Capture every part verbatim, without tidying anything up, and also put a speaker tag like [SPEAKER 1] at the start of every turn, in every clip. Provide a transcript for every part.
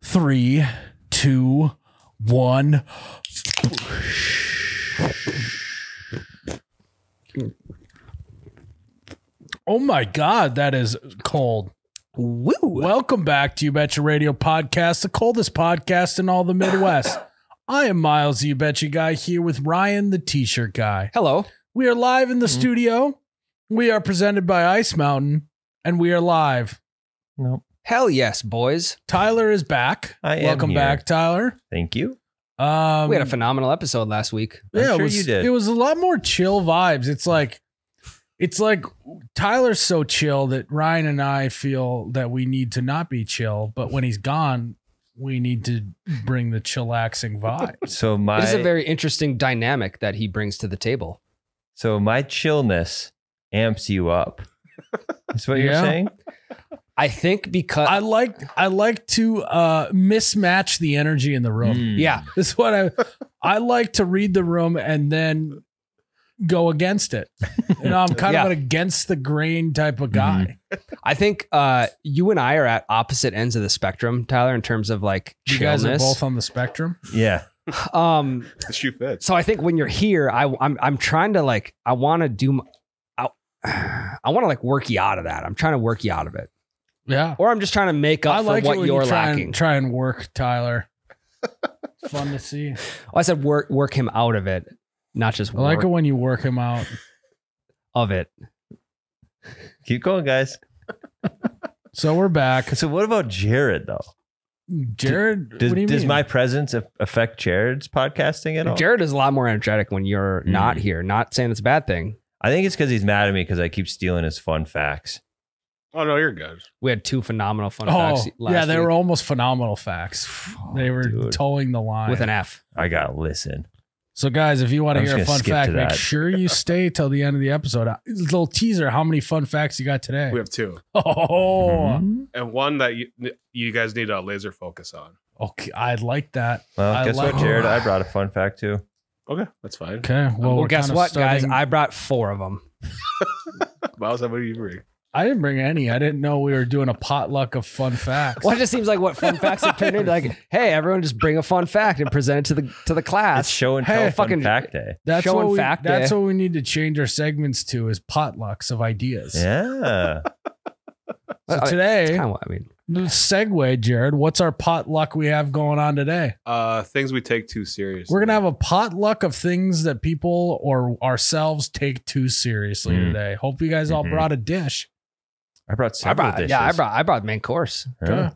[SPEAKER 1] Three, two, one. Oh my God, that is cold.
[SPEAKER 2] Woo!
[SPEAKER 1] Welcome back to You Betcha Radio Podcast, the coldest podcast in all the Midwest. I am Miles, the You Betcha guy, here with Ryan, the T-shirt guy.
[SPEAKER 2] Hello.
[SPEAKER 1] We are live in the
[SPEAKER 2] Mm-hmm.
[SPEAKER 1] studio. We are presented by Ice Mountain, and we are live.
[SPEAKER 3] Nope.
[SPEAKER 2] Hell yes, boys.
[SPEAKER 1] Tyler is back.
[SPEAKER 3] I am
[SPEAKER 1] Welcome
[SPEAKER 3] here.
[SPEAKER 1] back, Tyler.
[SPEAKER 3] Thank you.
[SPEAKER 1] Um,
[SPEAKER 2] We had a phenomenal episode last week.
[SPEAKER 3] I'm
[SPEAKER 1] yeah,
[SPEAKER 3] sure
[SPEAKER 1] it was,
[SPEAKER 3] you did.
[SPEAKER 1] It was a lot more chill vibes. It's like, it's like Tyler's so chill that Ryan and I feel that we need to not be chill, but when he's gone, we need to bring the chillaxing vibe.
[SPEAKER 3] So my
[SPEAKER 2] It is a very interesting dynamic that he brings to the table.
[SPEAKER 3] so my chillness amps you up. That's what you're
[SPEAKER 1] Yeah.
[SPEAKER 3] saying?
[SPEAKER 2] I think because
[SPEAKER 1] I like I like to uh, mismatch the energy in the room.
[SPEAKER 3] Mm.
[SPEAKER 2] yeah,
[SPEAKER 1] This is what I I like to read the room and then go against it. You know, I'm kind
[SPEAKER 2] Yeah.
[SPEAKER 1] of an against the grain type of guy.
[SPEAKER 2] I think uh, you and I are at opposite ends of the spectrum, Tyler, in terms of like
[SPEAKER 1] You guys are
[SPEAKER 2] chillness.
[SPEAKER 1] both on the spectrum.
[SPEAKER 3] Yeah.
[SPEAKER 2] Um,
[SPEAKER 4] The shoe fits.
[SPEAKER 2] so I think when you're here, I, I'm I'm trying to like I want to do, m- I, I want to like work you out of that. I'm trying to work you out of it,
[SPEAKER 1] Yeah.
[SPEAKER 2] or I'm just trying to make up
[SPEAKER 1] I like
[SPEAKER 2] for
[SPEAKER 1] it
[SPEAKER 2] what
[SPEAKER 1] when
[SPEAKER 2] you're
[SPEAKER 1] you try
[SPEAKER 2] lacking.
[SPEAKER 1] and, try and work, Tyler. Fun to see.
[SPEAKER 2] Oh, I said work work him out of it, not just
[SPEAKER 1] I
[SPEAKER 2] work
[SPEAKER 1] like it when you work him out.
[SPEAKER 2] of it.
[SPEAKER 3] Keep going, guys.
[SPEAKER 1] So we're back.
[SPEAKER 3] So what about Jared though?
[SPEAKER 1] Jared,
[SPEAKER 3] Does
[SPEAKER 1] what do you
[SPEAKER 3] does
[SPEAKER 1] mean?
[SPEAKER 3] my presence a- affect Jared's podcasting at all?
[SPEAKER 2] Jared is a lot more energetic when you're
[SPEAKER 3] Mm.
[SPEAKER 2] not here. Not saying it's a bad thing.
[SPEAKER 3] I think it's because he's mad at me because I keep stealing his fun facts.
[SPEAKER 4] Oh no, you're good.
[SPEAKER 2] We had two phenomenal fun
[SPEAKER 1] Oh,
[SPEAKER 2] facts last
[SPEAKER 1] yeah, they
[SPEAKER 2] week
[SPEAKER 1] were almost phenomenal facts. They were
[SPEAKER 3] dude.
[SPEAKER 1] towing the line.
[SPEAKER 2] with an F.
[SPEAKER 3] I gotta listen.
[SPEAKER 1] So, guys, if you want to
[SPEAKER 3] I'm
[SPEAKER 1] hear a
[SPEAKER 3] just
[SPEAKER 1] fun
[SPEAKER 3] gonna skip
[SPEAKER 1] fact,
[SPEAKER 3] to
[SPEAKER 1] make
[SPEAKER 3] that.
[SPEAKER 1] sure you stay till the end of the episode. A little teaser. How many fun facts you got today?
[SPEAKER 4] We have two,
[SPEAKER 1] Oh,
[SPEAKER 3] Mhm.
[SPEAKER 4] and one that you you guys need a laser focus on.
[SPEAKER 1] okay. I like that.
[SPEAKER 3] Well,
[SPEAKER 1] I
[SPEAKER 3] guess
[SPEAKER 1] like-
[SPEAKER 3] what, Jared? I brought a fun fact too.
[SPEAKER 4] Okay, that's fine.
[SPEAKER 1] Okay. Well,
[SPEAKER 2] Well,
[SPEAKER 1] we're
[SPEAKER 2] guess
[SPEAKER 1] kind of
[SPEAKER 2] what, guys?
[SPEAKER 1] starting-
[SPEAKER 2] I brought four of them.
[SPEAKER 4] Miles, how about you bring?
[SPEAKER 1] I didn't bring any. I didn't know we were doing a potluck of fun facts.
[SPEAKER 2] Well, it just seems like what fun facts have turned into. Like, hey, everyone, just bring a fun fact and present it to the to the
[SPEAKER 3] It's
[SPEAKER 2] class.
[SPEAKER 3] show and
[SPEAKER 1] Hey,
[SPEAKER 3] tell
[SPEAKER 2] fucking-
[SPEAKER 3] fun fact day.
[SPEAKER 1] That's
[SPEAKER 2] show
[SPEAKER 1] what
[SPEAKER 2] and
[SPEAKER 1] we,
[SPEAKER 2] fact
[SPEAKER 1] That's
[SPEAKER 2] day.
[SPEAKER 1] what we need to change our segments to is potlucks of ideas.
[SPEAKER 3] Yeah.
[SPEAKER 1] So
[SPEAKER 2] Uh,
[SPEAKER 1] today,
[SPEAKER 2] That's kind of what I mean.
[SPEAKER 1] the segue, Jared. What's our potluck we have going on today?
[SPEAKER 4] Uh, things we take too seriously.
[SPEAKER 1] We're gonna have a potluck of things that people or ourselves take too seriously
[SPEAKER 3] Mm.
[SPEAKER 1] today. Hope you guys all
[SPEAKER 3] Mhm.
[SPEAKER 1] brought a dish.
[SPEAKER 3] I brought
[SPEAKER 2] I
[SPEAKER 3] several
[SPEAKER 2] brought,
[SPEAKER 3] dishes.
[SPEAKER 2] yeah, I brought, I brought main course.
[SPEAKER 3] Yeah,
[SPEAKER 1] Okay.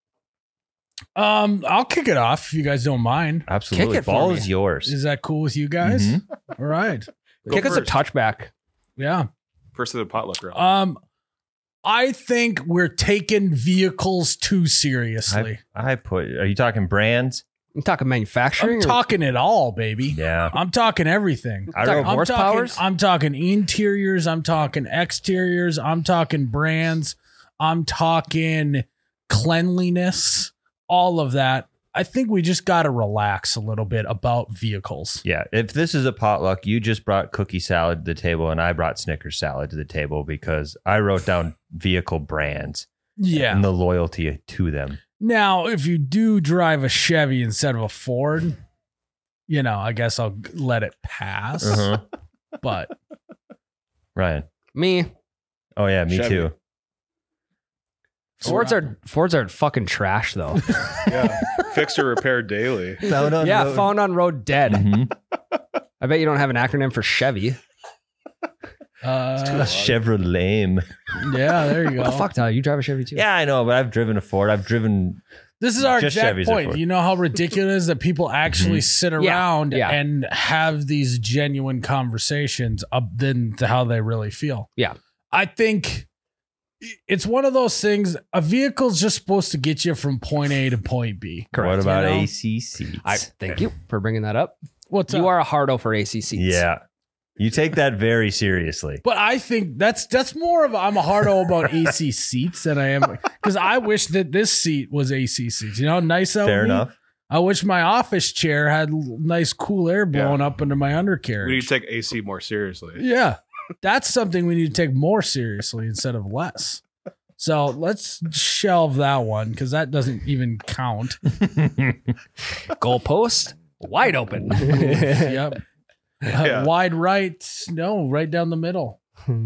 [SPEAKER 1] Um, I'll kick it off if you guys don't mind.
[SPEAKER 3] absolutely.
[SPEAKER 2] Kick it for
[SPEAKER 3] Ball
[SPEAKER 2] me.
[SPEAKER 3] is yours.
[SPEAKER 1] Is that cool with you guys?
[SPEAKER 3] Mhm.
[SPEAKER 1] All right.
[SPEAKER 4] Go
[SPEAKER 2] Kick us a
[SPEAKER 4] first.
[SPEAKER 2] touchback.
[SPEAKER 1] Yeah.
[SPEAKER 4] First of the potluck round.
[SPEAKER 1] Um, I think we're taking vehicles too seriously.
[SPEAKER 3] I put. Are you talking brands?
[SPEAKER 2] I'm talking manufacturing.
[SPEAKER 1] I'm
[SPEAKER 2] or-
[SPEAKER 1] talking it all, baby.
[SPEAKER 3] Yeah.
[SPEAKER 1] I'm talking everything.
[SPEAKER 3] I
[SPEAKER 2] Talking
[SPEAKER 3] wrote.
[SPEAKER 1] I'm talking,
[SPEAKER 2] horsepowers?
[SPEAKER 1] I'm talking interiors. I'm talking exteriors. I'm talking brands. I'm talking cleanliness. All of that. I think we just got to relax a little bit about vehicles.
[SPEAKER 3] Yeah. If this is a potluck, you just brought cookie salad to the table, and I brought Snickers salad to the table because I wrote down vehicle brands
[SPEAKER 1] Yeah.
[SPEAKER 3] and the loyalty to them.
[SPEAKER 1] Now, if you do drive a Chevy instead of a Ford, you know, I guess I'll let it pass.
[SPEAKER 3] Uh-huh.
[SPEAKER 1] But
[SPEAKER 3] Ryan.
[SPEAKER 2] me.
[SPEAKER 3] Oh yeah, me
[SPEAKER 4] Chevy.
[SPEAKER 3] too.
[SPEAKER 2] Fords are Fords are fucking trash though.
[SPEAKER 4] Yeah, fixed or repaired daily.
[SPEAKER 3] Found on
[SPEAKER 2] yeah,
[SPEAKER 3] road.
[SPEAKER 2] found on road dead.
[SPEAKER 3] Mhm.
[SPEAKER 2] I bet you don't have an acronym for Chevy.
[SPEAKER 1] uh,
[SPEAKER 3] Chevrolet.
[SPEAKER 1] yeah, there you go.
[SPEAKER 2] What the fuck, Tyler? You drive a Chevy too?
[SPEAKER 3] Yeah, I know, but I've driven a Ford. I've driven.
[SPEAKER 1] This is our
[SPEAKER 3] Just
[SPEAKER 1] exact
[SPEAKER 3] Chevys are
[SPEAKER 1] point.
[SPEAKER 3] Ford.
[SPEAKER 1] You know how ridiculous that people actually sit
[SPEAKER 2] Mm-hmm. Yeah,
[SPEAKER 1] around
[SPEAKER 2] yeah.
[SPEAKER 1] and have these genuine conversations up than to how they really feel.
[SPEAKER 2] Yeah.
[SPEAKER 1] I think it's one of those things. A vehicle's just supposed to get you from point A to point B.
[SPEAKER 2] Correct.
[SPEAKER 3] What about
[SPEAKER 1] You know?
[SPEAKER 3] A C seats?
[SPEAKER 2] I thank you for bringing that up.
[SPEAKER 1] What's
[SPEAKER 2] You
[SPEAKER 1] up?
[SPEAKER 2] are a hardo for A C seats.
[SPEAKER 3] Yeah, you take that very seriously.
[SPEAKER 1] But I think that's that's more of a, I'm a hardo about A C seats than I am because I wish that this seat was A C seats. You know, nice out.
[SPEAKER 3] Fair
[SPEAKER 1] me.
[SPEAKER 3] enough.
[SPEAKER 1] I wish my office chair had l- nice cool air blowing up into my
[SPEAKER 4] We need
[SPEAKER 1] undercarriage.
[SPEAKER 4] to take A C more seriously.
[SPEAKER 1] Yeah, that's something we need to take more seriously instead of less. So let's shelve that one because that doesn't even count.
[SPEAKER 2] Goalpost wide open.
[SPEAKER 1] Yep. Uh,
[SPEAKER 4] Yeah.
[SPEAKER 1] Wide right. No, right down the middle.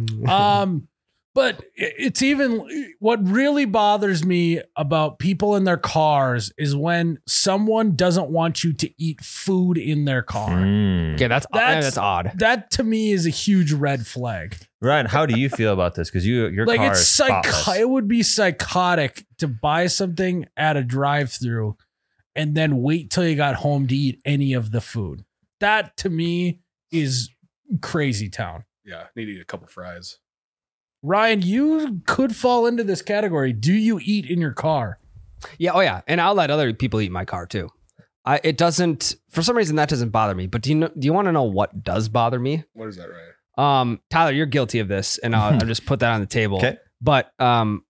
[SPEAKER 1] Um, but it- it's even what really bothers me about people in their cars is when someone doesn't want you to eat food in their car.
[SPEAKER 3] Mm.
[SPEAKER 2] Okay, that's
[SPEAKER 1] That's-
[SPEAKER 2] that's, odd.
[SPEAKER 1] That to me is a huge red flag.
[SPEAKER 3] Ryan, how do you feel about this? Because you your
[SPEAKER 1] Like
[SPEAKER 3] car
[SPEAKER 1] it's
[SPEAKER 3] is
[SPEAKER 1] psych-
[SPEAKER 3] spotless.
[SPEAKER 1] it would be psychotic to buy something at a drive-through and then wait till you got home to eat any of the food. That to me is crazy town.
[SPEAKER 4] Yeah, need to eat a couple fries.
[SPEAKER 1] Ryan, you could fall into this category. Do you eat in your car?
[SPEAKER 2] Yeah, oh yeah, and I'll let other people eat my car too. I it doesn't for some reason that doesn't bother me. But do you know? Do you want to know what does bother me?
[SPEAKER 4] What is that, right?
[SPEAKER 2] Um, Tyler, you're guilty of this, and I'll, I'll just put that on the table.
[SPEAKER 3] Okay.
[SPEAKER 2] But um,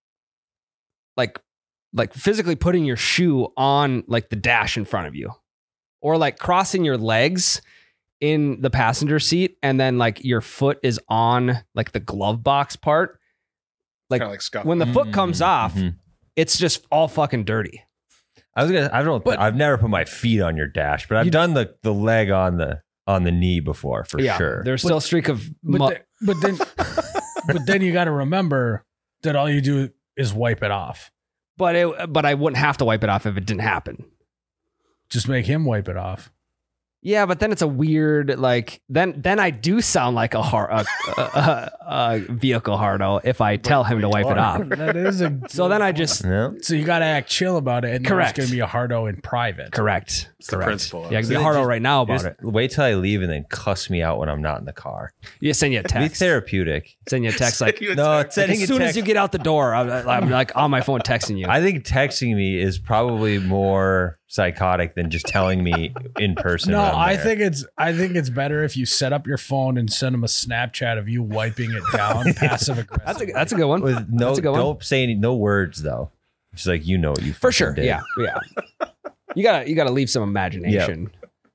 [SPEAKER 2] like like physically putting your shoe on like the dash in front of you, or like crossing your legs in the passenger seat, and then like your foot is on like the glove box part. Like
[SPEAKER 4] Kind of like scuff.
[SPEAKER 2] when the foot comes
[SPEAKER 3] Mhm,
[SPEAKER 2] off,
[SPEAKER 3] mhm.
[SPEAKER 2] it's just all fucking dirty.
[SPEAKER 3] I was gonna. I don't.
[SPEAKER 1] But-
[SPEAKER 3] I've never put my feet on your dash, but I've
[SPEAKER 2] You-
[SPEAKER 3] done the the leg on the on the knee before for
[SPEAKER 2] yeah,
[SPEAKER 3] sure.
[SPEAKER 2] there's still a streak of
[SPEAKER 1] But,
[SPEAKER 2] mu-
[SPEAKER 1] the- but then but then you got to remember that all you do is wipe it off.
[SPEAKER 2] but it, but I wouldn't have to wipe it off if it didn't happen.
[SPEAKER 1] Just make him wipe it off.
[SPEAKER 2] Yeah, but then it's a weird like then then I do sound like a har- a, a, a, a vehicle hardo if I tell him to wipe it off.
[SPEAKER 1] That is a
[SPEAKER 2] So then I just
[SPEAKER 3] No?
[SPEAKER 1] so you got to act chill about it, and
[SPEAKER 2] Correct.
[SPEAKER 1] there's going to be a hardo in private.
[SPEAKER 2] correct.
[SPEAKER 4] It's the
[SPEAKER 2] correct.
[SPEAKER 4] principle of
[SPEAKER 2] Yeah, I
[SPEAKER 4] it.
[SPEAKER 2] can be a hardo right now about
[SPEAKER 3] Just
[SPEAKER 2] it.
[SPEAKER 3] wait till I leave and then cuss me out when I'm not in the car.
[SPEAKER 2] You send you a
[SPEAKER 3] Be
[SPEAKER 2] text.
[SPEAKER 3] therapeutic.
[SPEAKER 2] Send you a text like
[SPEAKER 4] You
[SPEAKER 3] No,
[SPEAKER 4] attack-
[SPEAKER 3] it's sending
[SPEAKER 2] as
[SPEAKER 3] a
[SPEAKER 2] soon as
[SPEAKER 3] text.
[SPEAKER 2] you get out the door, I'm, I'm like on my phone texting you.
[SPEAKER 3] I think texting me is probably more psychotic than just telling me in person.
[SPEAKER 1] No,
[SPEAKER 3] when I'm
[SPEAKER 1] I
[SPEAKER 3] there.
[SPEAKER 1] think it's I think it's better if you set up your phone and send him a Snapchat of you wiping it down, passive aggressive.
[SPEAKER 2] that's a that's a good one.
[SPEAKER 3] with no,
[SPEAKER 2] That's a good one.
[SPEAKER 3] don't say any, no words though. Just like you know what you
[SPEAKER 2] For
[SPEAKER 3] fucking
[SPEAKER 2] sure.
[SPEAKER 3] did.
[SPEAKER 2] Yeah, yeah. You gotta you gotta leave some imagination.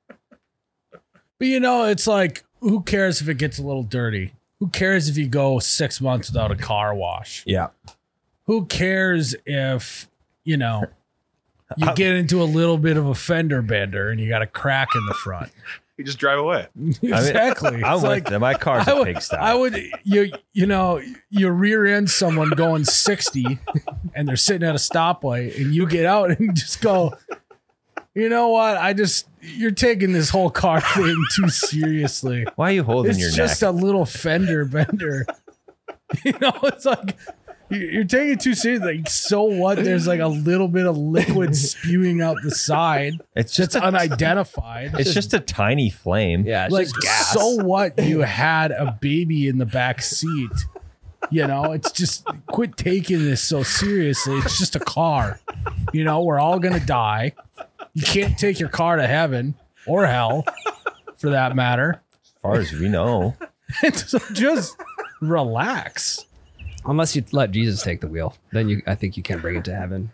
[SPEAKER 1] But you know, it's like, who cares if it gets a little dirty? Who cares if you go six months without a car wash?
[SPEAKER 3] Yeah.
[SPEAKER 1] Who cares if, you know, you get into a little bit of a fender bender and you got a crack in the front?
[SPEAKER 4] You just drive away.
[SPEAKER 1] Exactly.
[SPEAKER 3] I'm
[SPEAKER 1] It's
[SPEAKER 3] with
[SPEAKER 1] like,
[SPEAKER 3] them. My car's
[SPEAKER 1] I
[SPEAKER 3] a
[SPEAKER 1] would,
[SPEAKER 3] pigsty.
[SPEAKER 1] I would, you, you know, you rear end someone going sixty and they're sitting at a stoplight and you get out and just go, you know what? I just, you're taking this whole car thing too seriously.
[SPEAKER 3] Why are you holding
[SPEAKER 1] It's
[SPEAKER 3] your
[SPEAKER 1] just
[SPEAKER 3] neck?
[SPEAKER 1] a little fender bender. You know, it's like you- you're taking it too serious. Like, so what? There's like a little bit of liquid spewing out the side
[SPEAKER 3] it's
[SPEAKER 1] that's
[SPEAKER 3] just a,
[SPEAKER 1] unidentified.
[SPEAKER 3] it's just a tiny flame.
[SPEAKER 2] Yeah, it's
[SPEAKER 1] Like,
[SPEAKER 2] just gas.
[SPEAKER 1] so what? You had a baby in the back seat. You know, it's just quit taking this so seriously. It's just a car. You know, we're all gonna die. You can't take your car to heaven or hell, for that matter.
[SPEAKER 3] As far as we know.
[SPEAKER 1] So just relax.
[SPEAKER 2] Unless you let Jesus take the wheel, then you I think you can bring it to heaven.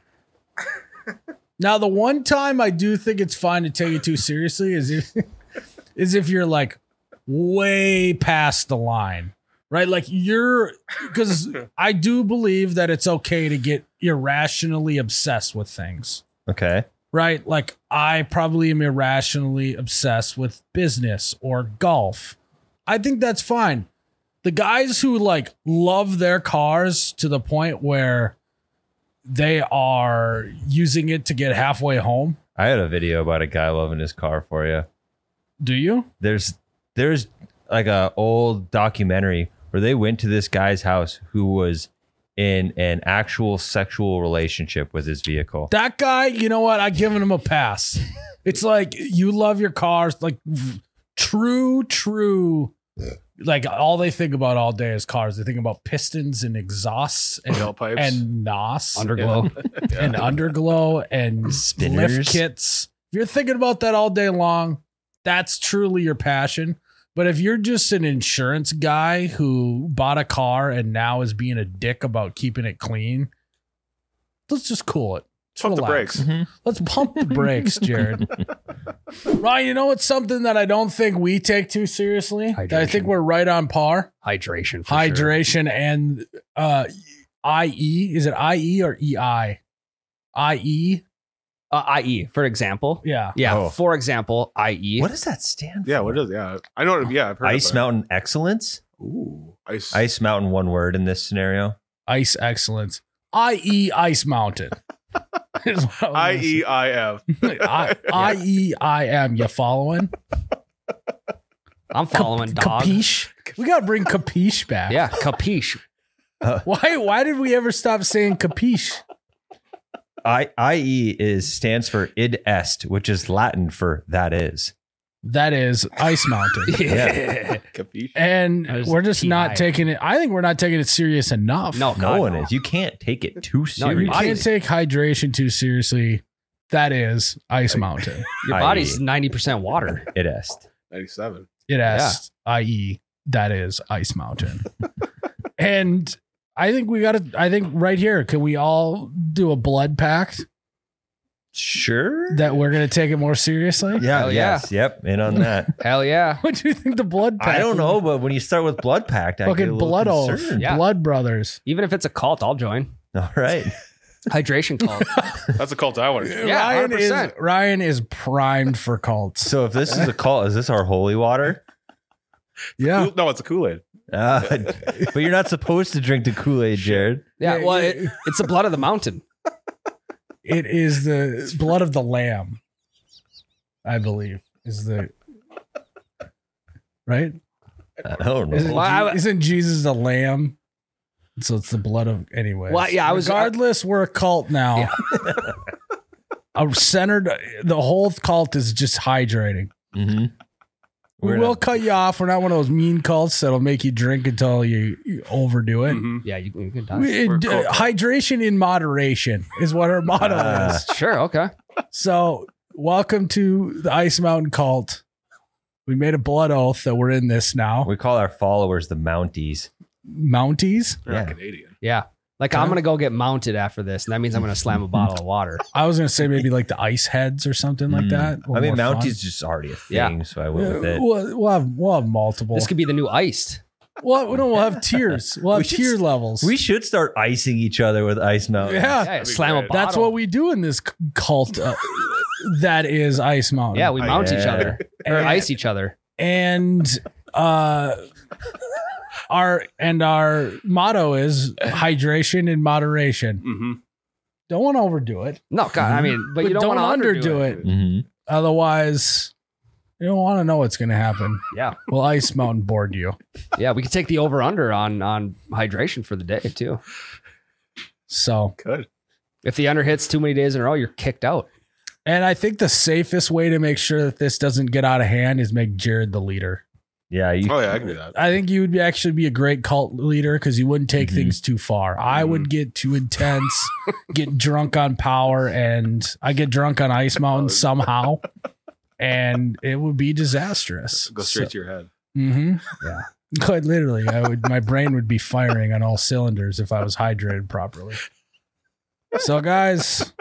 [SPEAKER 1] Now, the one time I do think it's fine to take it too seriously is if, is if you're like way past the line, right? Like you're, because I do believe that it's okay to get irrationally obsessed with things,
[SPEAKER 3] Okay.
[SPEAKER 1] right? Like I probably am irrationally obsessed with business or golf. I think that's fine. The guys who like love their cars to the point where they are using it to get halfway home.
[SPEAKER 3] I had a video about a guy loving his car for you.
[SPEAKER 1] Do you?
[SPEAKER 3] There's there's like a old documentary where they went to this guy's house who was in an actual sexual relationship with his vehicle.
[SPEAKER 1] That guy, you know what? I'm giving him a pass. It's like you love your cars, like true, true. Like all they think about all day is cars. They think about pistons and exhausts and,
[SPEAKER 4] Tail pipes.
[SPEAKER 1] and N O S
[SPEAKER 2] Underglow.
[SPEAKER 1] and underglow and
[SPEAKER 3] Spinners.
[SPEAKER 1] lift kits. If you're thinking about that all day long, that's truly your passion. But if you're just an insurance guy who bought a car and now is being a dick about keeping it clean, let's just cool it. Let's
[SPEAKER 4] Pump the
[SPEAKER 1] relax.
[SPEAKER 4] brakes.
[SPEAKER 1] Let's pump the brakes, Jared. Ryan, you know what's something that I don't think we take too seriously? That I think
[SPEAKER 2] Hydration.
[SPEAKER 1] we're right on par.
[SPEAKER 2] Hydration. For sure.
[SPEAKER 1] Hydration and uh I E? Is it I E or E I? I E?
[SPEAKER 2] Uh, I E, for example.
[SPEAKER 1] Yeah.
[SPEAKER 2] Yeah.
[SPEAKER 3] Oh.
[SPEAKER 2] For example, I E.
[SPEAKER 3] What does that stand for?
[SPEAKER 4] Yeah, what is? Yeah, I know. Yeah, I've heard
[SPEAKER 3] Ice
[SPEAKER 4] of it.
[SPEAKER 3] Mountain Excellence?
[SPEAKER 4] Ooh, ice.
[SPEAKER 3] Ice Mountain, one word in this scenario.
[SPEAKER 1] Ice excellence. I E Ice Mountain. Is what I'm
[SPEAKER 4] I
[SPEAKER 1] gonna
[SPEAKER 4] E I M.
[SPEAKER 1] say. I I E I M. You following?
[SPEAKER 2] I'm following dog.
[SPEAKER 1] Capiche? We gotta bring capiche back.
[SPEAKER 2] Yeah, capiche.
[SPEAKER 1] Why why did we ever stop saying capiche?
[SPEAKER 3] I IE is stands for id est, which is Latin for that is.
[SPEAKER 1] That is Ice Mountain.
[SPEAKER 2] Yeah.
[SPEAKER 4] Capiche?
[SPEAKER 1] And
[SPEAKER 2] That was
[SPEAKER 1] we're just
[SPEAKER 2] T I.
[SPEAKER 1] not taking it. I think we're not taking it serious enough.
[SPEAKER 2] No,
[SPEAKER 3] No
[SPEAKER 2] God,
[SPEAKER 3] one
[SPEAKER 2] no.
[SPEAKER 3] is. You can't take it too
[SPEAKER 2] No, your
[SPEAKER 1] You
[SPEAKER 3] serious.
[SPEAKER 2] body-
[SPEAKER 1] can't take hydration too seriously. That is Ice Mountain.
[SPEAKER 2] Your
[SPEAKER 3] I E.
[SPEAKER 2] body's ninety percent water.
[SPEAKER 3] Id est.
[SPEAKER 4] ninety-seven.
[SPEAKER 1] It has, that is that is Ice Mountain. And I think we got to, I think right here, can we all do a blood pact
[SPEAKER 3] Sure.
[SPEAKER 1] that we're going to take it more seriously?
[SPEAKER 3] Yeah.
[SPEAKER 2] Hell yeah.
[SPEAKER 3] Yes. Yep. In on that.
[SPEAKER 2] Hell yeah.
[SPEAKER 1] What do you think the blood pact
[SPEAKER 3] I don't
[SPEAKER 1] would
[SPEAKER 3] know,
[SPEAKER 1] be?
[SPEAKER 3] but when you start with Blood Pact, I get a
[SPEAKER 1] Fucking
[SPEAKER 3] little
[SPEAKER 1] blood oath.
[SPEAKER 3] concerned.
[SPEAKER 2] Yeah.
[SPEAKER 1] Blood brothers.
[SPEAKER 2] Even if it's a cult, I'll join.
[SPEAKER 3] All right.
[SPEAKER 2] Hydration cult.
[SPEAKER 4] That's a cult I want to do.
[SPEAKER 2] Yeah,
[SPEAKER 1] Ryan
[SPEAKER 2] one hundred
[SPEAKER 1] is
[SPEAKER 2] percent.
[SPEAKER 1] Ryan is primed for cults.
[SPEAKER 3] So if this is a cult, is this our holy water?
[SPEAKER 1] Yeah.
[SPEAKER 4] No, it's a Kool-Aid.
[SPEAKER 3] Uh, but you're not supposed to drink the Kool-Aid, Jared.
[SPEAKER 2] Yeah,
[SPEAKER 1] Yeah,
[SPEAKER 2] well,
[SPEAKER 1] yeah.
[SPEAKER 2] it, it's the blood of the mountain.
[SPEAKER 1] It is the blood of the lamb, I believe, is the right.
[SPEAKER 3] I don't
[SPEAKER 1] Isn't,
[SPEAKER 3] know.
[SPEAKER 2] Well, I-
[SPEAKER 1] Je- isn't Jesus a lamb? So it's the blood of anyway.
[SPEAKER 2] Well, yeah, I was-
[SPEAKER 1] Regardless, we're a cult now. A centered. The whole cult is just hydrating.
[SPEAKER 3] Mm-hmm.
[SPEAKER 1] We will cut you off. We're not one of those mean cults that'll make you drink until you, you overdo it.
[SPEAKER 4] Mhm.
[SPEAKER 2] Yeah, you, you can die.
[SPEAKER 1] We-
[SPEAKER 4] We're a
[SPEAKER 1] uh,
[SPEAKER 4] cult.
[SPEAKER 1] hydration in moderation is what our motto
[SPEAKER 3] Ah.
[SPEAKER 1] is.
[SPEAKER 2] Sure, okay.
[SPEAKER 1] So, welcome to the Ice Mountain cult. We made a blood oath that we're in this now.
[SPEAKER 3] We call our followers the Mounties.
[SPEAKER 1] Mounties.
[SPEAKER 4] They're
[SPEAKER 3] Yeah.
[SPEAKER 4] not Canadian.
[SPEAKER 2] Yeah. Like, I'm going to go get mounted after this, and that means I'm going to slam a bottle of water.
[SPEAKER 1] I was gonna say maybe like the ice heads or something like
[SPEAKER 3] Mm.
[SPEAKER 1] that. A
[SPEAKER 3] I mean,
[SPEAKER 1] little more
[SPEAKER 3] Mounties
[SPEAKER 1] fun.
[SPEAKER 3] is just already a
[SPEAKER 2] Yeah.
[SPEAKER 3] thing, so I went with
[SPEAKER 1] Yeah,
[SPEAKER 3] it.
[SPEAKER 1] We'll, we'll have we'll have multiple.
[SPEAKER 2] This could be the new iced.
[SPEAKER 1] Well, no, we'll have tiers. We'll have
[SPEAKER 3] We should
[SPEAKER 1] tier
[SPEAKER 3] s-
[SPEAKER 1] levels.
[SPEAKER 3] We should start icing each other with Ice Mountain.
[SPEAKER 1] yeah,
[SPEAKER 2] Yeah,
[SPEAKER 4] That'd be
[SPEAKER 2] slam a
[SPEAKER 4] great.
[SPEAKER 2] bottle.
[SPEAKER 1] that's what we do in this c- cult. Uh, that is Ice Mountain.
[SPEAKER 2] Yeah, we
[SPEAKER 4] Oh,
[SPEAKER 2] mount each
[SPEAKER 3] yeah.
[SPEAKER 2] other. Or
[SPEAKER 1] And-
[SPEAKER 2] ice each other.
[SPEAKER 1] and uh, our and our motto is hydration in moderation.
[SPEAKER 4] Mm-hmm.
[SPEAKER 1] Don't want to overdo it,
[SPEAKER 2] No, God, I mean, but, you don't,
[SPEAKER 1] don't
[SPEAKER 2] want to
[SPEAKER 1] underdo it.
[SPEAKER 3] Mm-hmm.
[SPEAKER 1] Otherwise, you don't want to know what's going to happen.
[SPEAKER 2] Yeah.
[SPEAKER 1] Well, Ice Mountain board you.
[SPEAKER 2] Yeah, we could take the over under on on hydration for the day, too.
[SPEAKER 1] So,
[SPEAKER 4] Good.
[SPEAKER 2] If the under hits too many days in a row, you're kicked out.
[SPEAKER 1] and I think the safest way to make sure that this doesn't get out of hand is make Jared the leader.
[SPEAKER 3] Yeah, you,
[SPEAKER 4] Oh yeah, I can do that.
[SPEAKER 1] I think you would be actually be a great cult leader because you wouldn't take
[SPEAKER 3] Mhm.
[SPEAKER 1] things too far. I would get too intense, get drunk on power, and I get drunk on Ice Mountain somehow, and it would be disastrous.
[SPEAKER 4] Go straight to your head.
[SPEAKER 1] Mm-hmm.
[SPEAKER 2] Yeah.
[SPEAKER 1] Quite literally, I would. My brain would be firing on all cylinders if I was hydrated properly. So, guys,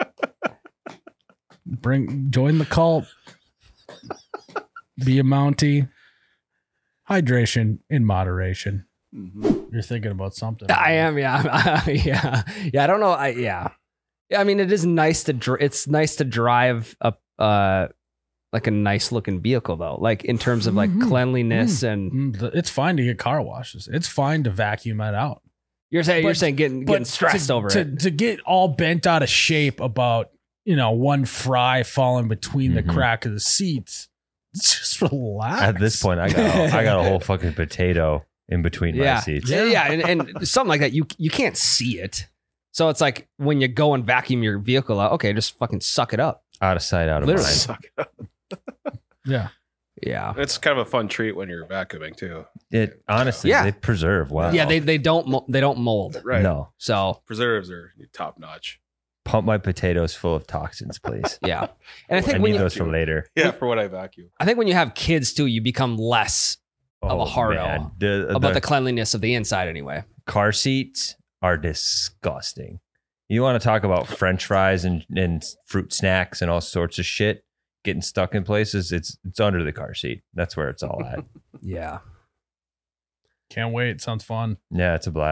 [SPEAKER 1] bring join the cult. Be a Mountie. Hydration in moderation.
[SPEAKER 4] Mm-hmm.
[SPEAKER 1] You're thinking about something.
[SPEAKER 2] I am, yeah, yeah, yeah. I don't know. I yeah, yeah. I mean, it is nice to. Dr- it's nice to drive a uh, like a nice looking vehicle though. Like in terms of like
[SPEAKER 1] Mhm.
[SPEAKER 2] cleanliness and
[SPEAKER 1] Mm, the- It's fine to get car washes. It's fine to vacuum it out.
[SPEAKER 2] you're saying you're
[SPEAKER 1] But-
[SPEAKER 2] saying getting getting stressed
[SPEAKER 1] to,
[SPEAKER 2] over
[SPEAKER 1] to,
[SPEAKER 2] it.
[SPEAKER 1] to get all bent out of shape about you know one fry falling between
[SPEAKER 3] Mhm.
[SPEAKER 1] the crack of the seats. Just relax.
[SPEAKER 3] at this point, I got I got a whole fucking potato in between my
[SPEAKER 2] Yeah,
[SPEAKER 3] seats.
[SPEAKER 2] yeah, yeah, and, and something like that. You you can't see it, so it's like when you go and vacuum your vehicle out. Okay, just fucking suck it up.
[SPEAKER 3] Out of sight, out of
[SPEAKER 2] Literally.
[SPEAKER 3] mind.
[SPEAKER 4] Suck it up.
[SPEAKER 1] Yeah.
[SPEAKER 2] Yeah,
[SPEAKER 4] It's kind of a fun treat when you're vacuuming too.
[SPEAKER 3] It honestly,
[SPEAKER 2] Yeah.
[SPEAKER 3] they preserve well.
[SPEAKER 2] yeah. They they don't mo- they don't mold.
[SPEAKER 4] Right.
[SPEAKER 3] No,
[SPEAKER 2] So
[SPEAKER 4] Preserves are top notch.
[SPEAKER 3] pump my potatoes full of toxins, please.
[SPEAKER 2] yeah, and I
[SPEAKER 3] I
[SPEAKER 2] think
[SPEAKER 3] need
[SPEAKER 2] when you,
[SPEAKER 3] those for later.
[SPEAKER 4] Yeah, for what I vacuum.
[SPEAKER 2] I think when you have kids too, you become less Of a hard
[SPEAKER 3] man.
[SPEAKER 2] L.
[SPEAKER 3] The,
[SPEAKER 2] about
[SPEAKER 3] the
[SPEAKER 2] the cleanliness of the inside anyway.
[SPEAKER 3] car seats are disgusting. You want to talk about French fries and, and fruit snacks and all sorts of shit getting stuck in places? It's it's under the car seat. That's where it's all at.
[SPEAKER 2] Yeah.
[SPEAKER 1] Can't wait. Sounds fun.
[SPEAKER 3] Yeah, it's a blast.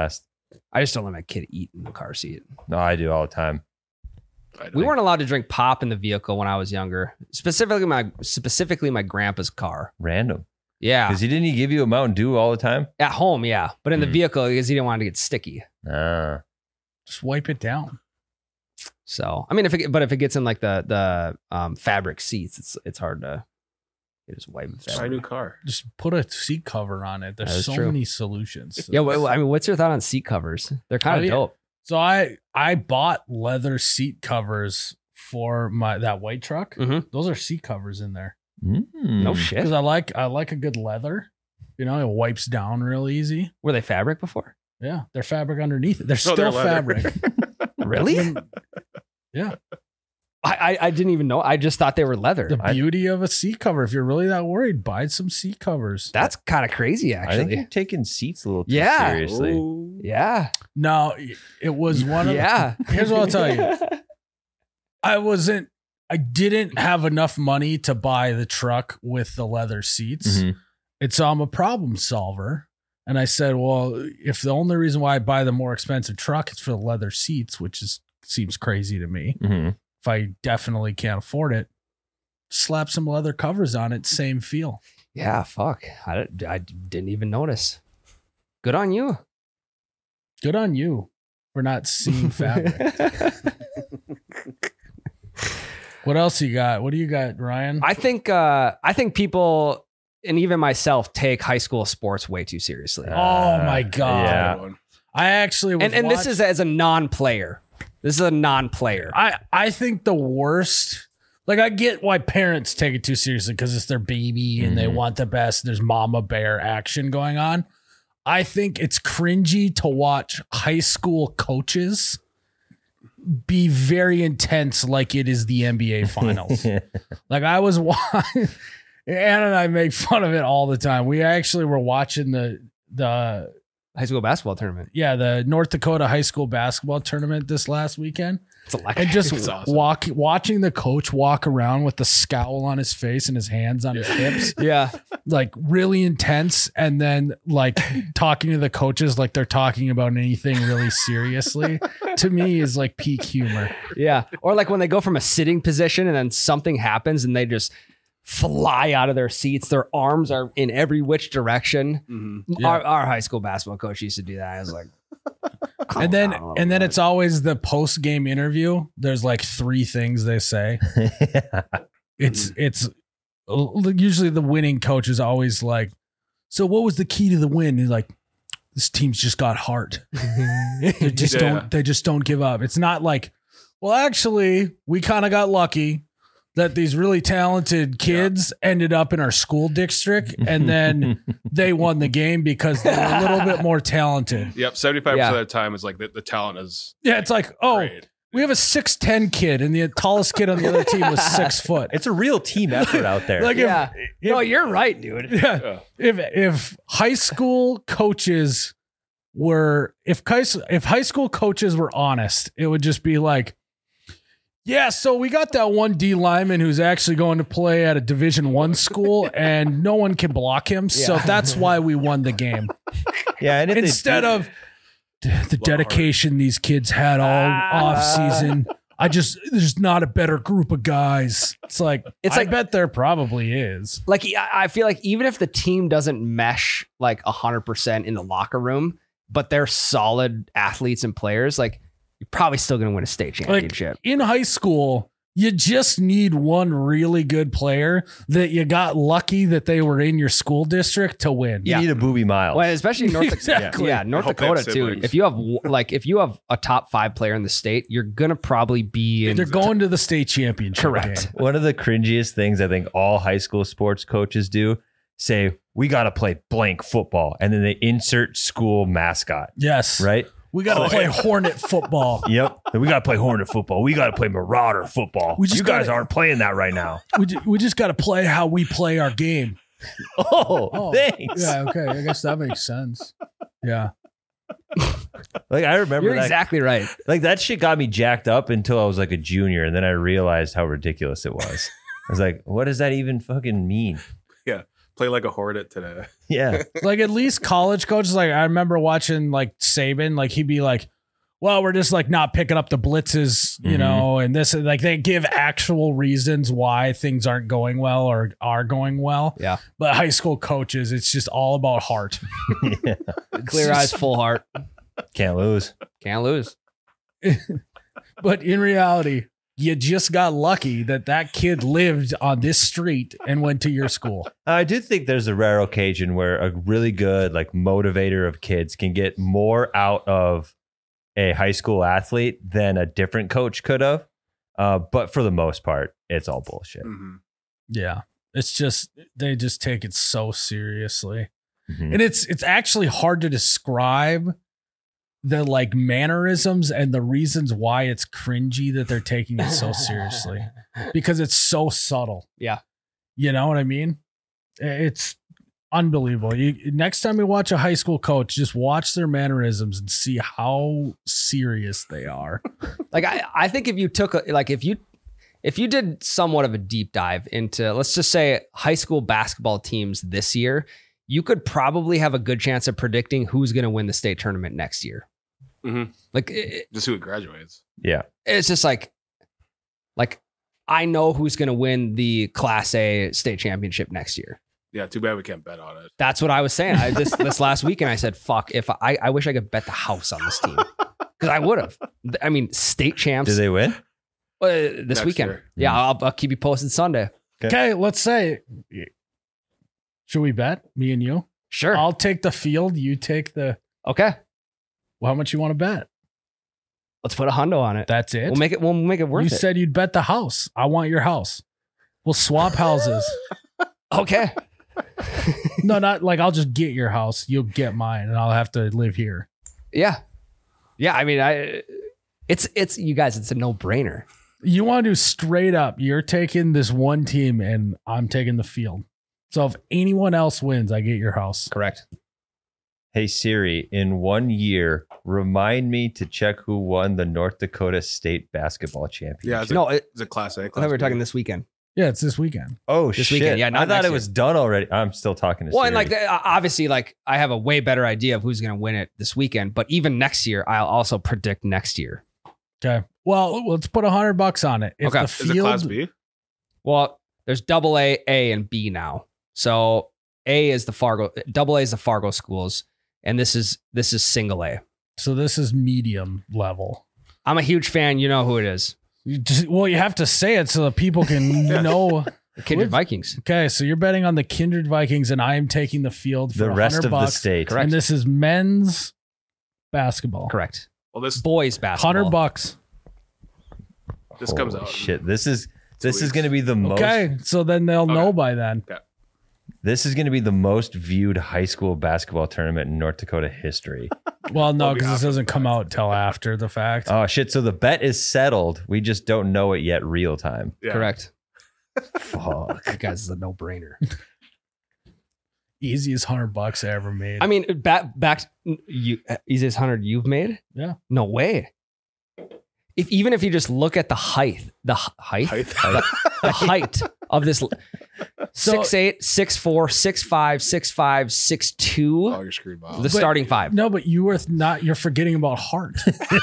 [SPEAKER 2] I just don't let my kid eat in the car seat.
[SPEAKER 3] No, I do all the time.
[SPEAKER 4] I
[SPEAKER 2] We
[SPEAKER 4] don't-
[SPEAKER 2] weren't allowed to drink pop in the vehicle when I was younger. Specifically, my specifically my grandpa's car.
[SPEAKER 3] Random.
[SPEAKER 2] Yeah,
[SPEAKER 3] Because he didn't he give you a Mountain Dew all the time?
[SPEAKER 2] at home, yeah, but in the
[SPEAKER 3] Hmm.
[SPEAKER 2] vehicle because he didn't want it to get sticky.
[SPEAKER 3] Ah.
[SPEAKER 1] Just wipe it down.
[SPEAKER 2] So I mean, if it, but if it gets in like the the um, fabric seats, it's it's hard to you just wipe it.
[SPEAKER 4] Try a new car.
[SPEAKER 1] Just put a seat cover on it.
[SPEAKER 2] That
[SPEAKER 1] There's
[SPEAKER 2] is
[SPEAKER 1] so
[SPEAKER 2] true.
[SPEAKER 1] many solutions.
[SPEAKER 2] Yeah, well, I mean, what's your thought on seat covers? They're kind
[SPEAKER 1] Oh,
[SPEAKER 2] of
[SPEAKER 1] yeah.
[SPEAKER 2] dope.
[SPEAKER 1] So I I bought leather seat covers for my that white truck.
[SPEAKER 2] Mhm.
[SPEAKER 1] Those are seat covers in there
[SPEAKER 3] Mm.
[SPEAKER 2] No shit.
[SPEAKER 1] because I like I like a good leather. You know, it wipes down real easy.
[SPEAKER 2] Were they fabric before?
[SPEAKER 1] Yeah, they're fabric underneath it. They're
[SPEAKER 4] No,
[SPEAKER 1] still
[SPEAKER 4] they're leather.
[SPEAKER 1] fabric.
[SPEAKER 2] Really?
[SPEAKER 1] Yeah.
[SPEAKER 2] I, I I didn't even know. I just thought they were leather.
[SPEAKER 1] The
[SPEAKER 3] I-
[SPEAKER 1] beauty of a seat cover. If you're really that worried, buy some seat covers.
[SPEAKER 2] That's kind of crazy,
[SPEAKER 3] I think
[SPEAKER 2] actually.
[SPEAKER 3] you're taking seats a little too
[SPEAKER 2] Yeah.
[SPEAKER 3] seriously.
[SPEAKER 4] Ooh.
[SPEAKER 2] Yeah.
[SPEAKER 1] No, it was one of
[SPEAKER 2] Yeah.
[SPEAKER 1] Here's what I'll tell you. I wasn't I didn't have enough money to buy the truck with the leather seats.
[SPEAKER 3] Mhm.
[SPEAKER 1] And so I'm a problem solver. And I said, well, if the only reason why I buy the more expensive truck is for the leather seats, which is seems crazy to me.
[SPEAKER 3] Mhm.
[SPEAKER 1] If I definitely can't afford it, slap some leather covers on it, same feel.
[SPEAKER 2] Yeah. Fuck. I, don't- I didn't even notice. Good on you.
[SPEAKER 1] Good on you for not seeing fabric. What else you got? What do you got, Ryan?
[SPEAKER 2] I think uh, I think people and even myself take high school sports way too seriously.
[SPEAKER 1] Oh my
[SPEAKER 3] Uh,
[SPEAKER 1] God.
[SPEAKER 3] Yeah.
[SPEAKER 4] Good one.
[SPEAKER 1] I actually was
[SPEAKER 2] and and this
[SPEAKER 1] watch-
[SPEAKER 2] is as a non-player. This is a non-player.
[SPEAKER 1] I I think the worst. Like I get why parents take it too seriously because it's their baby and they
[SPEAKER 3] Mhm.
[SPEAKER 1] want the best. There's mama bear action going on. I think it's cringy to watch high school coaches be very intense, like it is the N B A finals. Like I was watching, Anna and I make fun of it all the time. We actually were watching the the
[SPEAKER 2] High school basketball tournament.
[SPEAKER 1] yeah the North Dakota high school basketball tournament this last weekend.
[SPEAKER 2] It's electric.
[SPEAKER 1] And just
[SPEAKER 4] It's awesome.
[SPEAKER 1] walk, watching the coach walk around with the scowl on his face and his hands on his hips,
[SPEAKER 2] yeah.
[SPEAKER 1] like really intense. And then like talking to the coaches like they're talking about anything really seriously, to me is like peak humor.
[SPEAKER 2] Yeah. Or like when they go from a sitting position and then something happens and they just fly out of their seats. Their arms are in every which direction.
[SPEAKER 4] Mhm.
[SPEAKER 1] Yeah.
[SPEAKER 2] Our, our high school basketball coach used to do that. I was like, calm
[SPEAKER 1] And then
[SPEAKER 2] down a little
[SPEAKER 1] and then
[SPEAKER 2] bit.
[SPEAKER 1] it's always the post game interview. There's like three things they say. It's it's usually the winning coach is always like, so what was the key to the win? He's like, this team's just got heart. They just
[SPEAKER 4] Yeah.
[SPEAKER 1] don't they just don't give up. It's not like, well, actually, we kind of got lucky that these really talented kids ended up in our school district and then they won the game because they were a little bit more talented.
[SPEAKER 4] Yep. seventy-five percent
[SPEAKER 2] Yeah.
[SPEAKER 4] of the time is like the, the talent is
[SPEAKER 1] Yeah, it's like, oh,
[SPEAKER 4] great.
[SPEAKER 1] we have a six ten kid and the tallest kid on the other team was six foot.
[SPEAKER 3] It's a real team effort out there.
[SPEAKER 1] Like
[SPEAKER 2] yeah.
[SPEAKER 1] if,
[SPEAKER 2] No,
[SPEAKER 1] if-
[SPEAKER 2] you're right, dude.
[SPEAKER 1] yeah,
[SPEAKER 4] Yeah.
[SPEAKER 1] if if high school coaches were if high, if high school coaches were honest, it would just be like, yeah, so we got that one D lineman who's actually going to play at a Division One school, and no one can block him, so
[SPEAKER 2] Yeah.
[SPEAKER 1] that's why we won the game.
[SPEAKER 3] yeah, and if they
[SPEAKER 1] Instead
[SPEAKER 3] do-
[SPEAKER 1] of the dedication these kids had all
[SPEAKER 2] Ah.
[SPEAKER 1] off season. I just there's not a better group of guys. It's like
[SPEAKER 2] It's
[SPEAKER 1] I
[SPEAKER 2] like-
[SPEAKER 1] bet there probably is.
[SPEAKER 2] Like, I I feel like even if the team doesn't mesh like one hundred percent in the locker room, but they're solid athletes and players, like, you're probably still going to win a state championship.
[SPEAKER 1] In high school, you just need one really good player that you got lucky that they were in your school district to win.
[SPEAKER 3] you need a Booby Miles.
[SPEAKER 2] Well, especially in North
[SPEAKER 1] Exactly.
[SPEAKER 2] Yeah, North
[SPEAKER 4] Hope they have
[SPEAKER 2] Dakota too.
[SPEAKER 4] siblings.
[SPEAKER 2] If you have like if you have a top five player in the state, you're gonna probably be in
[SPEAKER 1] They're going to the state championship
[SPEAKER 2] Correct.
[SPEAKER 1] game.
[SPEAKER 3] One of the cringiest things I think all high school sports coaches do say, we got to play blank football. And then they insert school mascot,
[SPEAKER 1] Yes.
[SPEAKER 3] right?
[SPEAKER 1] We got to
[SPEAKER 4] Oh,
[SPEAKER 1] play
[SPEAKER 4] yeah.
[SPEAKER 1] Hornet football.
[SPEAKER 3] Yep. We got to play Hornet football. We got to play Marauder football.
[SPEAKER 1] We just
[SPEAKER 3] you guys
[SPEAKER 1] gotta-
[SPEAKER 3] aren't playing that right now.
[SPEAKER 1] We, ju- we just got to play how we play our game.
[SPEAKER 3] Oh,
[SPEAKER 1] Oh,
[SPEAKER 3] thanks.
[SPEAKER 1] Yeah, okay. I guess that makes sense. Yeah.
[SPEAKER 3] Like I remember
[SPEAKER 2] You're
[SPEAKER 3] that.
[SPEAKER 2] exactly right.
[SPEAKER 3] Like that shit got me jacked up until I was like a junior, and then I realized how ridiculous it was. I was like, what does that even fucking mean?
[SPEAKER 4] Play like a Hornet today.
[SPEAKER 3] Yeah.
[SPEAKER 1] Like at least college coaches, like I remember watching like Saban, like he'd be like, well, we're just like not picking up the blitzes, you
[SPEAKER 3] Mhm.
[SPEAKER 1] know, and this like they give actual reasons why things aren't going well or are going well.
[SPEAKER 2] Yeah.
[SPEAKER 1] But high school coaches, it's just all about heart.
[SPEAKER 3] Yeah.
[SPEAKER 2] Clear eyes, full heart.
[SPEAKER 3] Can't lose.
[SPEAKER 2] Can't lose.
[SPEAKER 1] But in reality, you just got lucky that that kid lived on this street and went to your school.
[SPEAKER 3] I do think there's a rare occasion where a really good like motivator of kids can get more out of a high school athlete than a different coach could have. Uh, but for the most part, it's all bullshit.
[SPEAKER 4] Mhm.
[SPEAKER 1] Yeah. It's just they just take it so seriously.
[SPEAKER 3] Mhm.
[SPEAKER 1] And it's it's actually hard to describe the like mannerisms and the reasons why it's cringy that they're taking it so seriously because it's so subtle.
[SPEAKER 2] Yeah.
[SPEAKER 1] You know what I mean? It's unbelievable. You, next time you watch a high school coach, just watch their mannerisms and see how serious they are.
[SPEAKER 2] Like I, I think if you took a, like if you if you did somewhat of a deep dive into, let's just say, high school basketball teams this year, you could probably have a good chance of predicting who's going to win the state tournament next year.
[SPEAKER 4] Mhm.
[SPEAKER 2] Like it,
[SPEAKER 4] Just who it graduates.
[SPEAKER 3] Yeah.
[SPEAKER 2] it's just like like I know who's going to win the Class A state championship next year.
[SPEAKER 4] Yeah, too bad we can't bet on it.
[SPEAKER 2] That's what I was saying. I this this last weekend I said, "Fuck! If I I wish I could bet the house on this team because I would have. I mean, state champs
[SPEAKER 3] Did they win?
[SPEAKER 2] uh, this
[SPEAKER 4] Next
[SPEAKER 2] weekend.
[SPEAKER 4] year.
[SPEAKER 2] Yeah, I'll, I'll keep you posted Sunday.
[SPEAKER 1] Okay, let's say, should we bet me and you?
[SPEAKER 2] Sure.
[SPEAKER 1] I'll take the field. You take the.
[SPEAKER 2] Okay.
[SPEAKER 1] Well, how much you want to bet?
[SPEAKER 2] Let's put a hundo on it.
[SPEAKER 1] That's it.
[SPEAKER 2] We'll make it. We'll make it worth
[SPEAKER 1] you
[SPEAKER 2] it.
[SPEAKER 1] said you'd bet the house. I want your house. We'll swap houses.
[SPEAKER 2] Okay.
[SPEAKER 1] No, not like I'll just get your house. You'll get mine, and I'll have to live here.
[SPEAKER 2] Yeah. Yeah. I mean, I. It's it's you guys. It's a no brainer.
[SPEAKER 1] You want to do straight up. You're taking this one team, and I'm taking the field. So if anyone else wins, I get your house.
[SPEAKER 2] Correct.
[SPEAKER 3] Hey Siri, in one year, remind me to check who won the North Dakota State basketball championship.
[SPEAKER 4] Yeah, it's a,
[SPEAKER 2] No, it,
[SPEAKER 4] it's a Class A.
[SPEAKER 2] I
[SPEAKER 4] Class
[SPEAKER 2] thought we were
[SPEAKER 4] B.
[SPEAKER 2] talking this weekend.
[SPEAKER 1] Yeah, it's this weekend.
[SPEAKER 3] Oh
[SPEAKER 2] This
[SPEAKER 3] shit!
[SPEAKER 2] weekend. Yeah,
[SPEAKER 3] I
[SPEAKER 2] not
[SPEAKER 3] thought
[SPEAKER 2] next
[SPEAKER 3] it was done already. I'm still talking to
[SPEAKER 2] Well,
[SPEAKER 3] Siri.
[SPEAKER 2] and like the- obviously, like I have a way better idea of who's going to win it this weekend. But even next year, I'll also predict next year.
[SPEAKER 1] Okay. Well, let's put a hundred bucks on it. If
[SPEAKER 2] Okay.
[SPEAKER 1] the
[SPEAKER 2] Is
[SPEAKER 4] Is it Class
[SPEAKER 1] field,
[SPEAKER 4] B?
[SPEAKER 2] Well, there's double A, A, and B now. So A is the Fargo, double A is the Fargo schools, and this is this is single A.
[SPEAKER 1] so this is medium level.
[SPEAKER 2] I'm a huge fan. You know who it is.
[SPEAKER 1] You just, well, you have to say it so that people can know.
[SPEAKER 2] The Kindred
[SPEAKER 1] What?
[SPEAKER 2] Vikings.
[SPEAKER 1] Okay, so you're betting on the Kindred Vikings, and I am taking the field for
[SPEAKER 3] the rest of
[SPEAKER 1] bucks,
[SPEAKER 3] the state.
[SPEAKER 2] Correct.
[SPEAKER 1] and this is men's basketball.
[SPEAKER 2] Correct.
[SPEAKER 4] Well, this
[SPEAKER 2] Boys basketball.
[SPEAKER 1] Hundred bucks.
[SPEAKER 4] this comes
[SPEAKER 3] Holy
[SPEAKER 4] out.
[SPEAKER 3] Shit, this is this is
[SPEAKER 4] weeks.
[SPEAKER 3] going to be the most.
[SPEAKER 1] Okay, so then they'll
[SPEAKER 4] Okay.
[SPEAKER 1] know by then.
[SPEAKER 3] This is going to be the most viewed high school basketball tournament in North Dakota history.
[SPEAKER 1] Well, no,
[SPEAKER 4] It'll be
[SPEAKER 1] because this
[SPEAKER 4] after
[SPEAKER 1] doesn't
[SPEAKER 4] the
[SPEAKER 1] come
[SPEAKER 4] fact.
[SPEAKER 1] out till after the fact.
[SPEAKER 3] Oh shit! So the bet is settled. We just don't know it yet, real time.
[SPEAKER 4] Yeah.
[SPEAKER 2] Correct.
[SPEAKER 3] Fuck.
[SPEAKER 2] You guys is a no brainer.
[SPEAKER 1] Easiest hundred bucks I ever made.
[SPEAKER 2] I mean, back back you easiest hundred you've made.
[SPEAKER 1] Yeah.
[SPEAKER 2] No way. If even if you just look at the height, the h- height,
[SPEAKER 4] Height.
[SPEAKER 2] the, the height of this
[SPEAKER 1] So-
[SPEAKER 2] six eight, six four, six five, six five, six two.
[SPEAKER 4] Oh, you're screwed, Bob.
[SPEAKER 2] The starting five.
[SPEAKER 1] no, but you were not. You're forgetting about heart.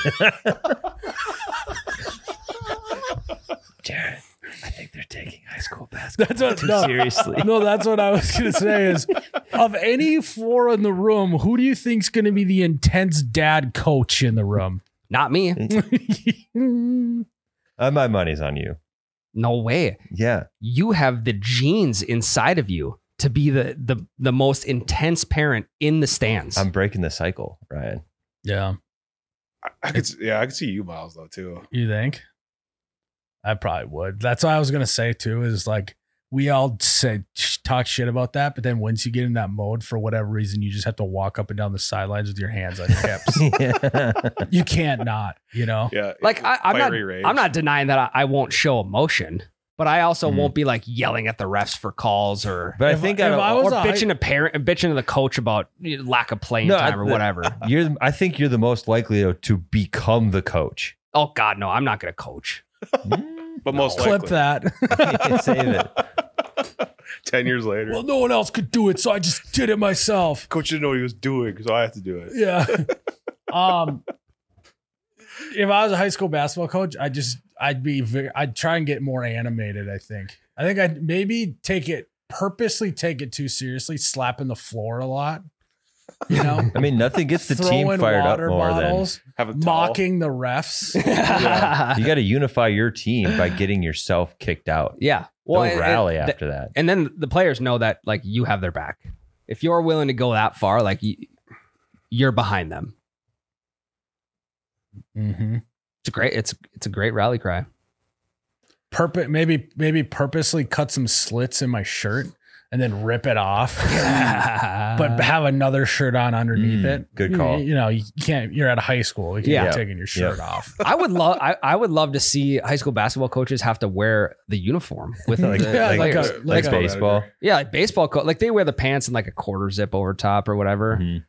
[SPEAKER 3] Jared, I think they're taking high school basketball
[SPEAKER 1] That's what.
[SPEAKER 3] too
[SPEAKER 1] No,
[SPEAKER 3] seriously.
[SPEAKER 1] no, that's what I was gonna say. Is of any four in the room, who do you think's gonna be the intense dad coach in the room?
[SPEAKER 2] Not me.
[SPEAKER 3] Uh, my money's on you.
[SPEAKER 2] No way.
[SPEAKER 3] Yeah.
[SPEAKER 2] You have the genes inside of you to be the the the most intense parent in the stands.
[SPEAKER 3] I'm breaking the cycle, Ryan.
[SPEAKER 1] Yeah,
[SPEAKER 4] I, I could, yeah, I could see you, Miles, though, too.
[SPEAKER 1] you think? I probably would. That's what I was gonna say too. Is like we all say talk shit about that, but then once you get in that mode, for whatever reason, you just have to walk up and down the sidelines with your hands on your hips.
[SPEAKER 3] Yeah.
[SPEAKER 1] You can't not, you know.
[SPEAKER 4] Yeah.
[SPEAKER 2] like I, I'm not
[SPEAKER 4] fiery rage.
[SPEAKER 2] I'm not denying that I, I won't show emotion, but I also
[SPEAKER 3] Mhm.
[SPEAKER 2] won't be like yelling at the refs for calls or
[SPEAKER 3] But I
[SPEAKER 1] If-
[SPEAKER 3] think
[SPEAKER 1] if
[SPEAKER 3] out of
[SPEAKER 1] I
[SPEAKER 3] all-
[SPEAKER 1] was
[SPEAKER 2] or
[SPEAKER 1] a high-
[SPEAKER 2] bitching to parent bitching to the coach about you know, lack of playing
[SPEAKER 3] No,
[SPEAKER 2] time or
[SPEAKER 3] I-
[SPEAKER 2] whatever.
[SPEAKER 3] you're I think you're the most likely to, to become the coach.
[SPEAKER 2] Oh God, no, I'm not gonna coach.
[SPEAKER 4] But most
[SPEAKER 1] Clip
[SPEAKER 4] likely.
[SPEAKER 1] that.
[SPEAKER 3] Save it.
[SPEAKER 4] Ten years later,
[SPEAKER 1] Well, no one else could do it, so I just did it myself.
[SPEAKER 4] coach didn't know what he was doing, so I had to do it.
[SPEAKER 1] Yeah. um, if I was a high school basketball coach, I just I'd be very, I'd try and get more animated. I think. I think I'd maybe take it purposely take it too seriously, slapping the floor a lot. You know,
[SPEAKER 3] I mean, nothing gets the team
[SPEAKER 1] throwing
[SPEAKER 3] fired up
[SPEAKER 1] water
[SPEAKER 3] more
[SPEAKER 1] bottles,
[SPEAKER 4] Have a towel.
[SPEAKER 1] mocking the refs.
[SPEAKER 3] than you got to unify your team by getting yourself kicked out.
[SPEAKER 2] Yeah. Well,
[SPEAKER 3] They'll
[SPEAKER 2] and-
[SPEAKER 3] rally
[SPEAKER 2] and-
[SPEAKER 3] after that.
[SPEAKER 2] And then the players know that like you have their back. If you're willing to go that far, like you, you're behind them.
[SPEAKER 1] Mm-hmm.
[SPEAKER 2] It's a great. It's it's a great rally cry.
[SPEAKER 1] Purpo- maybe maybe purposely cut some slits in my shirt and then rip it off, but have another shirt on underneath
[SPEAKER 3] Mm,
[SPEAKER 1] it.
[SPEAKER 3] good
[SPEAKER 1] You-
[SPEAKER 3] call.
[SPEAKER 1] You, know, you can't. You're at a high school. You can't
[SPEAKER 2] Yeah.
[SPEAKER 1] be taking your shirt off.
[SPEAKER 2] I would love. I, I would love to see high school basketball coaches have to wear the uniform with
[SPEAKER 3] Like-
[SPEAKER 2] the
[SPEAKER 1] Yeah, like
[SPEAKER 2] players.
[SPEAKER 1] a-
[SPEAKER 3] like
[SPEAKER 1] a-
[SPEAKER 3] baseball.
[SPEAKER 2] yeah, like baseball. Co- like they wear the pants and like a quarter zip over top or whatever.
[SPEAKER 3] Mhm.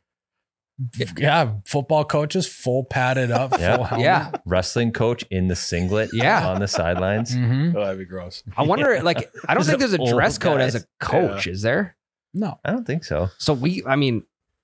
[SPEAKER 1] Yeah, football coaches full padded up,
[SPEAKER 3] Yeah.
[SPEAKER 1] full helmet.
[SPEAKER 2] Yeah,
[SPEAKER 3] Wrestling coach in the singlet
[SPEAKER 2] Yeah.
[SPEAKER 3] on the sidelines.
[SPEAKER 1] Mhm.
[SPEAKER 4] Oh, that'd be gross.
[SPEAKER 2] I wonder. Like, I don't
[SPEAKER 3] Those
[SPEAKER 2] think there's a
[SPEAKER 3] old
[SPEAKER 2] dress code as a
[SPEAKER 3] guys.
[SPEAKER 2] coach. Is there?
[SPEAKER 1] No,
[SPEAKER 3] I don't think so.
[SPEAKER 2] So we. I mean,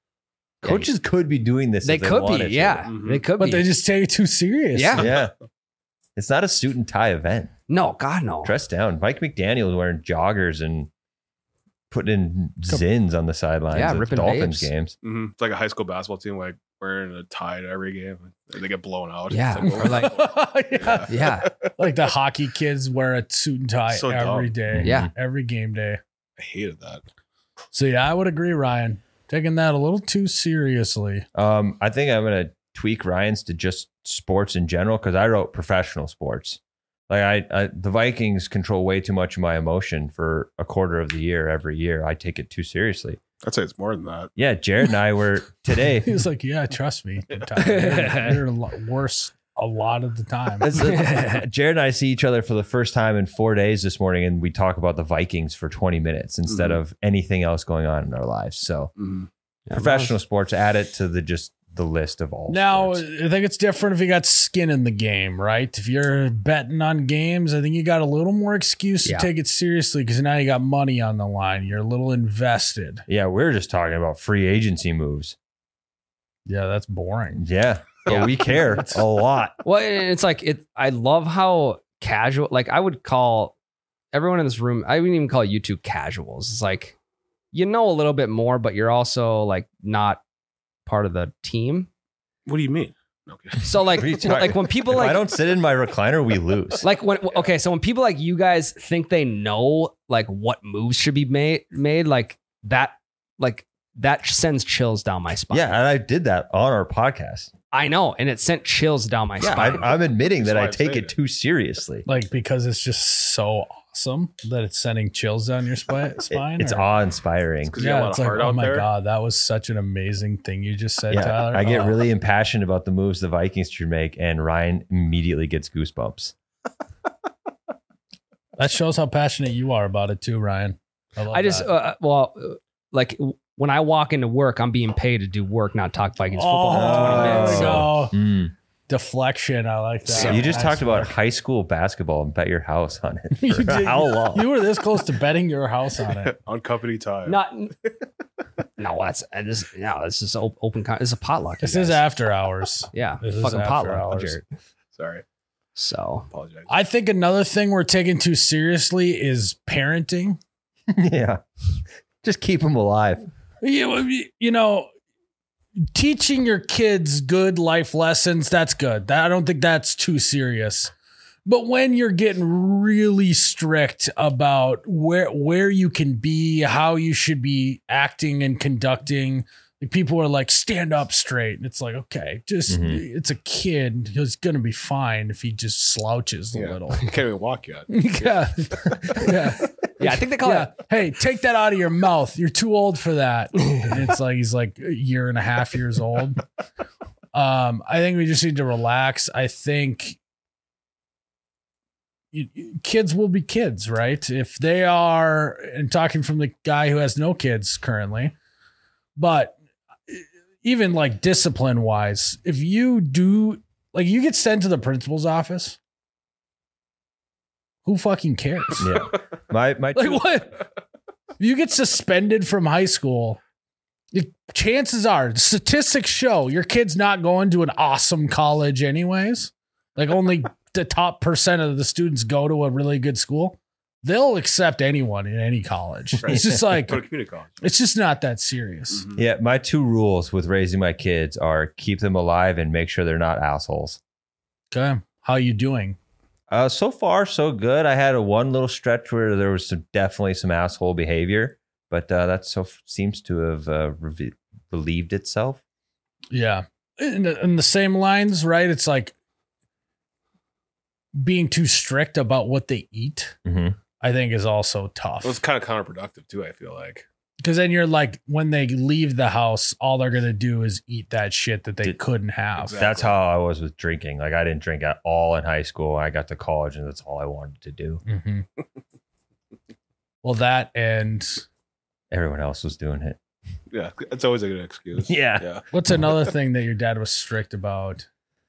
[SPEAKER 3] Coaches could be doing this.
[SPEAKER 2] they
[SPEAKER 3] if they
[SPEAKER 2] could
[SPEAKER 3] wanted
[SPEAKER 2] be.
[SPEAKER 3] to.
[SPEAKER 2] Yeah,
[SPEAKER 4] Mhm.
[SPEAKER 2] they could
[SPEAKER 1] but
[SPEAKER 2] be.
[SPEAKER 1] they just take it too serious.
[SPEAKER 2] Yeah.
[SPEAKER 3] Yeah. It's not a suit and tie event.
[SPEAKER 2] no, God, no.
[SPEAKER 3] Dress down. Mike McDaniel was wearing joggers and putting in zins on the sidelines
[SPEAKER 2] Yeah,
[SPEAKER 3] of
[SPEAKER 2] ripping
[SPEAKER 3] Dolphins
[SPEAKER 2] babes.
[SPEAKER 3] games.
[SPEAKER 4] Mm-hmm. It's like a high school basketball team, like wearing a tie to every game. They get blown out.
[SPEAKER 2] Yeah,
[SPEAKER 4] It's
[SPEAKER 2] or like-
[SPEAKER 1] yeah.
[SPEAKER 2] Yeah,
[SPEAKER 1] Like the hockey kids wear a suit and tie
[SPEAKER 4] So
[SPEAKER 1] every
[SPEAKER 4] dumb.
[SPEAKER 1] day.
[SPEAKER 2] Yeah.
[SPEAKER 1] every game day.
[SPEAKER 4] I hated that.
[SPEAKER 1] So yeah, I would agree, Ryan. Taking that a little too seriously.
[SPEAKER 3] Um, I think I'm going to tweak Ryan's to just sports in general because I wrote professional sports. Like I, I, the Vikings control way too much of my emotion for a quarter of the year every year. I take it too seriously.
[SPEAKER 4] I'd say it's more than that.
[SPEAKER 3] Yeah, Jared and I were today.
[SPEAKER 1] He was like, "Yeah, trust me, Tyler, you're a lot worse a lot of the time."
[SPEAKER 3] It's the- Jared and I see each other for the first time in four days this morning, and we talk about the Vikings for twenty minutes instead
[SPEAKER 4] Mhm.
[SPEAKER 3] of anything else going on in our lives. So
[SPEAKER 4] Mm-hmm.
[SPEAKER 2] Yeah,
[SPEAKER 3] professional sports, add it to the just the list of all.
[SPEAKER 1] Now,
[SPEAKER 3] sports.
[SPEAKER 1] I think it's different if you got skin in the game, right? If you're betting on games, I think you got a little more excuse to
[SPEAKER 2] Yeah.
[SPEAKER 1] take it seriously because now you got money on the line. You're a little invested.
[SPEAKER 3] yeah, we're just talking about free agency moves.
[SPEAKER 1] Yeah, that's boring.
[SPEAKER 3] Yeah, but
[SPEAKER 2] Yeah.
[SPEAKER 3] we care a lot.
[SPEAKER 2] Well, and it's like it. I love how casual. Like I would call everyone in this room. I wouldn't even call you two casuals. It's like you know a little bit more, but you're also like not part of the team.
[SPEAKER 4] What do you mean? Okay.
[SPEAKER 2] So like,
[SPEAKER 3] What are you talking-
[SPEAKER 2] like when people
[SPEAKER 3] If
[SPEAKER 2] like
[SPEAKER 3] I don't sit in my recliner, we lose.
[SPEAKER 2] like when okay, so when people like you guys think they know like what moves should be made, made like that, like that sends chills down my spine.
[SPEAKER 3] Yeah, and I did that on our podcast.
[SPEAKER 2] I know, and it sent chills down my
[SPEAKER 3] Yeah,
[SPEAKER 2] spine.
[SPEAKER 3] I, I'm admitting
[SPEAKER 4] That's
[SPEAKER 3] that
[SPEAKER 4] why
[SPEAKER 3] I
[SPEAKER 4] I'm
[SPEAKER 3] take
[SPEAKER 4] saying
[SPEAKER 3] it
[SPEAKER 4] it.
[SPEAKER 3] too seriously.
[SPEAKER 1] Like because it's just so awesome that it's sending chills down your spi- spine.
[SPEAKER 3] It's
[SPEAKER 1] or-
[SPEAKER 3] awe-inspiring.
[SPEAKER 4] Because you got a lot
[SPEAKER 1] it's
[SPEAKER 4] of
[SPEAKER 1] like,
[SPEAKER 4] heart
[SPEAKER 1] oh
[SPEAKER 4] out
[SPEAKER 1] my
[SPEAKER 4] there.
[SPEAKER 1] god, that was such an amazing thing you just said,
[SPEAKER 3] Yeah,
[SPEAKER 1] Tyler.
[SPEAKER 3] I get
[SPEAKER 1] Oh.
[SPEAKER 3] really impassioned about the moves the Vikings should make, and Ryan immediately gets goosebumps.
[SPEAKER 1] That shows how passionate you are about it too, Ryan. I, love
[SPEAKER 2] I just
[SPEAKER 1] that.
[SPEAKER 2] uh, well, uh, like when I walk into work, I'm being paid to do work, not talk Vikings football
[SPEAKER 1] oh,
[SPEAKER 2] for twenty
[SPEAKER 1] there
[SPEAKER 2] minutes.
[SPEAKER 1] we
[SPEAKER 2] So,
[SPEAKER 1] go.
[SPEAKER 3] Mm.
[SPEAKER 1] Deflection. I like that.
[SPEAKER 3] So you just
[SPEAKER 1] Nice
[SPEAKER 3] talked about
[SPEAKER 1] work.
[SPEAKER 3] high school basketball and bet your house on it.
[SPEAKER 1] You
[SPEAKER 3] For
[SPEAKER 1] did-
[SPEAKER 3] how long?
[SPEAKER 1] You were this close to betting your house on it.
[SPEAKER 4] On company time.
[SPEAKER 2] not no, that's I just no, this is op- open. Con- this is a potluck. you
[SPEAKER 1] This is
[SPEAKER 2] guys.
[SPEAKER 1] after hours.
[SPEAKER 2] yeah,
[SPEAKER 1] this is
[SPEAKER 2] fucking
[SPEAKER 1] after
[SPEAKER 2] potluck,
[SPEAKER 1] hours.
[SPEAKER 2] Jared.
[SPEAKER 4] Sorry.
[SPEAKER 2] So
[SPEAKER 4] Apologize.
[SPEAKER 1] I think another thing we're taking too seriously is parenting.
[SPEAKER 3] Yeah. Just keep them alive.
[SPEAKER 1] You, you know, teaching your kids good life lessons, that's good. That, I don't think that's too serious. But when you're getting really strict about where where you can be, how you should be acting and conducting, like people are like, stand up straight. And it's like, okay, just
[SPEAKER 3] Mhm.
[SPEAKER 1] it's a kid. He's gonna be fine if he just slouches a
[SPEAKER 4] Yeah.
[SPEAKER 1] little.
[SPEAKER 4] You can't even walk yet.
[SPEAKER 1] yeah. yeah.
[SPEAKER 2] yeah, I think they call
[SPEAKER 1] Yeah.
[SPEAKER 2] it.
[SPEAKER 1] Hey, take that out of your mouth. You're too old for that. And it's like he's like a year and a half years old. Um, I think we just need to relax. I think you- you- kids will be kids, right? If they are, and talking from the guy who has no kids currently, but even like discipline wise, if you do, like you get sent to the principal's office, who fucking cares?
[SPEAKER 3] Yeah. My my
[SPEAKER 1] Like
[SPEAKER 3] two,
[SPEAKER 1] what? you get suspended from high school, the chances are, statistics show your kid's not going to an awesome college anyways. Like only the top percent of the students go to a really good school. They'll accept anyone in any college.
[SPEAKER 4] Right.
[SPEAKER 1] It's just like,
[SPEAKER 4] Go to community college.
[SPEAKER 1] it's just not that serious.
[SPEAKER 4] Mhm.
[SPEAKER 3] Yeah, my two rules with raising my kids are keep them alive and make sure they're not assholes.
[SPEAKER 1] Okay. How you doing?
[SPEAKER 3] Uh, so far, so good. I had a one little stretch where there was some, definitely some asshole behavior, but uh, that so seems to have uh, re- relieved itself.
[SPEAKER 1] Yeah. In the, in the same lines, right? It's like being too strict about what they eat,
[SPEAKER 3] Mm-hmm.
[SPEAKER 1] I think is also tough.
[SPEAKER 4] It was kind of counterproductive too, I feel like.
[SPEAKER 1] Because then you're like, when they leave the house, all they're going to do is eat that shit that they
[SPEAKER 3] Did-
[SPEAKER 1] couldn't have.
[SPEAKER 4] Exactly.
[SPEAKER 3] That's how I was with drinking. Like I didn't drink at all in high school. I got to college, and that's all I wanted to do.
[SPEAKER 1] hmm well, that and
[SPEAKER 3] Everyone else was doing it.
[SPEAKER 4] Yeah, it's always a good excuse.
[SPEAKER 3] Yeah.
[SPEAKER 4] Yeah.
[SPEAKER 1] what's another thing that your dad was strict about?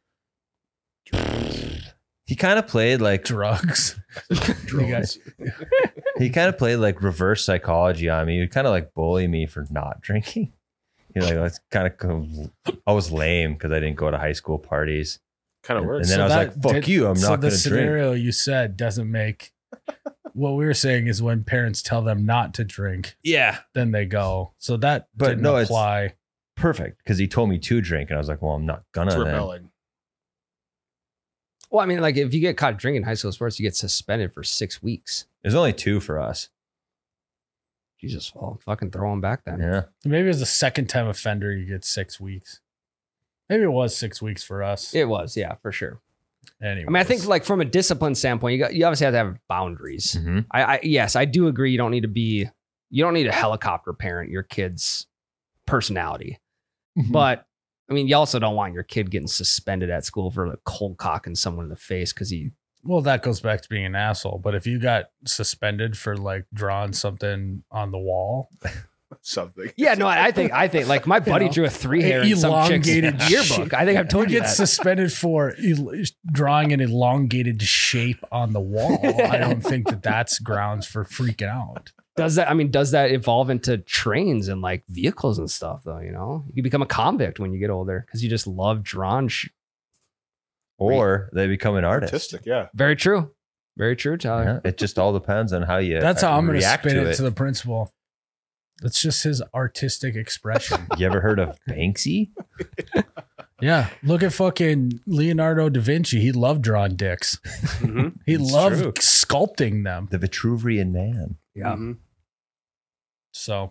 [SPEAKER 3] He kind of played like
[SPEAKER 1] Drugs. You guys-
[SPEAKER 3] he kind of played like reverse psychology on me. He kind of like bully me for not drinking. You know, like that's kind of I was lame because I didn't go to high school parties.
[SPEAKER 4] Kind of
[SPEAKER 3] And
[SPEAKER 4] works.
[SPEAKER 3] then I was
[SPEAKER 1] that
[SPEAKER 3] like, "Fuck
[SPEAKER 1] did-
[SPEAKER 3] you! I'm
[SPEAKER 1] so
[SPEAKER 3] not
[SPEAKER 1] the
[SPEAKER 3] going to drink."
[SPEAKER 1] scenario you said doesn't make. What we were saying is when parents tell them not to drink,
[SPEAKER 3] Yeah,
[SPEAKER 1] then they go. So that
[SPEAKER 3] But
[SPEAKER 1] didn't
[SPEAKER 3] no, it's-
[SPEAKER 1] apply.
[SPEAKER 3] perfect. Because he told me to drink, and I was like, "Well, I'm not gonna."
[SPEAKER 4] It's
[SPEAKER 3] Then.
[SPEAKER 4] rebelling.
[SPEAKER 2] Well, I mean, like if you get caught drinking high school sports, you get suspended for six weeks.
[SPEAKER 3] There's only two for us.
[SPEAKER 2] Jesus, well, fucking throw them back then.
[SPEAKER 3] Yeah,
[SPEAKER 1] Maybe as a second time offender, you get six weeks. Maybe it was six weeks for us.
[SPEAKER 2] It was, yeah, for sure.
[SPEAKER 1] Anyway,
[SPEAKER 2] I mean, I think like from a discipline standpoint, you got you obviously have to have boundaries.
[SPEAKER 3] mm-hmm.
[SPEAKER 2] I, I yes, I do agree. You don't need to be, you don't need to helicopter parent your kid's personality. But I mean, you also don't want your kid getting suspended at school for like cold cocking someone in the face because he.
[SPEAKER 1] well, that goes back to being an asshole. But if you got suspended for like drawing something on the wall,
[SPEAKER 4] Something.
[SPEAKER 2] Yeah, no, I, I think I think like my buddy
[SPEAKER 1] know,
[SPEAKER 2] drew a three hair in some chick's
[SPEAKER 1] elongated
[SPEAKER 2] yearbook.
[SPEAKER 1] shape.
[SPEAKER 2] I think I've told
[SPEAKER 1] you
[SPEAKER 2] you
[SPEAKER 1] get
[SPEAKER 2] that.
[SPEAKER 1] suspended for el- drawing an elongated shape on the wall. I don't think that that's grounds for freaking out.
[SPEAKER 2] Does that? I mean, does that evolve into trains and like vehicles and stuff? Though, you know, you can become a convict when you get older because you just love drawn. Sh-
[SPEAKER 3] or they become an artist.
[SPEAKER 4] Artistic, yeah.
[SPEAKER 2] Very true. Very true, Tyler.
[SPEAKER 3] Yeah, it just all depends on how you.
[SPEAKER 1] That's how I'm going to
[SPEAKER 3] react
[SPEAKER 1] spin
[SPEAKER 3] to
[SPEAKER 1] it to the principal. That's just his artistic expression.
[SPEAKER 3] You ever heard of Banksy?
[SPEAKER 1] Yeah. Look at fucking Leonardo da Vinci. He loved drawing dicks.
[SPEAKER 4] Mm-hmm.
[SPEAKER 1] He
[SPEAKER 3] It's
[SPEAKER 1] loved
[SPEAKER 3] true.
[SPEAKER 1] sculpting them.
[SPEAKER 3] The Vitruvian Man.
[SPEAKER 2] Yeah.
[SPEAKER 4] Mm-hmm.
[SPEAKER 1] So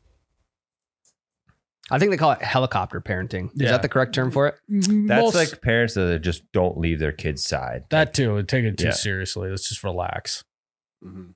[SPEAKER 2] I think they call it helicopter parenting. Is
[SPEAKER 1] Yeah.
[SPEAKER 2] that the correct term for it?
[SPEAKER 3] That's
[SPEAKER 1] most,
[SPEAKER 3] like parents that just don't leave their kids' side.
[SPEAKER 1] that too. Take it too
[SPEAKER 3] Yeah.
[SPEAKER 1] seriously. Let's just relax.
[SPEAKER 4] Mm-hmm.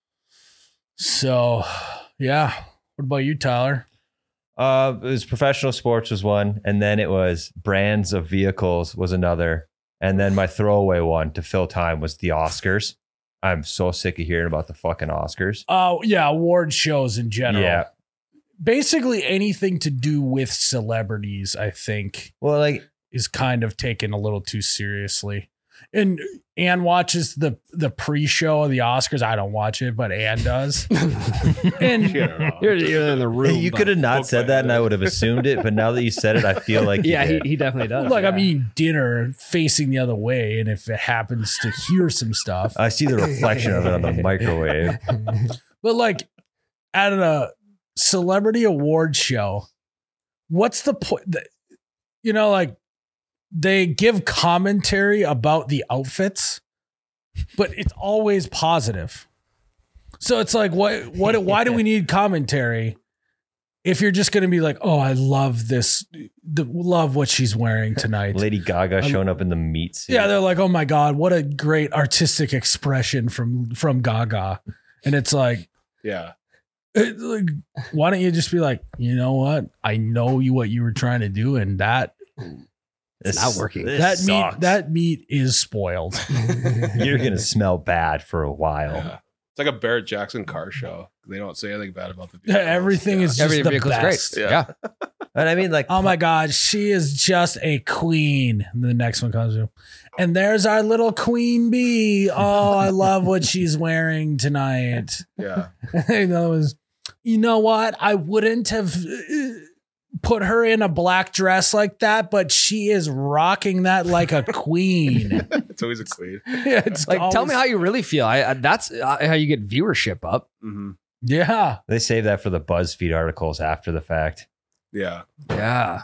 [SPEAKER 1] So, yeah. What about you, Tyler?
[SPEAKER 3] Uh, it was professional sports was one, and then it was brands of vehicles was another, and then my throwaway one to fill time was the Oscars. I'm so sick of hearing about the fucking Oscars.
[SPEAKER 1] Oh, yeah. Award shows in general.
[SPEAKER 3] Yeah.
[SPEAKER 1] Basically anything to do with celebrities, I think,
[SPEAKER 3] Well, like
[SPEAKER 1] is kind of taken a little too seriously. And Ann watches the the pre-show of the Oscars. I don't watch it, but Ann does. And
[SPEAKER 4] Yeah.
[SPEAKER 2] You're, you're in the room.
[SPEAKER 3] you
[SPEAKER 2] but-
[SPEAKER 3] could have not
[SPEAKER 4] book
[SPEAKER 3] said
[SPEAKER 4] by
[SPEAKER 3] that, and I
[SPEAKER 4] head.
[SPEAKER 3] would have assumed it. But now that you said it, I feel like you
[SPEAKER 2] Yeah, he,
[SPEAKER 3] did.
[SPEAKER 2] he definitely does.
[SPEAKER 1] like
[SPEAKER 2] yeah.
[SPEAKER 1] I'm eating dinner facing the other way, and if it happens to hear some stuff,
[SPEAKER 3] I see the reflection of it on the microwave.
[SPEAKER 1] but like at a celebrity award show, what's the point? You know, like they give commentary about the outfits, but it's always positive. So it's like, what, what, why do we need commentary if you're just going to be like, oh, I love this, the, love what she's wearing tonight.
[SPEAKER 3] Lady Gaga showing up in the meat suit.
[SPEAKER 1] Yeah, they're like, oh my God, what a great artistic expression from from Gaga. And it's like,
[SPEAKER 4] Yeah.
[SPEAKER 1] it, like, why don't you just be like, you know what? I know you what you were trying to do, and that
[SPEAKER 3] This-
[SPEAKER 2] not working.
[SPEAKER 3] this
[SPEAKER 1] that meat
[SPEAKER 3] sucks.
[SPEAKER 1] that meat is spoiled.
[SPEAKER 3] You're gonna smell bad for a while.
[SPEAKER 4] Yeah. It's like a Barrett Jackson car show. They don't say anything bad about the
[SPEAKER 1] Yeah,
[SPEAKER 4] vehicles.
[SPEAKER 1] everything
[SPEAKER 4] Yeah.
[SPEAKER 1] is just
[SPEAKER 2] Every
[SPEAKER 1] the
[SPEAKER 2] vehicle's
[SPEAKER 1] best.
[SPEAKER 2] great.
[SPEAKER 4] Yeah.
[SPEAKER 2] Yeah.
[SPEAKER 3] And I mean, like,
[SPEAKER 1] Oh my God, she is just a queen. And the next one comes through. And there's our little queen bee. Oh, I love what she's wearing tonight.
[SPEAKER 4] Yeah.
[SPEAKER 1] And that was you know what? I wouldn't have uh, put her in a black dress like that, but she is rocking that like a queen.
[SPEAKER 4] It's always a queen.
[SPEAKER 1] Yeah, it's
[SPEAKER 2] Like, tell me
[SPEAKER 1] always-
[SPEAKER 2] how you really feel. I, I that's uh, how you get viewership up.
[SPEAKER 4] hmm
[SPEAKER 1] Yeah.
[SPEAKER 3] They save that for the BuzzFeed articles after the fact.
[SPEAKER 4] Yeah.
[SPEAKER 2] Yeah.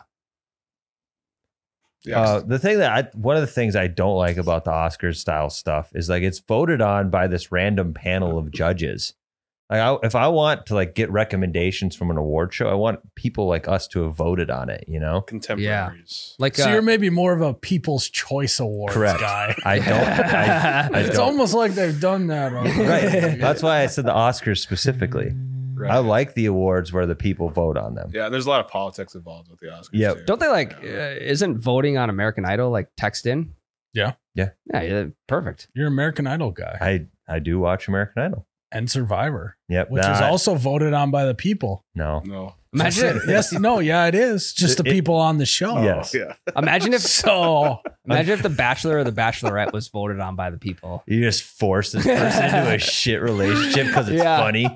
[SPEAKER 4] Yeah.
[SPEAKER 3] Uh, the thing that I, one of the things I don't like about the Oscars style stuff is like it's voted on by this random panel of judges. Like I, if I want to like get recommendations from an award show, I want people like us to have voted on it. You know,
[SPEAKER 4] Contemporaries.
[SPEAKER 2] Like,
[SPEAKER 1] So
[SPEAKER 2] uh,
[SPEAKER 1] you're maybe more of a People's Choice Awards
[SPEAKER 3] Correct.
[SPEAKER 1] guy.
[SPEAKER 3] I don't. I, I
[SPEAKER 1] It's
[SPEAKER 3] don't.
[SPEAKER 1] almost like they've done that. already.
[SPEAKER 3] Right. That's why I said the Oscars specifically.
[SPEAKER 4] Right.
[SPEAKER 3] I like the awards where the people vote on them.
[SPEAKER 4] Yeah, and there's a lot of politics involved with the Oscars.
[SPEAKER 3] Yep.
[SPEAKER 4] too.
[SPEAKER 2] don't they like, uh,
[SPEAKER 4] Yeah.
[SPEAKER 2] isn't voting on American Idol like text in?
[SPEAKER 1] Yeah.
[SPEAKER 3] Yeah.
[SPEAKER 2] Yeah. yeah perfect.
[SPEAKER 1] You're an American Idol guy
[SPEAKER 3] I I do watch American Idol.
[SPEAKER 1] and Survivor,
[SPEAKER 3] Yep.
[SPEAKER 1] which
[SPEAKER 3] Nah,
[SPEAKER 1] is also voted on by the people.
[SPEAKER 3] no.
[SPEAKER 4] No.
[SPEAKER 2] Imagine,
[SPEAKER 1] yes, no, yeah, it is. Just the
[SPEAKER 3] It-
[SPEAKER 1] people on the show.
[SPEAKER 3] Yes.
[SPEAKER 4] Yeah.
[SPEAKER 2] imagine if,
[SPEAKER 1] So
[SPEAKER 2] imagine if the Bachelor or the Bachelorette was voted on by the people.
[SPEAKER 3] You just force this person into a shit relationship because it's
[SPEAKER 2] Yeah.
[SPEAKER 3] funny.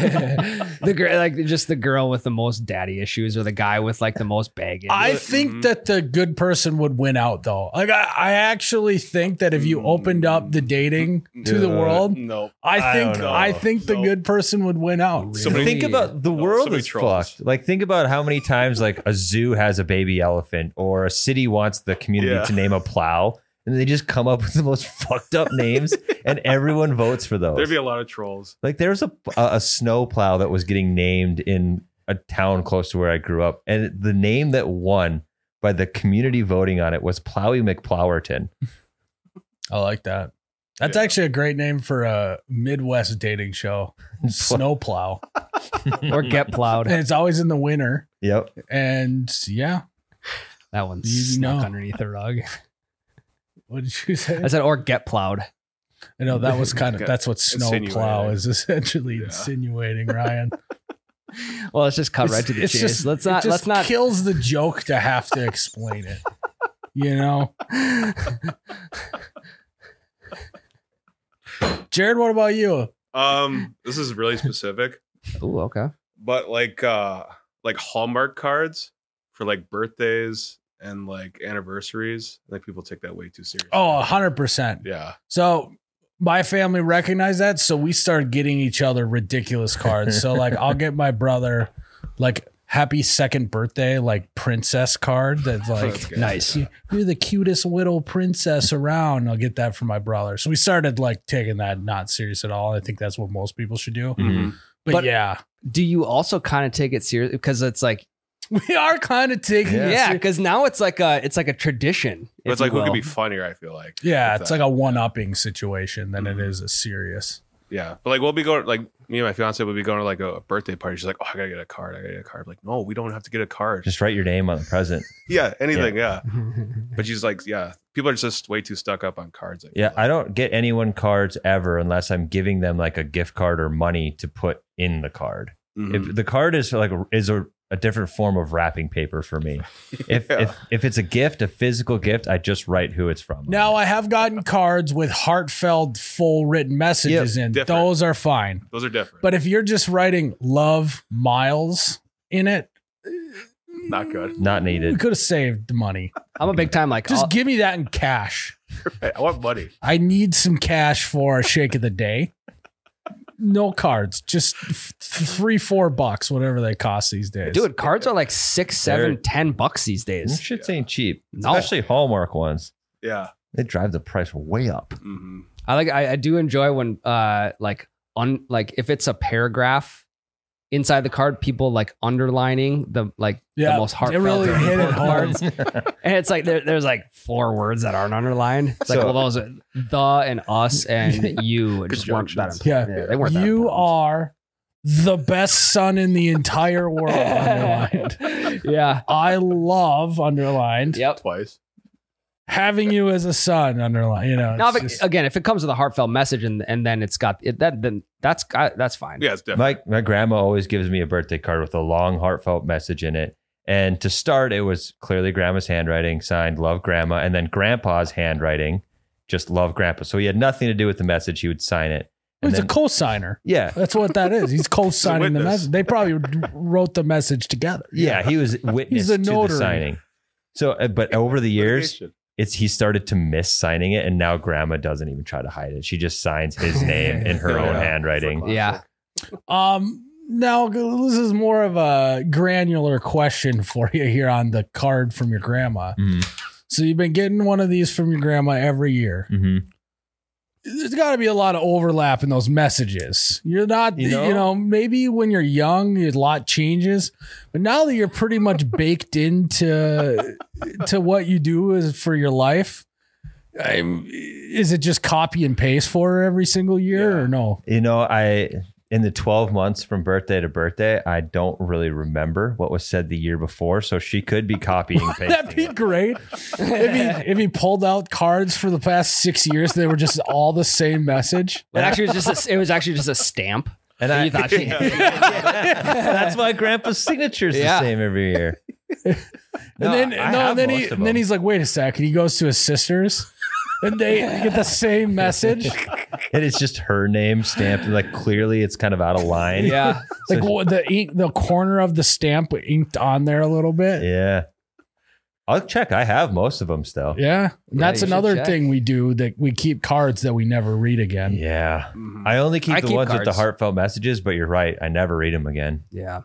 [SPEAKER 2] The girl, like just the girl with the most daddy issues, or the guy with like the most baggage.
[SPEAKER 1] I
[SPEAKER 4] Mhm.
[SPEAKER 1] think that the good person would win out, though. Like I, I actually think that if you opened up the dating to the
[SPEAKER 3] Uh,
[SPEAKER 1] world,
[SPEAKER 4] No.
[SPEAKER 1] I
[SPEAKER 3] I
[SPEAKER 1] think
[SPEAKER 3] don't know.
[SPEAKER 1] I think the
[SPEAKER 4] No.
[SPEAKER 1] good person would win out.
[SPEAKER 4] Somebody-
[SPEAKER 3] Think about the
[SPEAKER 4] No,
[SPEAKER 3] world
[SPEAKER 4] so many
[SPEAKER 3] is
[SPEAKER 4] trolls.
[SPEAKER 3] fucked. Like think about how many times like a zoo has a baby elephant or a city wants the community
[SPEAKER 4] Yeah.
[SPEAKER 3] to name a plow and they just come up with the most fucked up names and everyone votes for those.
[SPEAKER 4] There'd be a lot of trolls.
[SPEAKER 3] Like there's a, a a snow plow that was getting named in a town close to where I grew up and the name that won by the community voting on it was Plowy McPlowerton.
[SPEAKER 1] I like that. That's
[SPEAKER 4] Yeah.
[SPEAKER 1] actually a great name for a Midwest dating show. Snowplow.
[SPEAKER 2] or get plowed.
[SPEAKER 1] And it's always in the winter.
[SPEAKER 3] Yep.
[SPEAKER 1] And yeah.
[SPEAKER 2] That one's
[SPEAKER 1] You
[SPEAKER 2] snuck
[SPEAKER 1] know.
[SPEAKER 2] underneath the rug.
[SPEAKER 1] What did you say?
[SPEAKER 2] I said, or get plowed.
[SPEAKER 1] I know that was kind of
[SPEAKER 4] Yeah.
[SPEAKER 1] that's what snowplow
[SPEAKER 4] Insinuating.
[SPEAKER 1] is essentially
[SPEAKER 4] Yeah.
[SPEAKER 1] insinuating, Ryan.
[SPEAKER 2] Well, let's just cut right to the
[SPEAKER 1] It's
[SPEAKER 2] chase.
[SPEAKER 1] just-
[SPEAKER 2] let's
[SPEAKER 1] it
[SPEAKER 2] not.
[SPEAKER 1] just
[SPEAKER 2] Let's not.
[SPEAKER 1] kills the joke to have to explain it. You know? Jared, what about you?
[SPEAKER 4] Um, this is really specific,
[SPEAKER 2] Ooh, okay.
[SPEAKER 4] but like uh like Hallmark cards for like birthdays and like anniversaries. I think people take that way too seriously.
[SPEAKER 1] Oh, one hundred percent.
[SPEAKER 4] yeah.
[SPEAKER 1] So my family recognized that, so we started getting each other ridiculous cards. So like I'll get my brother like happy second birthday, like princess card that's like
[SPEAKER 4] That's good.
[SPEAKER 2] Nice.
[SPEAKER 4] Yeah.
[SPEAKER 1] you're the cutest little princess around. I'll get that for my brother. So we started like taking that not serious at all. I think that's what most people should do.
[SPEAKER 3] Mhm.
[SPEAKER 1] But,
[SPEAKER 2] But-
[SPEAKER 1] yeah,
[SPEAKER 2] Do you also kind of take it serious because it's like,
[SPEAKER 1] we are kind of taking
[SPEAKER 3] Yeah.
[SPEAKER 1] it
[SPEAKER 2] yeah,
[SPEAKER 1] ser-
[SPEAKER 2] because now it's like a, it's like a tradition.
[SPEAKER 4] But it's like who could be funnier, I feel like.
[SPEAKER 1] yeah,
[SPEAKER 4] with
[SPEAKER 1] it's
[SPEAKER 4] that.
[SPEAKER 1] like a one-upping situation than
[SPEAKER 4] Mhm.
[SPEAKER 1] it is a serious.
[SPEAKER 4] Yeah. But like we'll be going like me and my fiance would be going to like a birthday party. She's like, oh, I gotta get a card. I gotta get a card. I'm like, no, we don't have to get a card.
[SPEAKER 3] Just write your name on the present.
[SPEAKER 4] yeah, anything, yeah. But she's like, yeah, people are just way too stuck up on cards. I feel
[SPEAKER 3] Yeah,
[SPEAKER 4] like.
[SPEAKER 3] I don't get anyone cards ever unless I'm giving them like a gift card or money to put in the card.
[SPEAKER 4] Mhm.
[SPEAKER 3] If the card is like is a, a different form of wrapping paper for me. If
[SPEAKER 4] Yeah.
[SPEAKER 3] if if it's a gift, a physical gift, I just write who it's from.
[SPEAKER 1] Now I have gotten cards with heartfelt, full written messages in.
[SPEAKER 4] different.
[SPEAKER 1] Those are fine.
[SPEAKER 4] Those are different.
[SPEAKER 1] But if you're just writing "Love Miles" in it,
[SPEAKER 4] Not good.
[SPEAKER 3] Not
[SPEAKER 1] we
[SPEAKER 3] needed.
[SPEAKER 1] could have saved the money.
[SPEAKER 2] I'm a big time like,
[SPEAKER 1] Just
[SPEAKER 2] I'll-
[SPEAKER 1] give me that in cash.
[SPEAKER 4] Hey, I want money.
[SPEAKER 1] I need some cash for a shake of the day. No cards, just f- three, four bucks, whatever they cost these days.
[SPEAKER 2] dude, cards are like six, seven,
[SPEAKER 3] They're-
[SPEAKER 2] ten bucks these
[SPEAKER 3] This
[SPEAKER 2] days.
[SPEAKER 3] shit's ain't cheap.
[SPEAKER 2] No.
[SPEAKER 3] Especially Hallmark ones.
[SPEAKER 4] Yeah.
[SPEAKER 3] They drive the price way up.
[SPEAKER 4] hmm
[SPEAKER 2] I like, I, I do enjoy when, uh, like, un, like if it's a paragraph inside the card, people like underlining the like
[SPEAKER 1] Yeah,
[SPEAKER 2] the most
[SPEAKER 1] they
[SPEAKER 2] heartfelt
[SPEAKER 1] really
[SPEAKER 2] of
[SPEAKER 1] hit it
[SPEAKER 2] cards.
[SPEAKER 1] home.
[SPEAKER 2] And it's like there, there's like four words that aren't underlined. It's like,
[SPEAKER 3] So-
[SPEAKER 2] well, those are the and us and you just weren't that
[SPEAKER 4] Conjunctions.
[SPEAKER 2] important.
[SPEAKER 1] Yeah.
[SPEAKER 2] they weren't that
[SPEAKER 1] You
[SPEAKER 2] important.
[SPEAKER 1] are the best son in the entire world. Underlined.
[SPEAKER 2] Yeah.
[SPEAKER 1] I love underlined.
[SPEAKER 2] Yep.
[SPEAKER 4] Twice.
[SPEAKER 1] Having you as a son underlined. You know.
[SPEAKER 2] Now,
[SPEAKER 1] it's
[SPEAKER 2] if it-
[SPEAKER 1] just-
[SPEAKER 2] again, if it comes with a heartfelt message and and then it's got it, that then that's I- that's fine.
[SPEAKER 4] Yeah, it's different.
[SPEAKER 3] My my grandma always gives me a birthday card with a long, heartfelt message in it. And to start, it was clearly grandma's handwriting, signed "Love Grandma," and then grandpa's handwriting, just "Love Grandpa." So he had nothing to do with the message. He would sign it. And
[SPEAKER 1] He's
[SPEAKER 3] then-
[SPEAKER 1] a co-signer.
[SPEAKER 3] yeah.
[SPEAKER 1] That's what that is. He's co-signing the
[SPEAKER 4] witness.
[SPEAKER 1] message. They probably wrote the message together.
[SPEAKER 3] Yeah, he was witness
[SPEAKER 1] the
[SPEAKER 3] to the
[SPEAKER 1] notary.
[SPEAKER 3] signing. So, uh, but over the years,
[SPEAKER 4] Litigation.
[SPEAKER 3] it's he started to miss signing it, and now Grandma doesn't even try to hide it. She just signs his name in her
[SPEAKER 4] Oh,
[SPEAKER 3] own
[SPEAKER 4] yeah.
[SPEAKER 3] handwriting.
[SPEAKER 2] Yeah.
[SPEAKER 1] Um, now this is more of a granular question for you here on the card from your grandma.
[SPEAKER 3] Mhm.
[SPEAKER 1] So you've been getting one of these from your grandma every year.
[SPEAKER 3] Mhm.
[SPEAKER 1] There's got to be a lot of overlap in those messages. You're not,
[SPEAKER 3] You
[SPEAKER 1] you
[SPEAKER 3] know?
[SPEAKER 1] know, maybe when you're young, a lot changes, but now that you're pretty much baked into to what you do is for your life, I'm, is it just copy and paste for her every single year
[SPEAKER 4] Yeah.
[SPEAKER 1] or no?
[SPEAKER 3] You know, I in the twelve months from birthday to birthday, I don't really remember what was said the year before. So she could be copying and pasting.
[SPEAKER 1] That'd be
[SPEAKER 3] it.
[SPEAKER 1] great. if he if he pulled out cards for the past six years, they were just all the same message.
[SPEAKER 2] But actually, it was just a, it was actually just a stamp.
[SPEAKER 3] And
[SPEAKER 2] And
[SPEAKER 3] I
[SPEAKER 2] you thought she,
[SPEAKER 3] that's why Grandpa's signature is
[SPEAKER 2] Yeah.
[SPEAKER 3] the same every year.
[SPEAKER 1] And then
[SPEAKER 3] I
[SPEAKER 1] no,
[SPEAKER 3] have
[SPEAKER 1] and then
[SPEAKER 3] most
[SPEAKER 1] he
[SPEAKER 3] of
[SPEAKER 1] and then
[SPEAKER 3] them.
[SPEAKER 1] he's like, wait a sec. And he goes to his sisters, and they get the same message.
[SPEAKER 3] And it's just her name stamped, and like clearly it's kind of out of line.
[SPEAKER 2] yeah.
[SPEAKER 1] Like what, the ink, the corner of the stamp inked on there a little bit.
[SPEAKER 3] Yeah. I'll check. I have most of them still.
[SPEAKER 1] Yeah, and that's
[SPEAKER 2] you should
[SPEAKER 1] another
[SPEAKER 2] check.
[SPEAKER 1] thing we do that we keep cards that we never read again.
[SPEAKER 3] Yeah.
[SPEAKER 4] Mhm.
[SPEAKER 3] I only keep
[SPEAKER 2] I
[SPEAKER 3] the
[SPEAKER 2] keep
[SPEAKER 3] ones with the
[SPEAKER 2] cards.
[SPEAKER 3] heartfelt messages, but you're right. I never read them again.
[SPEAKER 2] Yeah.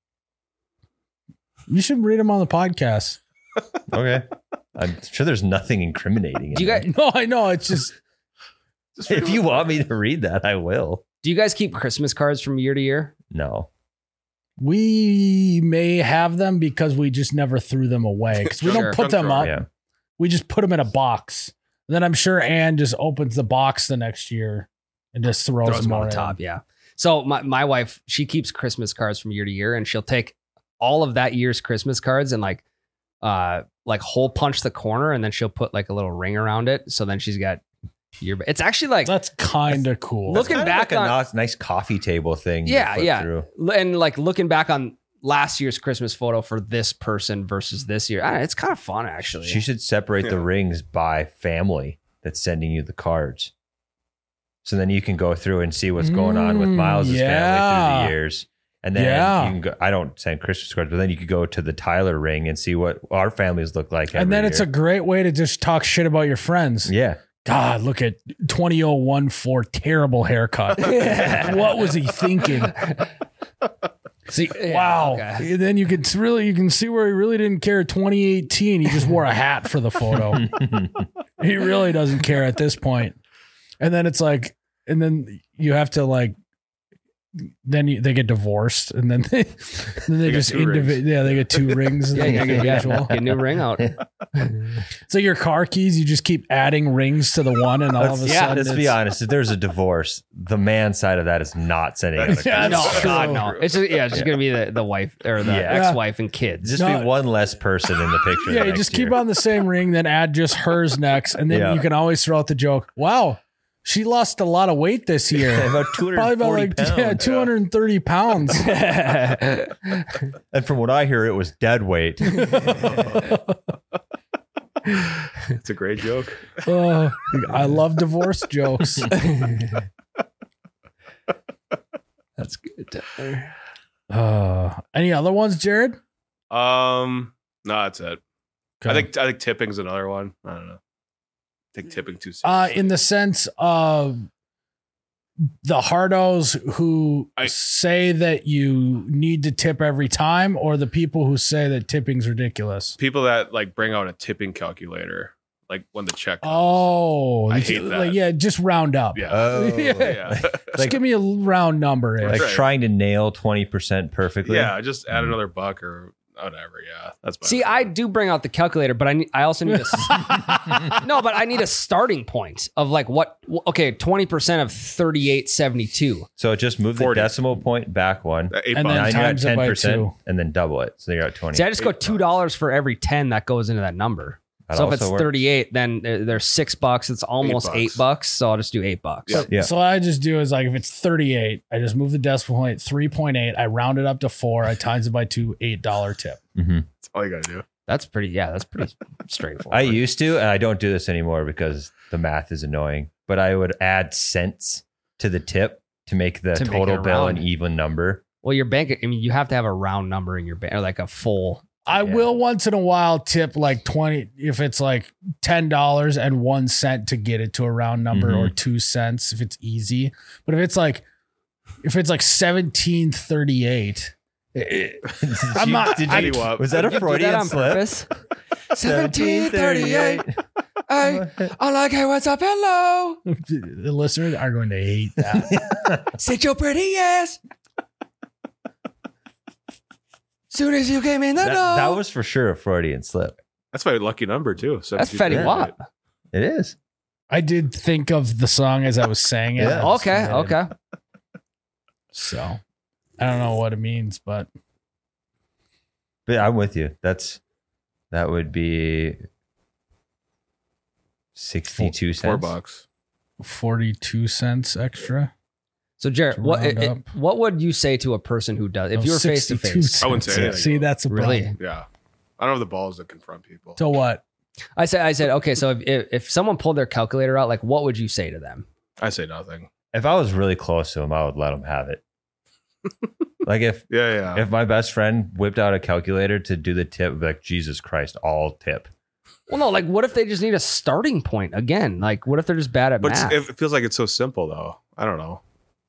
[SPEAKER 1] You should read them on the podcast.
[SPEAKER 3] Okay. I'm sure there's nothing incriminating. in
[SPEAKER 2] Do you
[SPEAKER 3] there.
[SPEAKER 2] guys
[SPEAKER 1] No, I know it's just
[SPEAKER 4] Just read
[SPEAKER 3] If you want me to read that, I will.
[SPEAKER 2] do you guys keep Christmas cards from year to year?
[SPEAKER 3] No.
[SPEAKER 1] we may have them because we just never threw them away because we
[SPEAKER 2] Sure.
[SPEAKER 1] don't put them
[SPEAKER 4] Junk
[SPEAKER 1] up.
[SPEAKER 3] Yeah.
[SPEAKER 1] We just put them in a box. And then I'm sure Ann just opens the box the next year and just throws,
[SPEAKER 2] Throws
[SPEAKER 1] them
[SPEAKER 2] them on
[SPEAKER 1] more
[SPEAKER 2] the
[SPEAKER 1] in.
[SPEAKER 2] top. Yeah. So my, my wife, she keeps Christmas cards from year to year, and she'll take all of that year's Christmas cards and like uh like hole punch the corner, and then she'll put like a little ring around it. So then she's got year. It's actually like
[SPEAKER 1] That's kind of cool.
[SPEAKER 2] Look- Looking
[SPEAKER 3] Kind of
[SPEAKER 2] back
[SPEAKER 3] like a
[SPEAKER 2] on-
[SPEAKER 3] nice, nice coffee table thing. to
[SPEAKER 2] Yeah,
[SPEAKER 3] flip
[SPEAKER 2] yeah.
[SPEAKER 3] through.
[SPEAKER 2] and like looking back on last year's Christmas photo for this person versus this year. I don't know, it's kind of fun actually.
[SPEAKER 3] She should separate the
[SPEAKER 4] Yeah.
[SPEAKER 3] rings by family that's sending you the cards. So then you can go through and see what's going on with
[SPEAKER 1] Mm,
[SPEAKER 3] Miles's family through
[SPEAKER 1] yeah.
[SPEAKER 3] the years. And then
[SPEAKER 1] Yeah.
[SPEAKER 3] you can go, I don't send Christmas cards, but then you could go to the Tyler ring and see what our families look like.
[SPEAKER 1] and then
[SPEAKER 3] every
[SPEAKER 1] it's a
[SPEAKER 3] year.
[SPEAKER 1] great way to just talk shit about your friends.
[SPEAKER 3] yeah.
[SPEAKER 1] God, look at twenty oh one four terrible haircut. What was he thinking?
[SPEAKER 2] See, yeah,
[SPEAKER 1] Wow.
[SPEAKER 2] okay.
[SPEAKER 1] And then you could really you can see where he really didn't care. twenty eighteen, he just wore a hat for the photo. He really doesn't care at this point. And then it's like, and then you have to like, then you, they get divorced, and then they, then they,
[SPEAKER 4] They get
[SPEAKER 1] just
[SPEAKER 4] two rings.
[SPEAKER 1] individual. Yeah, they get two rings.
[SPEAKER 2] Yeah, yeah, yeah, yeah.
[SPEAKER 1] individual.
[SPEAKER 2] Get a new ring out.
[SPEAKER 1] So your car keys, you just keep adding rings to the one, and all
[SPEAKER 3] Let's,
[SPEAKER 1] of a
[SPEAKER 2] yeah,
[SPEAKER 1] sudden,
[SPEAKER 3] let's be
[SPEAKER 1] it's-
[SPEAKER 3] honest. If there's a divorce, the man side of that is not sending out a
[SPEAKER 1] Yeah,
[SPEAKER 3] Christmas
[SPEAKER 2] No,
[SPEAKER 1] That's
[SPEAKER 3] card.
[SPEAKER 2] God,
[SPEAKER 1] true.
[SPEAKER 2] no. It's just, yeah, it's just gonna be the, the wife or the
[SPEAKER 3] Yeah.
[SPEAKER 2] ex-wife and kids.
[SPEAKER 3] Just
[SPEAKER 1] No.
[SPEAKER 3] be one less person in the picture.
[SPEAKER 1] Yeah, you
[SPEAKER 3] next
[SPEAKER 1] just keep
[SPEAKER 3] year.
[SPEAKER 1] on the same ring, then add just hers next, and then
[SPEAKER 3] Yeah.
[SPEAKER 1] you can always throw out the joke. Wow, she lost a lot of weight this year.
[SPEAKER 3] about two
[SPEAKER 1] Probably
[SPEAKER 3] hundred
[SPEAKER 1] about
[SPEAKER 3] forty
[SPEAKER 1] like
[SPEAKER 3] pounds.
[SPEAKER 1] yeah, two hundred thirty pounds.
[SPEAKER 3] And from what I hear, it was dead weight.
[SPEAKER 4] It's a great joke.
[SPEAKER 1] Oh, I love divorce jokes.
[SPEAKER 2] That's good.
[SPEAKER 1] Uh, any other ones, Jared?
[SPEAKER 4] Um, no, that's it. I
[SPEAKER 1] Okay.
[SPEAKER 4] think I think tipping's another one. I don't know. Take tipping too seriously.
[SPEAKER 1] uh, in the sense of the hardos who
[SPEAKER 4] I-
[SPEAKER 1] say that you need to tip every time, or the people who say that tipping's ridiculous.
[SPEAKER 4] People that like bring out a tipping calculator, like when the check. comes.
[SPEAKER 1] Oh,
[SPEAKER 4] I
[SPEAKER 1] the-
[SPEAKER 4] hate that.
[SPEAKER 1] like, yeah, just round up.
[SPEAKER 4] yeah,
[SPEAKER 3] Oh,
[SPEAKER 1] Yeah.
[SPEAKER 4] yeah,
[SPEAKER 1] Just give me a round number.
[SPEAKER 3] like
[SPEAKER 4] Right.
[SPEAKER 3] trying to nail twenty percent perfectly.
[SPEAKER 4] yeah. Just add
[SPEAKER 3] Mm.
[SPEAKER 4] another buck or whatever. Yeah, that's my
[SPEAKER 2] See, I do bring out the calculator, but I need, I also need a no, but I need a starting point of like what? Okay, twenty percent of thirty-eight seventy-two.
[SPEAKER 3] So just move
[SPEAKER 4] forty.
[SPEAKER 3] the decimal point back one.
[SPEAKER 4] Uh, eight
[SPEAKER 1] And
[SPEAKER 4] bucks.
[SPEAKER 1] then
[SPEAKER 3] Now you're at
[SPEAKER 1] times it
[SPEAKER 3] ten
[SPEAKER 1] by
[SPEAKER 3] percent,
[SPEAKER 1] two.
[SPEAKER 3] and then double it. So you're at twenty.
[SPEAKER 2] See, I just go
[SPEAKER 4] Eight
[SPEAKER 2] two dollars for every ten that goes into that number.
[SPEAKER 3] That
[SPEAKER 2] so if
[SPEAKER 3] also
[SPEAKER 2] it's
[SPEAKER 3] works.
[SPEAKER 2] thirty-eight, then there- there's six bucks. It's almost eight
[SPEAKER 4] bucks.
[SPEAKER 2] bucks. So I'll just do eight bucks.
[SPEAKER 4] Yeah.
[SPEAKER 3] Yeah.
[SPEAKER 1] So what I just do is like if it's thirty-eight, I just move the decimal point three point eight. I round it up to four. I times it by two, eight dollar tip.
[SPEAKER 3] Mhm.
[SPEAKER 4] That's all you gotta do.
[SPEAKER 2] That's pretty. Yeah, that's pretty straightforward.
[SPEAKER 3] I used to, and I don't do this anymore because the math is annoying. But I would add cents to the tip to make the
[SPEAKER 2] To make
[SPEAKER 3] total
[SPEAKER 2] it
[SPEAKER 3] bill
[SPEAKER 2] round.
[SPEAKER 3] an even number.
[SPEAKER 2] Well, your bank, I mean, you have to have a round number in your bank, or like a full.
[SPEAKER 1] I
[SPEAKER 3] Yeah.
[SPEAKER 1] will once in a while tip like twenty if it's like ten dollars and one cent to get it to a round number,
[SPEAKER 3] Mhm.
[SPEAKER 1] or two cents if it's easy. But if it's like if it's like seventeen thirty eight, I'm
[SPEAKER 3] you,
[SPEAKER 1] not-
[SPEAKER 3] did
[SPEAKER 1] I-
[SPEAKER 3] you,
[SPEAKER 4] What?
[SPEAKER 3] was that a
[SPEAKER 2] You do
[SPEAKER 3] Freudian
[SPEAKER 2] that on
[SPEAKER 3] slip?
[SPEAKER 2] purpose? seventeen thirty-eight. Hey, I like, hey, what's up? Hello.
[SPEAKER 1] the listeners are going to hate that.
[SPEAKER 2] Sit your pretty ass. Soon as you came in the
[SPEAKER 3] That,
[SPEAKER 2] door.
[SPEAKER 3] that was for sure a Freudian slip.
[SPEAKER 4] That's my lucky number too.
[SPEAKER 2] That's
[SPEAKER 4] seventeen
[SPEAKER 2] Fetty
[SPEAKER 3] Yeah.
[SPEAKER 2] Wap.
[SPEAKER 3] It is.
[SPEAKER 1] I did think of the song as I was saying it.
[SPEAKER 3] Yeah.
[SPEAKER 1] I just
[SPEAKER 2] Okay,
[SPEAKER 1] forget it.
[SPEAKER 2] okay.
[SPEAKER 1] So I don't know what it means, but
[SPEAKER 3] But I'm with you. That's that would be sixty-two
[SPEAKER 4] Four
[SPEAKER 3] cents.
[SPEAKER 4] bucks.
[SPEAKER 1] forty-two cents extra.
[SPEAKER 2] So, Jared,
[SPEAKER 1] To
[SPEAKER 2] what
[SPEAKER 1] round
[SPEAKER 2] it, it-
[SPEAKER 1] up.
[SPEAKER 2] what would you say to a person who does if
[SPEAKER 1] No,
[SPEAKER 2] you were face to
[SPEAKER 1] sixty-two
[SPEAKER 2] face?
[SPEAKER 4] I wouldn't say
[SPEAKER 1] cents.
[SPEAKER 4] anything.
[SPEAKER 1] See, that's a
[SPEAKER 2] Really?
[SPEAKER 1] problem.
[SPEAKER 4] Yeah. I don't have the balls to confront people.
[SPEAKER 1] So what?
[SPEAKER 2] I said, I said, okay. So if, if if someone pulled their calculator out, like, what would you say to them?
[SPEAKER 4] I say nothing.
[SPEAKER 3] If I was really close to him, I would let him have it. Like if
[SPEAKER 4] Yeah, yeah.
[SPEAKER 3] if my best friend whipped out a calculator to do the tip, I'd be like, Jesus Christ, all tip.
[SPEAKER 2] Well, no, like, what if they just need a starting point again? Like, what if they're just bad at
[SPEAKER 4] but
[SPEAKER 2] math?
[SPEAKER 4] it's, it feels like it's so simple though. I don't know.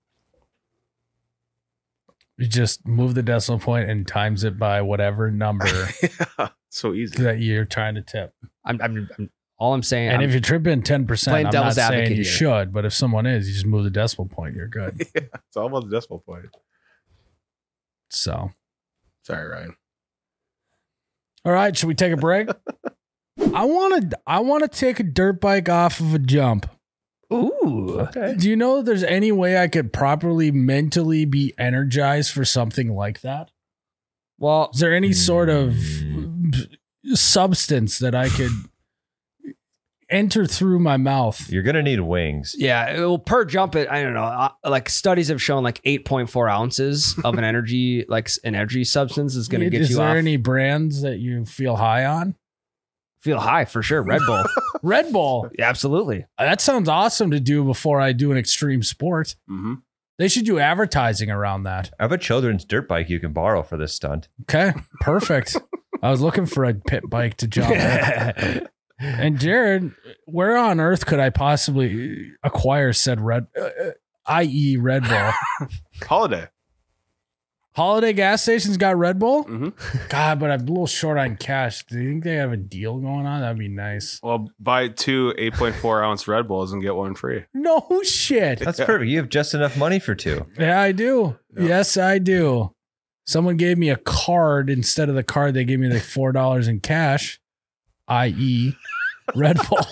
[SPEAKER 1] You just move the decimal point and times it by whatever number
[SPEAKER 4] Yeah. So easy.
[SPEAKER 1] that you're trying to tip.
[SPEAKER 2] I'm, I'm, I'm all I'm saying.
[SPEAKER 1] And
[SPEAKER 2] I'm-
[SPEAKER 1] if you're tripping ten percent,
[SPEAKER 2] playing
[SPEAKER 1] I'm not
[SPEAKER 2] devil's
[SPEAKER 1] saying
[SPEAKER 2] advocate
[SPEAKER 1] you
[SPEAKER 2] here.
[SPEAKER 1] should, but if someone is, you just move the decimal point, you're good.
[SPEAKER 4] It's all about the decimal point.
[SPEAKER 1] So,
[SPEAKER 4] Sorry, Ryan.
[SPEAKER 1] all right, should we take a break? I want to I want to take a dirt bike off of a jump.
[SPEAKER 2] ooh,
[SPEAKER 3] Okay.
[SPEAKER 1] Do you know if there's any way I could properly mentally be energized for something like that?
[SPEAKER 2] well,
[SPEAKER 1] Is there any sort of
[SPEAKER 3] Mm.
[SPEAKER 1] substance that I could enter through my mouth?
[SPEAKER 3] You're gonna need wings.
[SPEAKER 2] yeah, it will per jump it. I don't know. uh, Like studies have shown, like eight point four ounces of an energy, like s- an energy substance, is going to get
[SPEAKER 1] Is
[SPEAKER 2] you
[SPEAKER 1] there
[SPEAKER 2] off.
[SPEAKER 1] any brands that you feel high on?
[SPEAKER 2] Feel high for sure. Red Bull,
[SPEAKER 1] Red Bull.
[SPEAKER 2] absolutely.
[SPEAKER 1] That sounds awesome to do before I do an extreme sport.
[SPEAKER 4] Mm-hmm.
[SPEAKER 1] They should do advertising around that.
[SPEAKER 3] I have a children's dirt bike you can borrow for this stunt.
[SPEAKER 1] Okay, perfect. I was looking for a pit bike to jump. And Jared, where on earth could I possibly acquire said Red, uh, that is. Red Bull?
[SPEAKER 4] Holiday.
[SPEAKER 1] Holiday gas stations got Red Bull?
[SPEAKER 4] Mm-hmm.
[SPEAKER 1] God, but I'm a little short on cash. Do you think they have a deal going on? That'd be nice.
[SPEAKER 4] Well, buy two eight point four ounce Red Bulls and get one free.
[SPEAKER 1] No shit.
[SPEAKER 3] That's
[SPEAKER 4] Yeah.
[SPEAKER 3] perfect. You have just enough money for two.
[SPEAKER 1] Yeah, I do.
[SPEAKER 4] Yeah.
[SPEAKER 1] Yes, I do. Someone gave me a card instead of the card. They gave me like four dollars in cash, that is. Red Bull.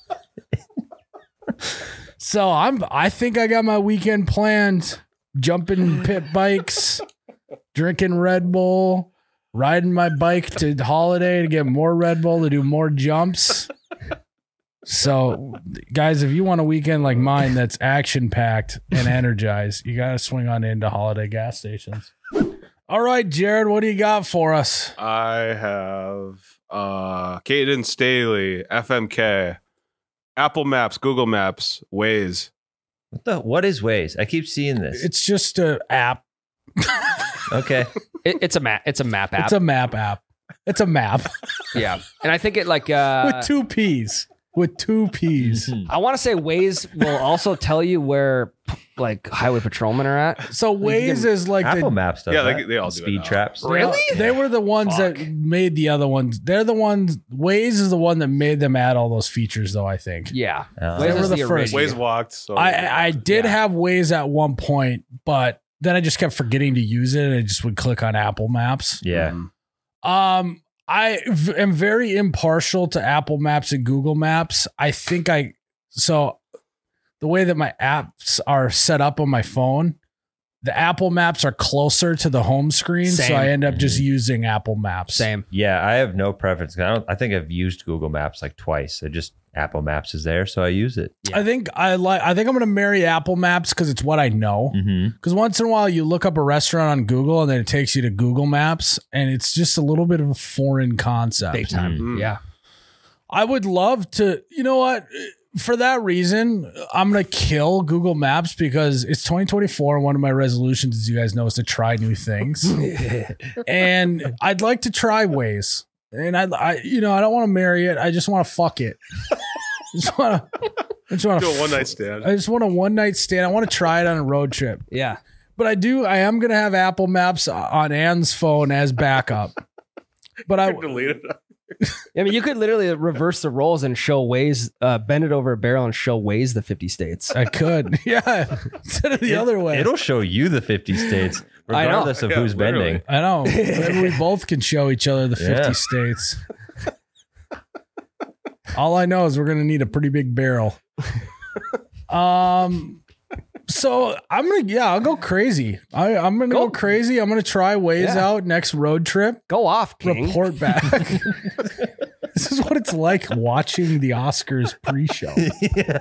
[SPEAKER 1] So I'm. I think I got my weekend planned. Jumping pit bikes, drinking Red Bull, riding my bike to Holiday to get more Red Bull to do more jumps. So, guys, if you want a weekend like mine that's action packed and energized, you got to swing on into Holiday gas stations. All right, Jared, what do you got for us?
[SPEAKER 4] I have uh Caden Staley, F M K, Apple Maps, Google Maps, Waze.
[SPEAKER 3] What the? What is Waze? I keep seeing this.
[SPEAKER 1] It's just an app.
[SPEAKER 3] Okay.
[SPEAKER 2] It, it's a map. It's a map app.
[SPEAKER 1] It's a map app. It's a map
[SPEAKER 2] yeah, and I think it like uh,
[SPEAKER 1] with two P's. With two P's.
[SPEAKER 2] I want to say Waze will also tell you where like highway patrolmen are at.
[SPEAKER 1] So Waze is like
[SPEAKER 3] Apple
[SPEAKER 1] the
[SPEAKER 3] Maps does
[SPEAKER 4] Yeah,
[SPEAKER 3] that.
[SPEAKER 4] they- they all do it
[SPEAKER 3] Speed
[SPEAKER 4] now.
[SPEAKER 3] traps.
[SPEAKER 2] Really?
[SPEAKER 1] They were the ones
[SPEAKER 4] Fuck.
[SPEAKER 1] that made the other ones. They're the ones. Waze is the one that made them add all those features, though. I think.
[SPEAKER 2] Yeah,
[SPEAKER 3] Uh,
[SPEAKER 1] They
[SPEAKER 2] Waze
[SPEAKER 1] were
[SPEAKER 2] is
[SPEAKER 1] the first.
[SPEAKER 2] original.
[SPEAKER 4] Waze walked. So
[SPEAKER 1] I I did
[SPEAKER 2] Yeah.
[SPEAKER 1] have Waze at one point, but then I just kept forgetting to use it, and I just would click on Apple Maps.
[SPEAKER 3] Yeah.
[SPEAKER 4] Mhm.
[SPEAKER 1] Um, I v- am very impartial to Apple Maps and Google Maps. I think I so the way that my apps are set up on my phone, the Apple Maps are closer to the home screen, so
[SPEAKER 2] Same.
[SPEAKER 1] I end up just
[SPEAKER 3] Mhm.
[SPEAKER 1] using Apple Maps.
[SPEAKER 2] same.
[SPEAKER 3] Yeah, I have no preference. I don't. I think I've used Google Maps like twice. I just Apple Maps is there, so I use it.
[SPEAKER 2] Yeah.
[SPEAKER 1] I think I like. I think I'm gonna marry Apple Maps because it's what I know.
[SPEAKER 3] Mm-hmm.
[SPEAKER 1] Because once in a while you look up a restaurant on Google and then it takes you to Google Maps, and it's just a little bit of a foreign concept.
[SPEAKER 2] Big time.
[SPEAKER 4] Mm.
[SPEAKER 2] Yeah.
[SPEAKER 1] I would love to. You know what? for that reason, I'm gonna kill Google Maps because it's twenty twenty-four. One of my resolutions, as you guys know, is to try new things, and I'd like to try Waze. And I, I, you know, I don't want to marry it. I just want to fuck it. I just want to. I just want
[SPEAKER 4] Do
[SPEAKER 1] to
[SPEAKER 4] a one night stand.
[SPEAKER 1] I just want a one night stand. I want to try it on a road trip.
[SPEAKER 2] Yeah.
[SPEAKER 1] But I do. I am gonna have Apple Maps on Ann's phone as backup. But I,
[SPEAKER 4] delete it.
[SPEAKER 2] I mean, you could literally reverse the roles and show Waze, uh, bend it over a barrel and show Waze the fifty states.
[SPEAKER 1] I could, yeah, instead of the
[SPEAKER 3] It-
[SPEAKER 1] other way.
[SPEAKER 3] It'll show you the fifty states,
[SPEAKER 2] I know.
[SPEAKER 3] regardless of
[SPEAKER 4] Yeah,
[SPEAKER 3] who's
[SPEAKER 4] literally.
[SPEAKER 3] bending.
[SPEAKER 1] I know. Maybe we both can show each other the fifty
[SPEAKER 3] Yeah.
[SPEAKER 1] states. All I know is we're gonna need a pretty big barrel. Um. So I'm gonna, yeah, I'll go crazy. I, I'm gonna go.
[SPEAKER 2] Go.
[SPEAKER 1] crazy. I'm gonna try Waze
[SPEAKER 2] Yeah.
[SPEAKER 1] out next road trip.
[SPEAKER 2] Go off, King.
[SPEAKER 1] Report back. This is what it's like watching the Oscars pre-show.
[SPEAKER 3] Yeah.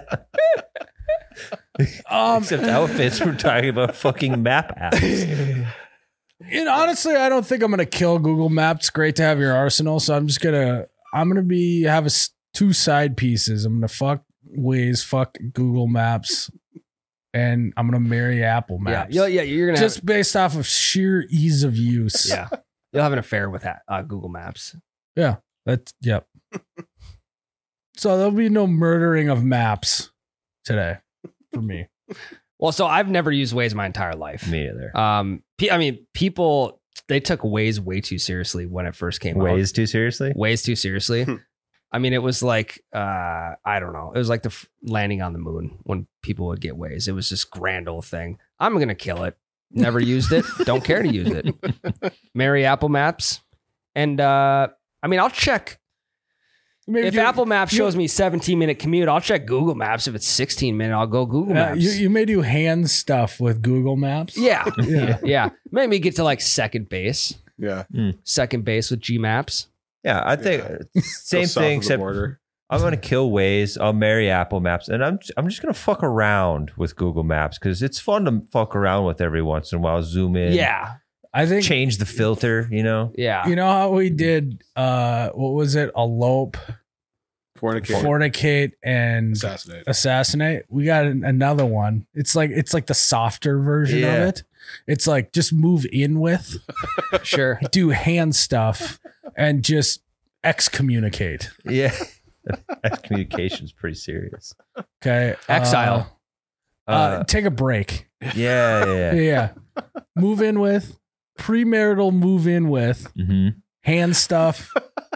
[SPEAKER 1] Um,
[SPEAKER 3] Except outfits, we're talking about fucking map apps.
[SPEAKER 1] and honestly, I don't think I'm gonna kill Google Maps. Great to have your arsenal. So I'm just gonna, I'm gonna be have a s- two side pieces. I'm gonna fuck Waze, fuck Google Maps, and I'm gonna marry Apple
[SPEAKER 2] Yeah,
[SPEAKER 1] Maps.
[SPEAKER 2] you'll, yeah, you're gonna
[SPEAKER 1] just
[SPEAKER 2] have,
[SPEAKER 1] based off of sheer ease of use.
[SPEAKER 2] yeah, you'll have an affair with that uh, Google Maps.
[SPEAKER 1] That's yep. So there'll be no murdering of maps today for me.
[SPEAKER 2] Well, so I've never used Waze my entire life.
[SPEAKER 3] Me either.
[SPEAKER 2] Um, pe- I mean, people they took Waze way too seriously when it first came out.
[SPEAKER 3] Waze too seriously?
[SPEAKER 2] Waze too seriously. I mean, it was like uh, I don't know. It was like the f- landing on the moon when people would get Waze. It was this grand old thing. I'm gonna kill it. Never used it. Don't care to use it. Marry Apple Maps, and uh, I mean, I'll check.
[SPEAKER 1] Maybe
[SPEAKER 2] If
[SPEAKER 1] you-
[SPEAKER 2] Apple Maps
[SPEAKER 1] you-
[SPEAKER 2] shows me seventeen minute commute, I'll check Google Maps. If it's sixteen minute, I'll go Google
[SPEAKER 1] Uh,
[SPEAKER 2] Maps.
[SPEAKER 1] you, you may do hand stuff with Google Maps.
[SPEAKER 2] yeah,
[SPEAKER 1] Yeah.
[SPEAKER 2] yeah. Maybe get to like second base,
[SPEAKER 4] Yeah.
[SPEAKER 2] second base with G Maps.
[SPEAKER 3] Yeah, I think
[SPEAKER 4] Yeah.
[SPEAKER 3] uh, same
[SPEAKER 4] Go south
[SPEAKER 3] thing,
[SPEAKER 4] of the
[SPEAKER 3] except
[SPEAKER 4] border.
[SPEAKER 3] I'm gonna kill Waze. I'll marry Apple Maps, and I'm I'm just gonna fuck around with Google Maps because it's fun to fuck around with every once in a while. Zoom in,
[SPEAKER 2] Yeah,
[SPEAKER 1] I think
[SPEAKER 3] change the filter. You know,
[SPEAKER 2] yeah.
[SPEAKER 1] you know how we did. Uh, what was it? Elope,
[SPEAKER 4] Fornicate.
[SPEAKER 1] fornicate, and
[SPEAKER 4] Assassinate.
[SPEAKER 1] assassinate. We got an- another one. It's like it's like the softer version
[SPEAKER 3] Yeah.
[SPEAKER 1] of it. It's like just move in with,
[SPEAKER 2] Sure.
[SPEAKER 1] do hand stuff, and just excommunicate.
[SPEAKER 3] yeah. Communication's pretty serious.
[SPEAKER 1] Okay,
[SPEAKER 2] Exile.
[SPEAKER 1] Uh, uh, take a break.
[SPEAKER 3] Yeah, yeah,
[SPEAKER 1] Yeah,
[SPEAKER 3] yeah.
[SPEAKER 1] yeah. Move in with, premarital move in with,
[SPEAKER 3] hmm
[SPEAKER 1] hand stuff,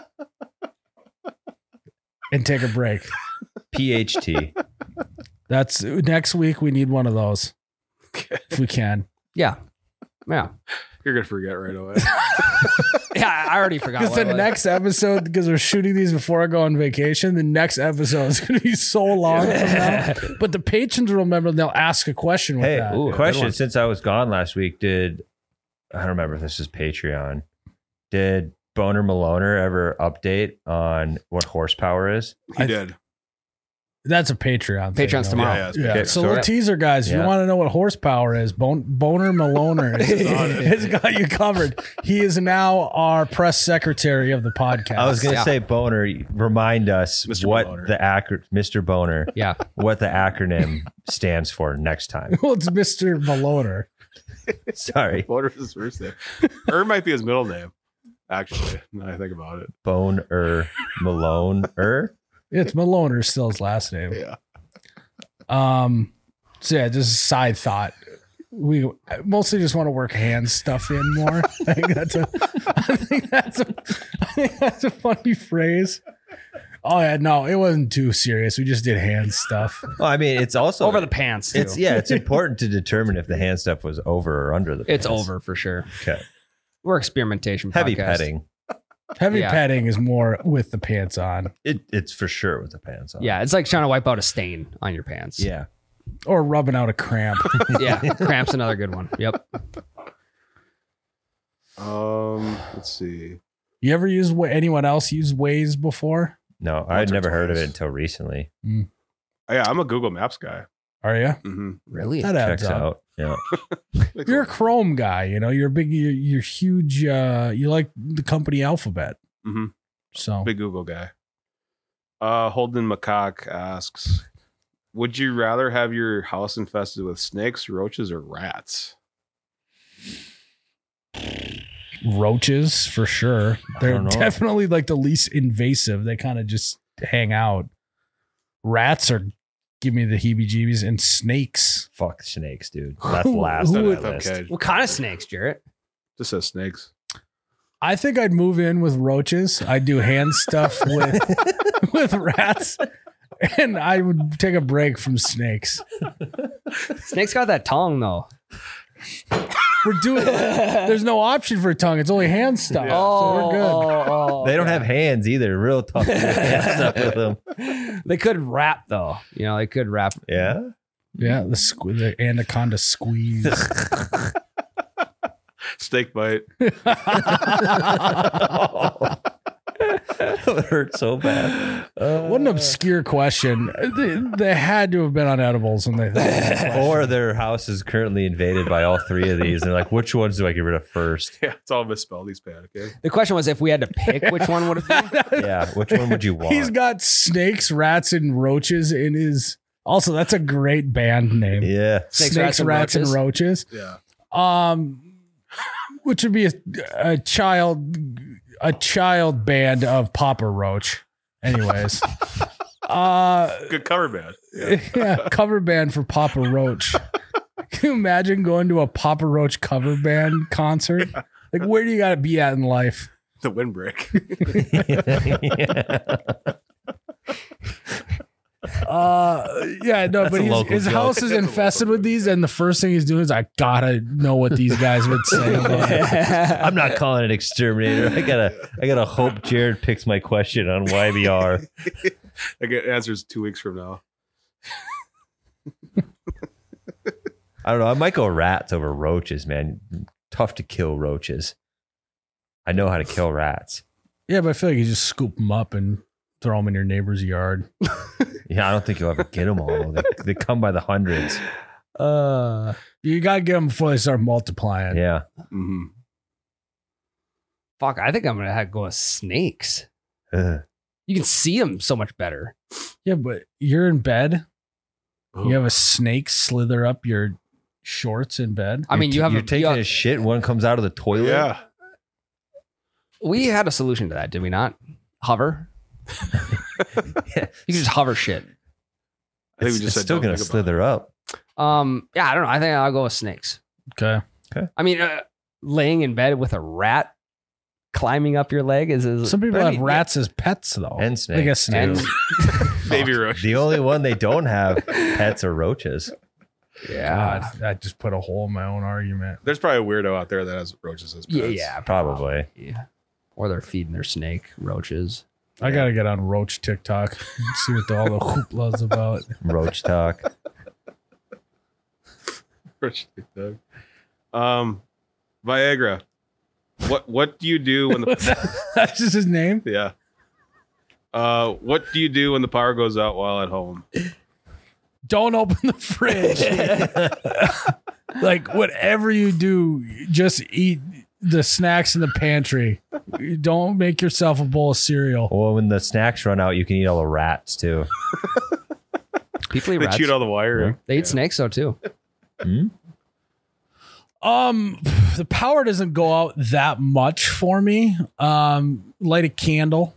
[SPEAKER 1] and take a break.
[SPEAKER 3] P H T.
[SPEAKER 1] That's next week. We need one of those if we can.
[SPEAKER 2] Yeah. Yeah.
[SPEAKER 4] You're gonna forget right away.
[SPEAKER 2] Yeah. I already forgot.
[SPEAKER 1] Because
[SPEAKER 2] what
[SPEAKER 1] the
[SPEAKER 2] it was.
[SPEAKER 1] next episode, because we're shooting these before I go on vacation, the next episode is going to be so long from now. But the patrons will remember. They'll ask a question with
[SPEAKER 3] Hey,
[SPEAKER 1] that.
[SPEAKER 2] Ooh, good
[SPEAKER 3] question.
[SPEAKER 2] one.
[SPEAKER 3] Since I was gone last week, did I don't remember if this is Patreon? Did Boner Maloner ever update on what horsepower is?
[SPEAKER 4] He
[SPEAKER 1] I-
[SPEAKER 4] did.
[SPEAKER 1] That's a Patreon. thing,
[SPEAKER 2] Patreon's
[SPEAKER 1] though.
[SPEAKER 2] tomorrow.
[SPEAKER 4] Yeah, yeah, it's
[SPEAKER 1] Yeah.
[SPEAKER 3] Okay,
[SPEAKER 1] So,
[SPEAKER 3] so-
[SPEAKER 1] little teaser, guys. If you
[SPEAKER 3] Yeah.
[SPEAKER 1] want to know what horsepower is, Bon- Boner Maloner has got you covered. He is now our press secretary of the podcast.
[SPEAKER 3] I was going to
[SPEAKER 2] Yeah.
[SPEAKER 3] say, Boner, remind us
[SPEAKER 4] Mister
[SPEAKER 3] what
[SPEAKER 4] Maloner.
[SPEAKER 3] the acro- Mister Boner,
[SPEAKER 2] Yeah.
[SPEAKER 3] what the acronym stands for next time.
[SPEAKER 1] well, it's Mister Maloner.
[SPEAKER 3] Sorry,
[SPEAKER 4] What is his first name? Ern might be his middle name. Actually, now I think about it.
[SPEAKER 3] Boner Malone-er.
[SPEAKER 1] It's Maloner, still his last name.
[SPEAKER 4] Yeah.
[SPEAKER 1] Um, so yeah, just a side thought. We mostly just want to work hand stuff in more. I think that's a, I think that's a, I think that's a funny phrase. Oh yeah, no, it wasn't too serious. We just did hand stuff.
[SPEAKER 3] Well, I mean, it's also
[SPEAKER 2] Over the pants. Too.
[SPEAKER 3] It's yeah, it's important to determine if the hand stuff was over or under the.
[SPEAKER 2] It's
[SPEAKER 3] pants.
[SPEAKER 2] over for sure.
[SPEAKER 3] Okay,
[SPEAKER 2] We're experimentation.
[SPEAKER 3] heavy
[SPEAKER 2] podcast.
[SPEAKER 3] petting.
[SPEAKER 1] Heavy
[SPEAKER 2] Yeah.
[SPEAKER 1] petting is more with the pants on,
[SPEAKER 3] It it's for sure with the pants on.
[SPEAKER 2] Yeah. It's like trying to wipe out a stain on your pants.
[SPEAKER 3] yeah.
[SPEAKER 1] or rubbing out a cramp.
[SPEAKER 2] Yeah. Cramp's another good one. Yep.
[SPEAKER 4] Um, let's see.
[SPEAKER 1] You ever use Wa- anyone else use Waze before?
[SPEAKER 3] No,
[SPEAKER 4] Once
[SPEAKER 3] I'd
[SPEAKER 4] or
[SPEAKER 3] never heard of it
[SPEAKER 4] twice.
[SPEAKER 3] until recently.
[SPEAKER 4] Oh, yeah, I'm a Google Maps guy.
[SPEAKER 1] Are you?
[SPEAKER 4] Mm-hmm.
[SPEAKER 2] Really?
[SPEAKER 1] That adds
[SPEAKER 3] Checks
[SPEAKER 1] up.
[SPEAKER 3] out. Yeah.
[SPEAKER 1] You're a Chrome guy, you know. You're a big. You're, you're huge. Uh, you like the company Alphabet,
[SPEAKER 4] hmm
[SPEAKER 1] so
[SPEAKER 4] big Google guy. Uh, Holden McCock asks, would you rather have your house infested with snakes, roaches, or rats?
[SPEAKER 1] Roaches for sure. They're
[SPEAKER 3] don't know.
[SPEAKER 1] definitely like the least invasive. They kind of just hang out. Rats are give me the heebie-jeebies, and snakes.
[SPEAKER 3] Fuck snakes, dude. That's
[SPEAKER 1] Who-
[SPEAKER 3] last
[SPEAKER 1] who
[SPEAKER 3] on
[SPEAKER 1] would-
[SPEAKER 3] that list.
[SPEAKER 4] Okay.
[SPEAKER 2] What kind of snakes, Jarrett?
[SPEAKER 4] Just says snakes.
[SPEAKER 1] I think I'd move in with roaches. I'd do hand stuff with with rats, and I would take a break from snakes.
[SPEAKER 2] Snakes got that tongue though.
[SPEAKER 1] We're doing. There's no option for tongue. It's only hand stuff.
[SPEAKER 4] Yeah.
[SPEAKER 1] So we're good.
[SPEAKER 2] oh,
[SPEAKER 3] They don't
[SPEAKER 2] okay.
[SPEAKER 3] have hands either. Real tough to do hand stuff with them.
[SPEAKER 2] They could rap though. You know, they could rap.
[SPEAKER 3] Yeah.
[SPEAKER 1] Yeah, the sque- the anaconda squeeze.
[SPEAKER 4] Snake bite.
[SPEAKER 3] That would hurt so bad.
[SPEAKER 1] What an obscure question. They, they had to have been on edibles when they thought of that question.
[SPEAKER 3] Or their house is currently invaded by all three of these. And they're like, which ones do I get rid of first?
[SPEAKER 4] Yeah, it's all misspelled. He's panicking.
[SPEAKER 2] The question was if we had to pick which one would it be.
[SPEAKER 3] Yeah. Which one would you want?
[SPEAKER 1] He's got snakes, rats, and roaches in his. Also, that's a great band name.
[SPEAKER 3] yeah.
[SPEAKER 1] Snakes,
[SPEAKER 2] Snakes,
[SPEAKER 1] rats,
[SPEAKER 2] Rats, and
[SPEAKER 1] and roaches.
[SPEAKER 4] Yeah.
[SPEAKER 1] Um, which would be a, a child, a child band of Papa Roach. Anyways, uh,
[SPEAKER 4] Good cover band. Yeah.
[SPEAKER 1] yeah, cover band for Papa Roach. Can you imagine going to a Papa Roach cover band concert? Like, where do you got to be at in life?
[SPEAKER 4] The windbreak.
[SPEAKER 1] Uh, yeah, no,
[SPEAKER 3] That's
[SPEAKER 1] but
[SPEAKER 3] a
[SPEAKER 1] he's,
[SPEAKER 3] local
[SPEAKER 1] his
[SPEAKER 3] joke.
[SPEAKER 1] house is
[SPEAKER 4] That's a
[SPEAKER 1] infested
[SPEAKER 4] local
[SPEAKER 1] with these, and the first thing he's doing is, I gotta know what these guys would say about it.
[SPEAKER 3] I'm not calling it exterminator. I gotta I gotta hope Jared picks my question on Y B R.
[SPEAKER 4] I get answers two weeks from now.
[SPEAKER 3] I don't know. I might go rats over roaches, man. Tough to kill roaches. I know how to kill rats.
[SPEAKER 1] Yeah, but I feel like you just scoop them up and throw them in your neighbor's yard.
[SPEAKER 3] Yeah, I don't think you'll ever get them all. They, they come by the hundreds.
[SPEAKER 2] uh,
[SPEAKER 1] You gotta get them before they start multiplying.
[SPEAKER 3] Yeah.
[SPEAKER 4] Mm-hmm.
[SPEAKER 2] fuck, I think I'm gonna have to go with snakes.
[SPEAKER 3] Ugh.
[SPEAKER 2] You can see them so much better.
[SPEAKER 1] Yeah, but you're in bed.
[SPEAKER 4] Oh.
[SPEAKER 1] You have a snake slither up your shorts in bed.
[SPEAKER 2] I mean, you have
[SPEAKER 3] you're
[SPEAKER 2] a,
[SPEAKER 3] taking
[SPEAKER 2] you have-
[SPEAKER 3] a shit. One comes out of the toilet.
[SPEAKER 4] Yeah.
[SPEAKER 2] we had a solution to that, did we not? Hover.
[SPEAKER 3] Yeah.
[SPEAKER 2] You can just hover shit.
[SPEAKER 4] I think
[SPEAKER 3] It's,
[SPEAKER 4] we just
[SPEAKER 3] it's
[SPEAKER 4] said
[SPEAKER 3] still
[SPEAKER 4] don't
[SPEAKER 3] gonna
[SPEAKER 4] think about
[SPEAKER 3] slither up.
[SPEAKER 2] Um, yeah, I don't know. I think I'll go with snakes.
[SPEAKER 1] Okay.
[SPEAKER 2] I mean, uh, laying in bed with a rat climbing up your leg is, is
[SPEAKER 1] Some people
[SPEAKER 2] but I
[SPEAKER 1] have
[SPEAKER 2] mean,
[SPEAKER 1] rats as pets, though.
[SPEAKER 3] And
[SPEAKER 1] I guess
[SPEAKER 3] snakes.
[SPEAKER 1] snakes.
[SPEAKER 2] And
[SPEAKER 4] Baby roach.
[SPEAKER 3] The only one they don't have pets are roaches.
[SPEAKER 2] yeah,
[SPEAKER 1] God, I just put a hole in my own argument.
[SPEAKER 4] There's probably a weirdo out there that has roaches as pets.
[SPEAKER 2] yeah, yeah,
[SPEAKER 3] Probably.
[SPEAKER 2] yeah. Or they're feeding their snake roaches.
[SPEAKER 1] I gotta get on Roach TikTok and see what the, all the hoopla's about.
[SPEAKER 3] Roach talk.
[SPEAKER 4] Roach TikTok. Um, Viagra. What What do you do when the
[SPEAKER 1] That's just his name.
[SPEAKER 4] yeah? Uh, what do you do when the power goes out while at home?
[SPEAKER 1] Don't open the fridge. Like whatever you do, just eat the snacks in the pantry. Don't make yourself a bowl of cereal.
[SPEAKER 3] Well, when the snacks run out, you can eat all the rats too.
[SPEAKER 2] People eat
[SPEAKER 4] They
[SPEAKER 2] rats.
[SPEAKER 4] chewed all the wire.
[SPEAKER 2] They eat snakes though too.
[SPEAKER 3] Hmm?
[SPEAKER 1] Um, the power doesn't go out that much for me. Um, light a candle.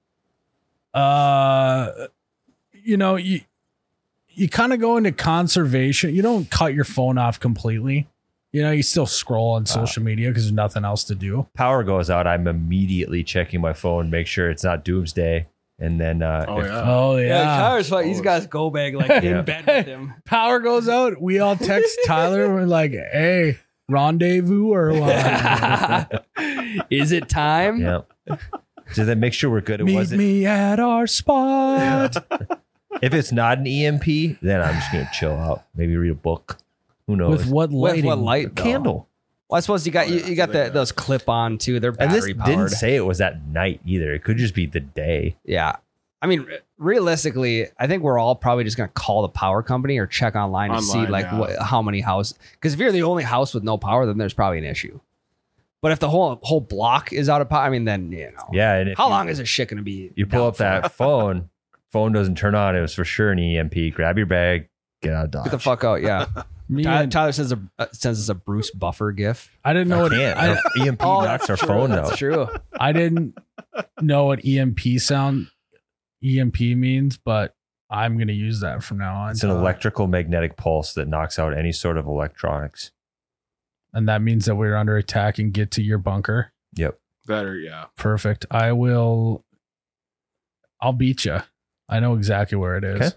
[SPEAKER 1] Uh, you know, you you kind of go into conservation. You don't cut your phone off completely. You know, you still scroll on social media because there's nothing else to do.
[SPEAKER 3] Power goes out, I'm immediately checking my phone, make sure it's not doomsday. And then uh,
[SPEAKER 4] Oh
[SPEAKER 3] if-
[SPEAKER 4] yeah.
[SPEAKER 1] Oh yeah.
[SPEAKER 2] Tyler's like, he's got his go bag like
[SPEAKER 1] Yeah.
[SPEAKER 2] in bed with him.
[SPEAKER 1] Power goes out. We all text Tyler. We're like, "Hey, rendezvous or what?
[SPEAKER 2] Is it time?
[SPEAKER 3] yeah. So then make sure we're good. It
[SPEAKER 1] Meet
[SPEAKER 3] wasn't.
[SPEAKER 1] me at our spot."
[SPEAKER 3] If it's not an E M P, then I'm just gonna chill out. Maybe read a book. Who knows?
[SPEAKER 1] With what
[SPEAKER 2] With
[SPEAKER 1] lighting?
[SPEAKER 2] what
[SPEAKER 3] a
[SPEAKER 2] light? though?
[SPEAKER 3] candle.
[SPEAKER 2] Well, I suppose you got
[SPEAKER 4] Oh,
[SPEAKER 2] you,
[SPEAKER 4] yeah.
[SPEAKER 2] you got
[SPEAKER 4] Yeah.
[SPEAKER 2] the, those clip on too. They're
[SPEAKER 3] And this
[SPEAKER 2] battery
[SPEAKER 3] didn't
[SPEAKER 2] powered.
[SPEAKER 3] say it was at night either. It could just be the day.
[SPEAKER 2] Yeah. I mean, re- realistically, I think we're all probably just going to call the power company or check online to see
[SPEAKER 4] Online,
[SPEAKER 2] like
[SPEAKER 4] yeah.
[SPEAKER 2] what, how many houses. Because if you're the only house with no power, then there's probably an issue. But if the whole whole block is out of power, I mean, then you know.
[SPEAKER 3] Yeah. And if
[SPEAKER 2] How
[SPEAKER 3] you,
[SPEAKER 2] long is this shit going to be?
[SPEAKER 3] you pull
[SPEAKER 2] down
[SPEAKER 3] up
[SPEAKER 2] for?
[SPEAKER 3] that phone, phone doesn't turn on, it was for sure an E M P. Grab your bag, get out of Dodge.
[SPEAKER 2] Get the fuck out. Yeah.
[SPEAKER 1] Me
[SPEAKER 2] Tyler,
[SPEAKER 1] and,
[SPEAKER 2] Tyler sends a uh, sends us a Bruce Buffer gif.
[SPEAKER 1] I didn't know
[SPEAKER 3] I
[SPEAKER 1] what
[SPEAKER 3] can't.
[SPEAKER 1] I,
[SPEAKER 3] Our E M P
[SPEAKER 2] Oh,
[SPEAKER 3] knocks
[SPEAKER 2] that's
[SPEAKER 3] our
[SPEAKER 2] true,
[SPEAKER 3] phone
[SPEAKER 2] That's
[SPEAKER 3] out.
[SPEAKER 2] true.
[SPEAKER 1] I didn't know what E M P sound E M P means, but I'm gonna use that from now on.
[SPEAKER 3] It's an electrical magnetic pulse that knocks out any sort of electronics.
[SPEAKER 1] And that means that we're under attack and get to your bunker.
[SPEAKER 3] Yep.
[SPEAKER 4] Better, yeah.
[SPEAKER 1] Perfect. I will. I'll beat you. I know exactly where it is.
[SPEAKER 3] Okay.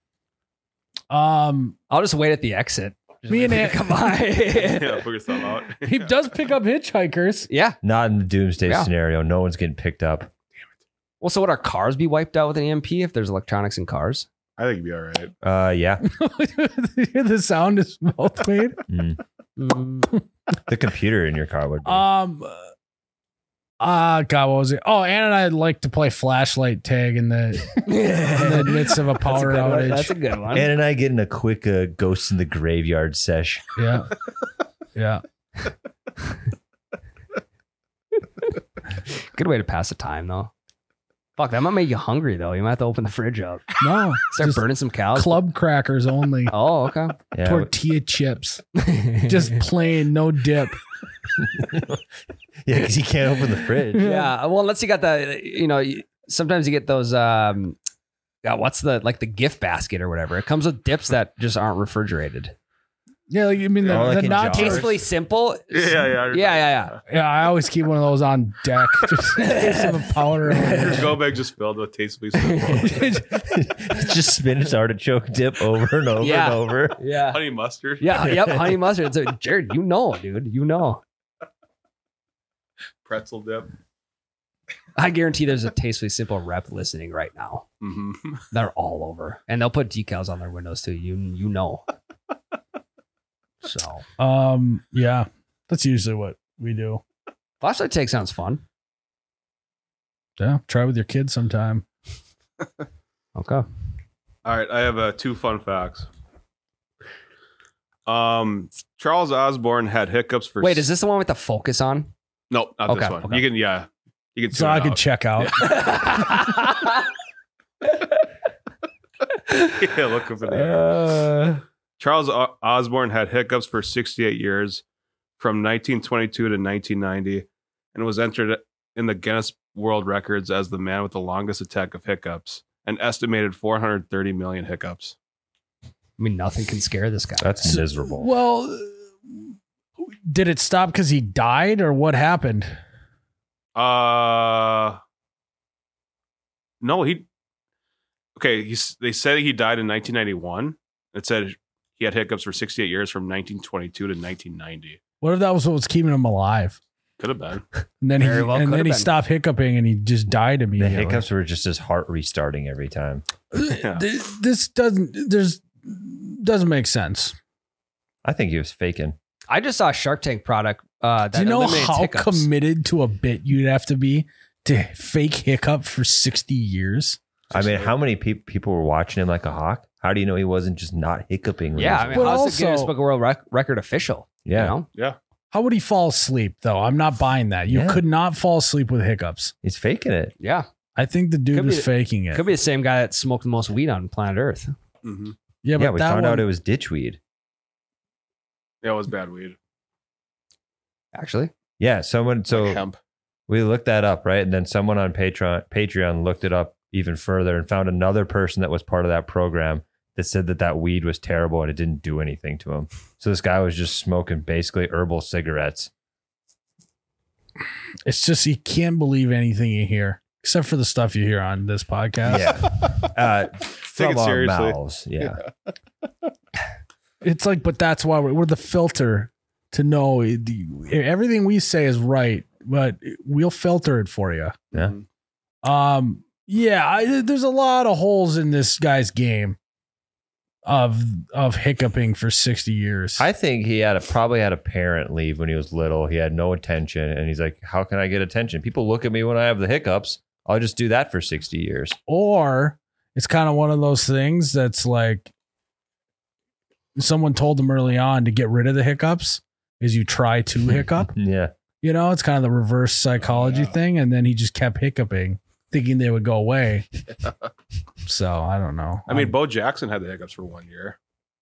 [SPEAKER 1] Um,
[SPEAKER 2] I'll just wait at the exit. Just
[SPEAKER 1] Me
[SPEAKER 2] wait
[SPEAKER 1] and
[SPEAKER 2] for you
[SPEAKER 1] Ant-
[SPEAKER 2] to come by.
[SPEAKER 4] Yeah, put your thumb out.
[SPEAKER 1] he does pick up hitchhikers.
[SPEAKER 2] Yeah.
[SPEAKER 3] Not in the doomsday
[SPEAKER 2] Yeah.
[SPEAKER 3] scenario. No one's getting picked up.
[SPEAKER 2] Well, so would our cars be wiped out with an E M P if there's electronics in cars?
[SPEAKER 4] I think you'd be all right.
[SPEAKER 3] Uh, yeah.
[SPEAKER 1] The sound is mouth made.
[SPEAKER 3] Mm.
[SPEAKER 2] Mm.
[SPEAKER 3] The computer in your car would be.
[SPEAKER 1] Um. Ah, God, what was it? Oh, Ann and I like to play flashlight tag in the in the midst of a
[SPEAKER 2] That's a
[SPEAKER 1] power
[SPEAKER 2] good one.
[SPEAKER 1] outage.
[SPEAKER 2] That's a good one.
[SPEAKER 3] Ann and I get in a quick uh, ghost in the graveyard sesh.
[SPEAKER 1] Yeah, yeah.
[SPEAKER 2] Good way to pass the time, though. Fuck, that might make you hungry, though. You might have to open the fridge up.
[SPEAKER 1] No,
[SPEAKER 2] Start
[SPEAKER 1] just
[SPEAKER 2] burning some cows.
[SPEAKER 1] club crackers only.
[SPEAKER 2] Oh, okay.
[SPEAKER 3] Yeah,
[SPEAKER 1] Tortilla chips, just plain, no dip.
[SPEAKER 3] yeah, because you can't open the fridge.
[SPEAKER 2] yeah. Well, unless you got the, you know, you- sometimes you get those. Um, yeah, what's the like the gift basket or whatever? It comes with dips that just aren't refrigerated.
[SPEAKER 1] Yeah, like, I mean the,
[SPEAKER 3] Oh, like
[SPEAKER 1] the
[SPEAKER 3] in
[SPEAKER 1] not
[SPEAKER 3] jars?
[SPEAKER 2] Tastefully simple.
[SPEAKER 4] Yeah, yeah, yeah.
[SPEAKER 2] Yeah, yeah, yeah.
[SPEAKER 1] Yeah, I always keep one of those on deck just in case of a power
[SPEAKER 4] Your
[SPEAKER 1] outage.
[SPEAKER 4] go bag just filled with tastefully simple.
[SPEAKER 3] It's just spinach artichoke dip over and over
[SPEAKER 2] Yeah.
[SPEAKER 3] and over.
[SPEAKER 2] Yeah.
[SPEAKER 4] Honey mustard.
[SPEAKER 2] Yeah. Yep. Honey mustard. So, Jared, you know, dude. You know.
[SPEAKER 4] Pretzel dip.
[SPEAKER 2] I guarantee there's a Tastefully Simple rep listening right now.
[SPEAKER 4] hmm
[SPEAKER 2] They're all over, and they'll put decals on their windows too. You you know. So
[SPEAKER 1] Um, yeah, that's usually what we do.
[SPEAKER 2] flashlight take sounds fun.
[SPEAKER 1] Yeah, try with your kids sometime.
[SPEAKER 2] Okay.
[SPEAKER 4] All right, I have uh, two fun facts. Um, Charles Osborne had hiccups for.
[SPEAKER 2] Wait, is this the one with the focus on?
[SPEAKER 4] No, not
[SPEAKER 2] Okay,
[SPEAKER 4] this one.
[SPEAKER 2] okay.
[SPEAKER 4] You can, yeah, you can.
[SPEAKER 1] So
[SPEAKER 4] tune
[SPEAKER 1] I
[SPEAKER 4] it
[SPEAKER 1] could
[SPEAKER 4] out.
[SPEAKER 1] check out.
[SPEAKER 4] Yeah, look over there.
[SPEAKER 2] Uh,
[SPEAKER 4] Charles O- Osborne had hiccups for sixty-eight years, from nineteen twenty-two to nineteen ninety, and was entered in the Guinness World Records as the man with the longest attack of hiccups, an estimated four hundred thirty million hiccups.
[SPEAKER 2] I mean, nothing can scare this guy.
[SPEAKER 3] That's miserable.
[SPEAKER 1] Well, did it stop because he died, or what happened?
[SPEAKER 4] Uh, no, he. Okay, he's. They said he died in nineteen ninety-one. It said he had hiccups for sixty-eight years, from nineteen twenty-two to nineteen ninety.
[SPEAKER 1] What if that was what was keeping him alive?
[SPEAKER 4] Could have been.
[SPEAKER 1] And then he
[SPEAKER 2] Very well
[SPEAKER 1] and
[SPEAKER 2] could
[SPEAKER 1] then
[SPEAKER 2] have
[SPEAKER 1] he
[SPEAKER 2] been.
[SPEAKER 1] stopped hiccuping and he just died
[SPEAKER 3] The
[SPEAKER 1] immediately.
[SPEAKER 3] hiccups were just his heart restarting every time.
[SPEAKER 4] Yeah.
[SPEAKER 1] Th- This doesn't. There's doesn't make sense.
[SPEAKER 3] I think he was faking.
[SPEAKER 2] I just saw a Shark Tank product. Uh, that
[SPEAKER 1] Do you know
[SPEAKER 2] eliminates
[SPEAKER 1] how
[SPEAKER 2] hiccups.
[SPEAKER 1] committed to a bit you'd have to be to fake hiccup for sixty years?
[SPEAKER 3] I mean, how many pe- people were watching him like a hawk? How do you know he wasn't just not hiccuping? when
[SPEAKER 2] Yeah, I
[SPEAKER 3] he was-
[SPEAKER 2] mean,
[SPEAKER 1] But
[SPEAKER 2] how's the
[SPEAKER 1] also-
[SPEAKER 2] Guinness Book of World Rec- Record official?
[SPEAKER 3] yeah.
[SPEAKER 2] You know?
[SPEAKER 4] Yeah.
[SPEAKER 1] How would he fall asleep though? I'm not buying that. You
[SPEAKER 3] Yeah.
[SPEAKER 1] could not fall asleep with hiccups.
[SPEAKER 3] He's faking it.
[SPEAKER 2] Yeah.
[SPEAKER 1] I think the dude
[SPEAKER 2] Could be
[SPEAKER 1] was
[SPEAKER 2] the-
[SPEAKER 1] faking it.
[SPEAKER 2] Could be the same guy that smoked the most weed on planet Earth.
[SPEAKER 4] Mm-hmm.
[SPEAKER 1] yeah, but
[SPEAKER 3] Yeah, we
[SPEAKER 1] that
[SPEAKER 3] found
[SPEAKER 1] one,
[SPEAKER 3] out it was ditchweed.
[SPEAKER 4] Yeah, it was bad weed.
[SPEAKER 2] Actually.
[SPEAKER 3] Yeah, someone. So
[SPEAKER 4] Like hemp.
[SPEAKER 3] we looked that up, right? And then someone on Patreon Patreon looked it up even further and found another person that was part of that program that said that that weed was terrible and it didn't do anything to him. So this guy was just smoking basically herbal cigarettes.
[SPEAKER 1] it's just you can't believe anything you hear, except for the stuff you hear on this podcast.
[SPEAKER 3] Yeah. Uh, from
[SPEAKER 4] it
[SPEAKER 3] our
[SPEAKER 4] seriously.
[SPEAKER 3] mouths. Yeah.
[SPEAKER 1] It's like, but that's why we're, we're the filter to know it- the, everything we say is right, but we'll filter it for you.
[SPEAKER 3] Yeah.
[SPEAKER 4] Mhm.
[SPEAKER 1] Um, yeah, I, there's a lot of holes in this guy's game of of hiccuping for sixty years.
[SPEAKER 3] I think he had a, probably had a parent leave when he was little. He had no attention. And he's like, how can I get attention? People look at me when I have the hiccups. I'll just do that for sixty years.
[SPEAKER 1] Or it's kind of one of those things that's like someone told him early on to get rid of the hiccups is you try to hiccup.
[SPEAKER 3] Yeah.
[SPEAKER 1] You know, it's kind of the reverse psychology
[SPEAKER 4] Yeah.
[SPEAKER 1] thing. And then he just kept hiccuping, thinking they would go away. So I don't know.
[SPEAKER 4] I mean,
[SPEAKER 1] Um,
[SPEAKER 4] Bo Jackson had the hiccups for one year.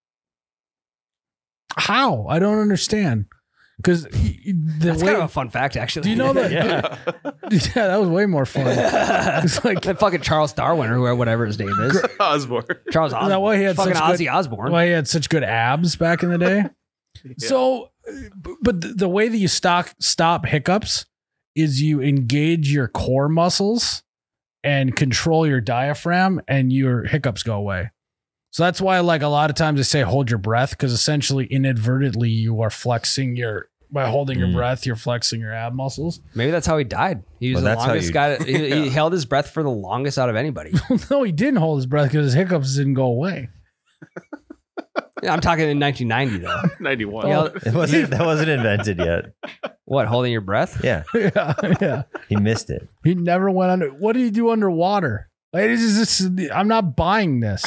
[SPEAKER 1] how? I don't understand. Because the
[SPEAKER 2] That's
[SPEAKER 1] way,
[SPEAKER 2] kind of a fun fact, actually.
[SPEAKER 1] do you know that?
[SPEAKER 3] Yeah.
[SPEAKER 1] Yeah, that was way more fun. It's like
[SPEAKER 2] That fucking Charles Darwin or whoever- whatever his name is.
[SPEAKER 4] Osborne.
[SPEAKER 2] Charles Osborne.
[SPEAKER 1] that why he had
[SPEAKER 2] fucking
[SPEAKER 1] such good-
[SPEAKER 2] Ozzy Osbourne.
[SPEAKER 1] why he had such good abs back in the day. So, b- but the- the way that you stock stop hiccups is you engage your core muscles and control your diaphragm, and your hiccups go away. So that's why, like a lot of times, they say hold your breath, because essentially, inadvertently, you are flexing your by holding your
[SPEAKER 3] Mm.
[SPEAKER 1] breath, you're flexing your ab muscles.
[SPEAKER 2] Maybe that's how he died. He was
[SPEAKER 3] Well,
[SPEAKER 2] the
[SPEAKER 3] that's how
[SPEAKER 2] longest
[SPEAKER 3] you-
[SPEAKER 2] guy. He, he held his breath for the longest out of anybody.
[SPEAKER 1] No, he didn't hold his breath because his hiccups didn't go away.
[SPEAKER 2] Yeah, I'm talking in nineteen ninety though.
[SPEAKER 4] ninety-one.
[SPEAKER 2] Yeah.
[SPEAKER 3] It wasn't, that wasn't invented yet.
[SPEAKER 2] What, holding your breath?
[SPEAKER 3] Yeah,
[SPEAKER 1] yeah, yeah.
[SPEAKER 3] he missed it.
[SPEAKER 1] He never went under. What did he do underwater? Like, it's just, this, I'm not buying this.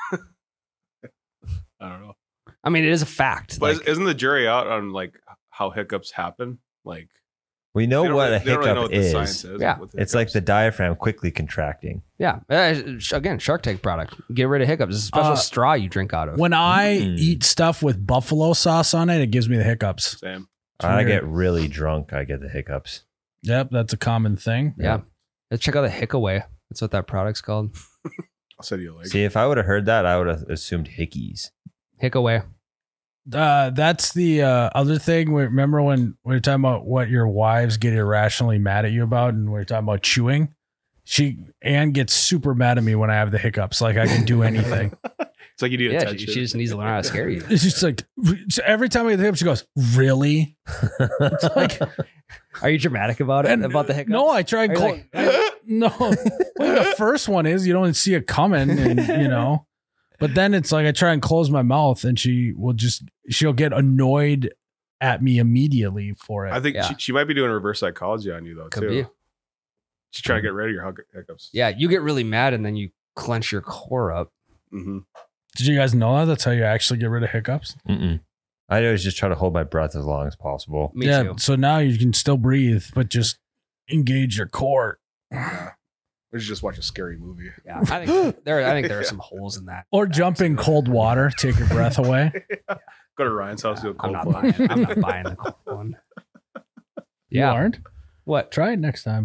[SPEAKER 4] I don't know.
[SPEAKER 2] I mean, it is a fact.
[SPEAKER 4] But
[SPEAKER 2] Like,
[SPEAKER 4] is- isn't the jury out on like how hiccups happen? Like
[SPEAKER 3] We know
[SPEAKER 4] they don't
[SPEAKER 3] what
[SPEAKER 4] really-
[SPEAKER 3] a
[SPEAKER 4] they don't really know
[SPEAKER 3] hiccup
[SPEAKER 4] what the
[SPEAKER 3] is.
[SPEAKER 4] science is.
[SPEAKER 2] Yeah.
[SPEAKER 4] with
[SPEAKER 3] It's like
[SPEAKER 4] hiccups.
[SPEAKER 3] the diaphragm quickly contracting.
[SPEAKER 2] yeah. Uh, sh- again, Shark Tank product. Get rid of hiccups. It's a special
[SPEAKER 1] Uh,
[SPEAKER 2] straw you drink out of.
[SPEAKER 1] When I
[SPEAKER 3] Mm.
[SPEAKER 1] eat stuff with buffalo sauce on it, it gives me the hiccups.
[SPEAKER 4] same.
[SPEAKER 1] It's
[SPEAKER 3] I
[SPEAKER 1] weird.
[SPEAKER 3] get really drunk. I get the hiccups.
[SPEAKER 2] Uh,
[SPEAKER 1] Yep, that's a common thing.
[SPEAKER 2] yeah. Let's check out the Hickaway. That's what that product's called.
[SPEAKER 4] I'll send you a link.
[SPEAKER 3] See, if I would have heard that, I would have assumed hickeys.
[SPEAKER 2] Hickaway.
[SPEAKER 1] Uh, that's the uh, other thing. We- Remember when we were talking about what your wives get irrationally mad at you about, and we were talking about chewing? She Anne gets super mad at me when I have the hiccups. Like I can do anything.
[SPEAKER 4] It's like you need
[SPEAKER 2] Yeah, she,
[SPEAKER 4] attention.
[SPEAKER 2] she just needs to learn how to scare you.
[SPEAKER 1] It's just like so every time I get the hiccups, she goes, "Really?" It's like
[SPEAKER 2] Are you dramatic about it?
[SPEAKER 1] and-
[SPEAKER 2] about the hiccups?
[SPEAKER 1] No, I try and
[SPEAKER 2] Are you
[SPEAKER 1] call.
[SPEAKER 2] like-
[SPEAKER 1] I- no, well, the first one is you don't see it coming, and you know. But then it's like I try and close my mouth, and she will just she'll get annoyed at me immediately for it.
[SPEAKER 4] I think
[SPEAKER 2] Yeah.
[SPEAKER 4] she, she might be doing reverse psychology on you though
[SPEAKER 2] Could
[SPEAKER 4] too.
[SPEAKER 2] be.
[SPEAKER 4] She's trying to get rid of your hic- hiccups.
[SPEAKER 2] Yeah, you get really mad and then you clench your core up.
[SPEAKER 4] Mm-hmm.
[SPEAKER 1] Did you guys know that? That's how you actually get rid of hiccups.
[SPEAKER 3] Mm-mm. I always just try to hold my breath as long as possible.
[SPEAKER 2] Me
[SPEAKER 1] yeah.
[SPEAKER 2] too.
[SPEAKER 1] So now you can still breathe, but just engage your core.
[SPEAKER 4] We should just watch a scary movie.
[SPEAKER 2] Yeah, I think there. I think there are some holes in that.
[SPEAKER 1] Or jump in cold water, take your breath away.
[SPEAKER 4] Go to Ryan's house, do a
[SPEAKER 2] I'm
[SPEAKER 4] cold
[SPEAKER 2] not
[SPEAKER 4] plunge.
[SPEAKER 2] buying. I'm not buying the cold one.
[SPEAKER 1] You
[SPEAKER 2] Yeah.
[SPEAKER 1] aren't?
[SPEAKER 2] What?
[SPEAKER 1] Try it next time.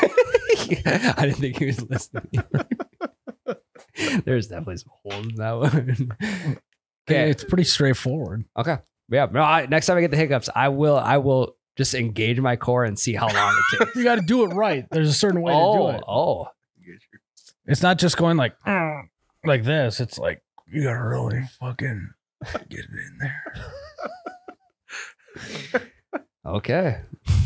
[SPEAKER 2] I didn't think he was listening. There's definitely some holes in that one. Okay.
[SPEAKER 1] It's pretty straightforward.
[SPEAKER 2] Okay. Yeah. No, I, next time I get the hiccups, I will. I will just engage my core and see how long it takes.
[SPEAKER 1] You got to do it right. There's a certain way
[SPEAKER 2] oh.
[SPEAKER 1] to do it.
[SPEAKER 2] Oh.
[SPEAKER 1] It's not just going like like this. It's like you gotta really fucking get it in there.
[SPEAKER 2] Okay.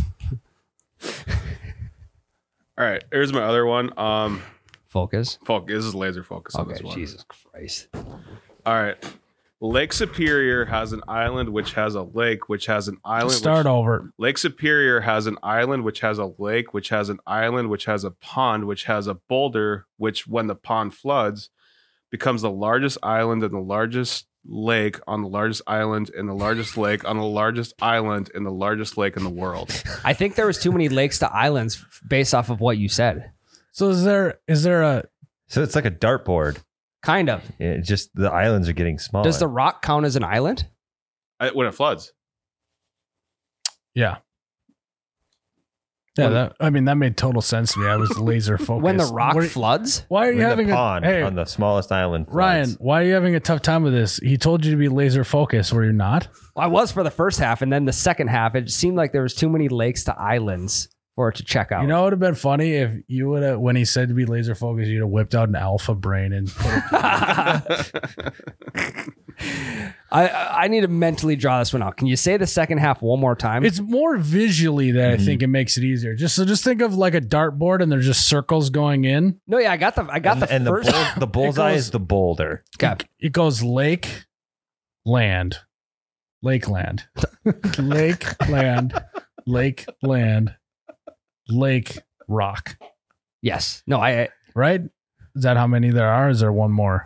[SPEAKER 4] All right, here's my other one. Um,
[SPEAKER 2] Focus.
[SPEAKER 4] focus. This is laser focus on
[SPEAKER 2] Okay.
[SPEAKER 4] this one.
[SPEAKER 2] Jesus Christ.
[SPEAKER 4] All right. Lake Superior has an island which has a lake which has an island.
[SPEAKER 1] Start
[SPEAKER 4] which,
[SPEAKER 1] over.
[SPEAKER 4] Lake Superior has an island which has a lake which has an island which has a pond which has a boulder which, when the pond floods, becomes the largest island and the largest lake on the largest island and the largest lake on the largest island and the largest lake in the world.
[SPEAKER 2] I think there was too many lakes to islands based off of what you said.
[SPEAKER 1] So is there is there a
[SPEAKER 3] So it's like a dartboard.
[SPEAKER 2] Kind of.
[SPEAKER 3] It just the islands are getting smaller.
[SPEAKER 2] Does the rock count as an island?
[SPEAKER 4] I, when it floods.
[SPEAKER 1] yeah. Yeah,
[SPEAKER 2] When-
[SPEAKER 1] that, I mean that made total sense to me. I was laser focused.
[SPEAKER 2] When the rock
[SPEAKER 1] What-
[SPEAKER 2] floods?
[SPEAKER 1] why are
[SPEAKER 3] When
[SPEAKER 1] you
[SPEAKER 3] the
[SPEAKER 1] having
[SPEAKER 3] pond
[SPEAKER 1] a hey
[SPEAKER 3] on the smallest island?
[SPEAKER 1] Ryan?
[SPEAKER 3] floods.
[SPEAKER 1] Why are you having a tough time with this? He told you to be laser focused. Were you not?
[SPEAKER 2] I was for the first half, and then the second half, it seemed like there was too many lakes to islands for it to check out.
[SPEAKER 1] You know, it would have been funny if you would have, when he said to be laser focused, you'd have whipped out an alpha brain and put it
[SPEAKER 2] I I need to mentally draw this one out. Can you say the second half one more time?
[SPEAKER 1] It's more visually that I think it makes it easier. Just so just think of like a dartboard and there's just circles going in.
[SPEAKER 2] no, yeah, I got the I got
[SPEAKER 3] and,
[SPEAKER 2] the
[SPEAKER 3] and the,
[SPEAKER 2] first.
[SPEAKER 3] bull, the bullseye
[SPEAKER 1] goes-
[SPEAKER 3] is the boulder.
[SPEAKER 2] Okay.
[SPEAKER 1] It goes lake, land, lake land, lake land, lake land, lake rock.
[SPEAKER 2] Yes. No, I.
[SPEAKER 1] Right? Is that how many there are? Is there one more?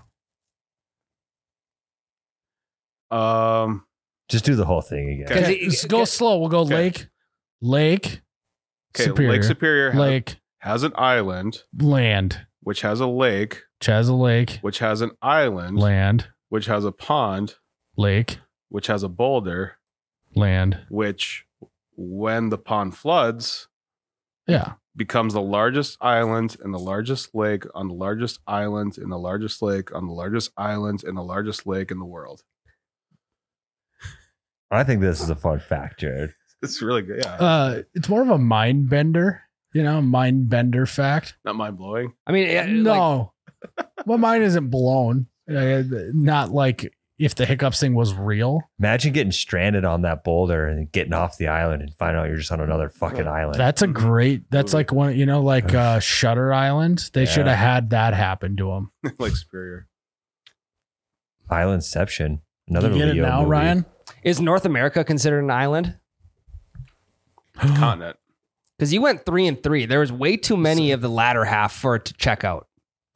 [SPEAKER 4] um,
[SPEAKER 3] Just do the whole thing again.
[SPEAKER 4] Okay.
[SPEAKER 2] Because
[SPEAKER 1] Okay,
[SPEAKER 2] it-
[SPEAKER 1] let's go slow. We'll go
[SPEAKER 4] Okay.
[SPEAKER 1] lake, lake,
[SPEAKER 4] okay,
[SPEAKER 1] Superior,
[SPEAKER 4] Lake Superior has,
[SPEAKER 1] lake,
[SPEAKER 4] has an island
[SPEAKER 1] land,
[SPEAKER 4] which has a lake
[SPEAKER 1] which has a lake,
[SPEAKER 4] which has an island,
[SPEAKER 1] land,
[SPEAKER 4] which has a pond,
[SPEAKER 1] lake,
[SPEAKER 4] which has a boulder,
[SPEAKER 1] land.
[SPEAKER 4] which, when the pond floods,
[SPEAKER 1] Yeah.
[SPEAKER 4] becomes the largest island and the largest lake on the largest island in the largest lake on the largest island in the largest lake in the world.
[SPEAKER 3] I think this is a fun fact, Jared.
[SPEAKER 4] It's really good. Yeah.
[SPEAKER 1] Uh, it's more of a mind bender, you know, mind bender fact.
[SPEAKER 4] Not mind blowing.
[SPEAKER 2] I mean, it- like,
[SPEAKER 1] No, my mind isn't blown. Uh, not like if the hiccups thing was real.
[SPEAKER 3] Imagine getting stranded on that boulder and getting off the island and finding out you're just on another fucking island.
[SPEAKER 1] That's a great. That's like one. You know, like uh, Shutter Island. They
[SPEAKER 3] Yeah.
[SPEAKER 1] should have had that happen to them.
[SPEAKER 4] Like Superior.
[SPEAKER 3] Islandception. Another
[SPEAKER 1] You get it
[SPEAKER 3] Leo
[SPEAKER 1] now,
[SPEAKER 3] movie.
[SPEAKER 1] Ryan?
[SPEAKER 2] is North America considered an island?
[SPEAKER 4] Continent.
[SPEAKER 2] Because you went three and three. There was way too many of the latter half for it to check out.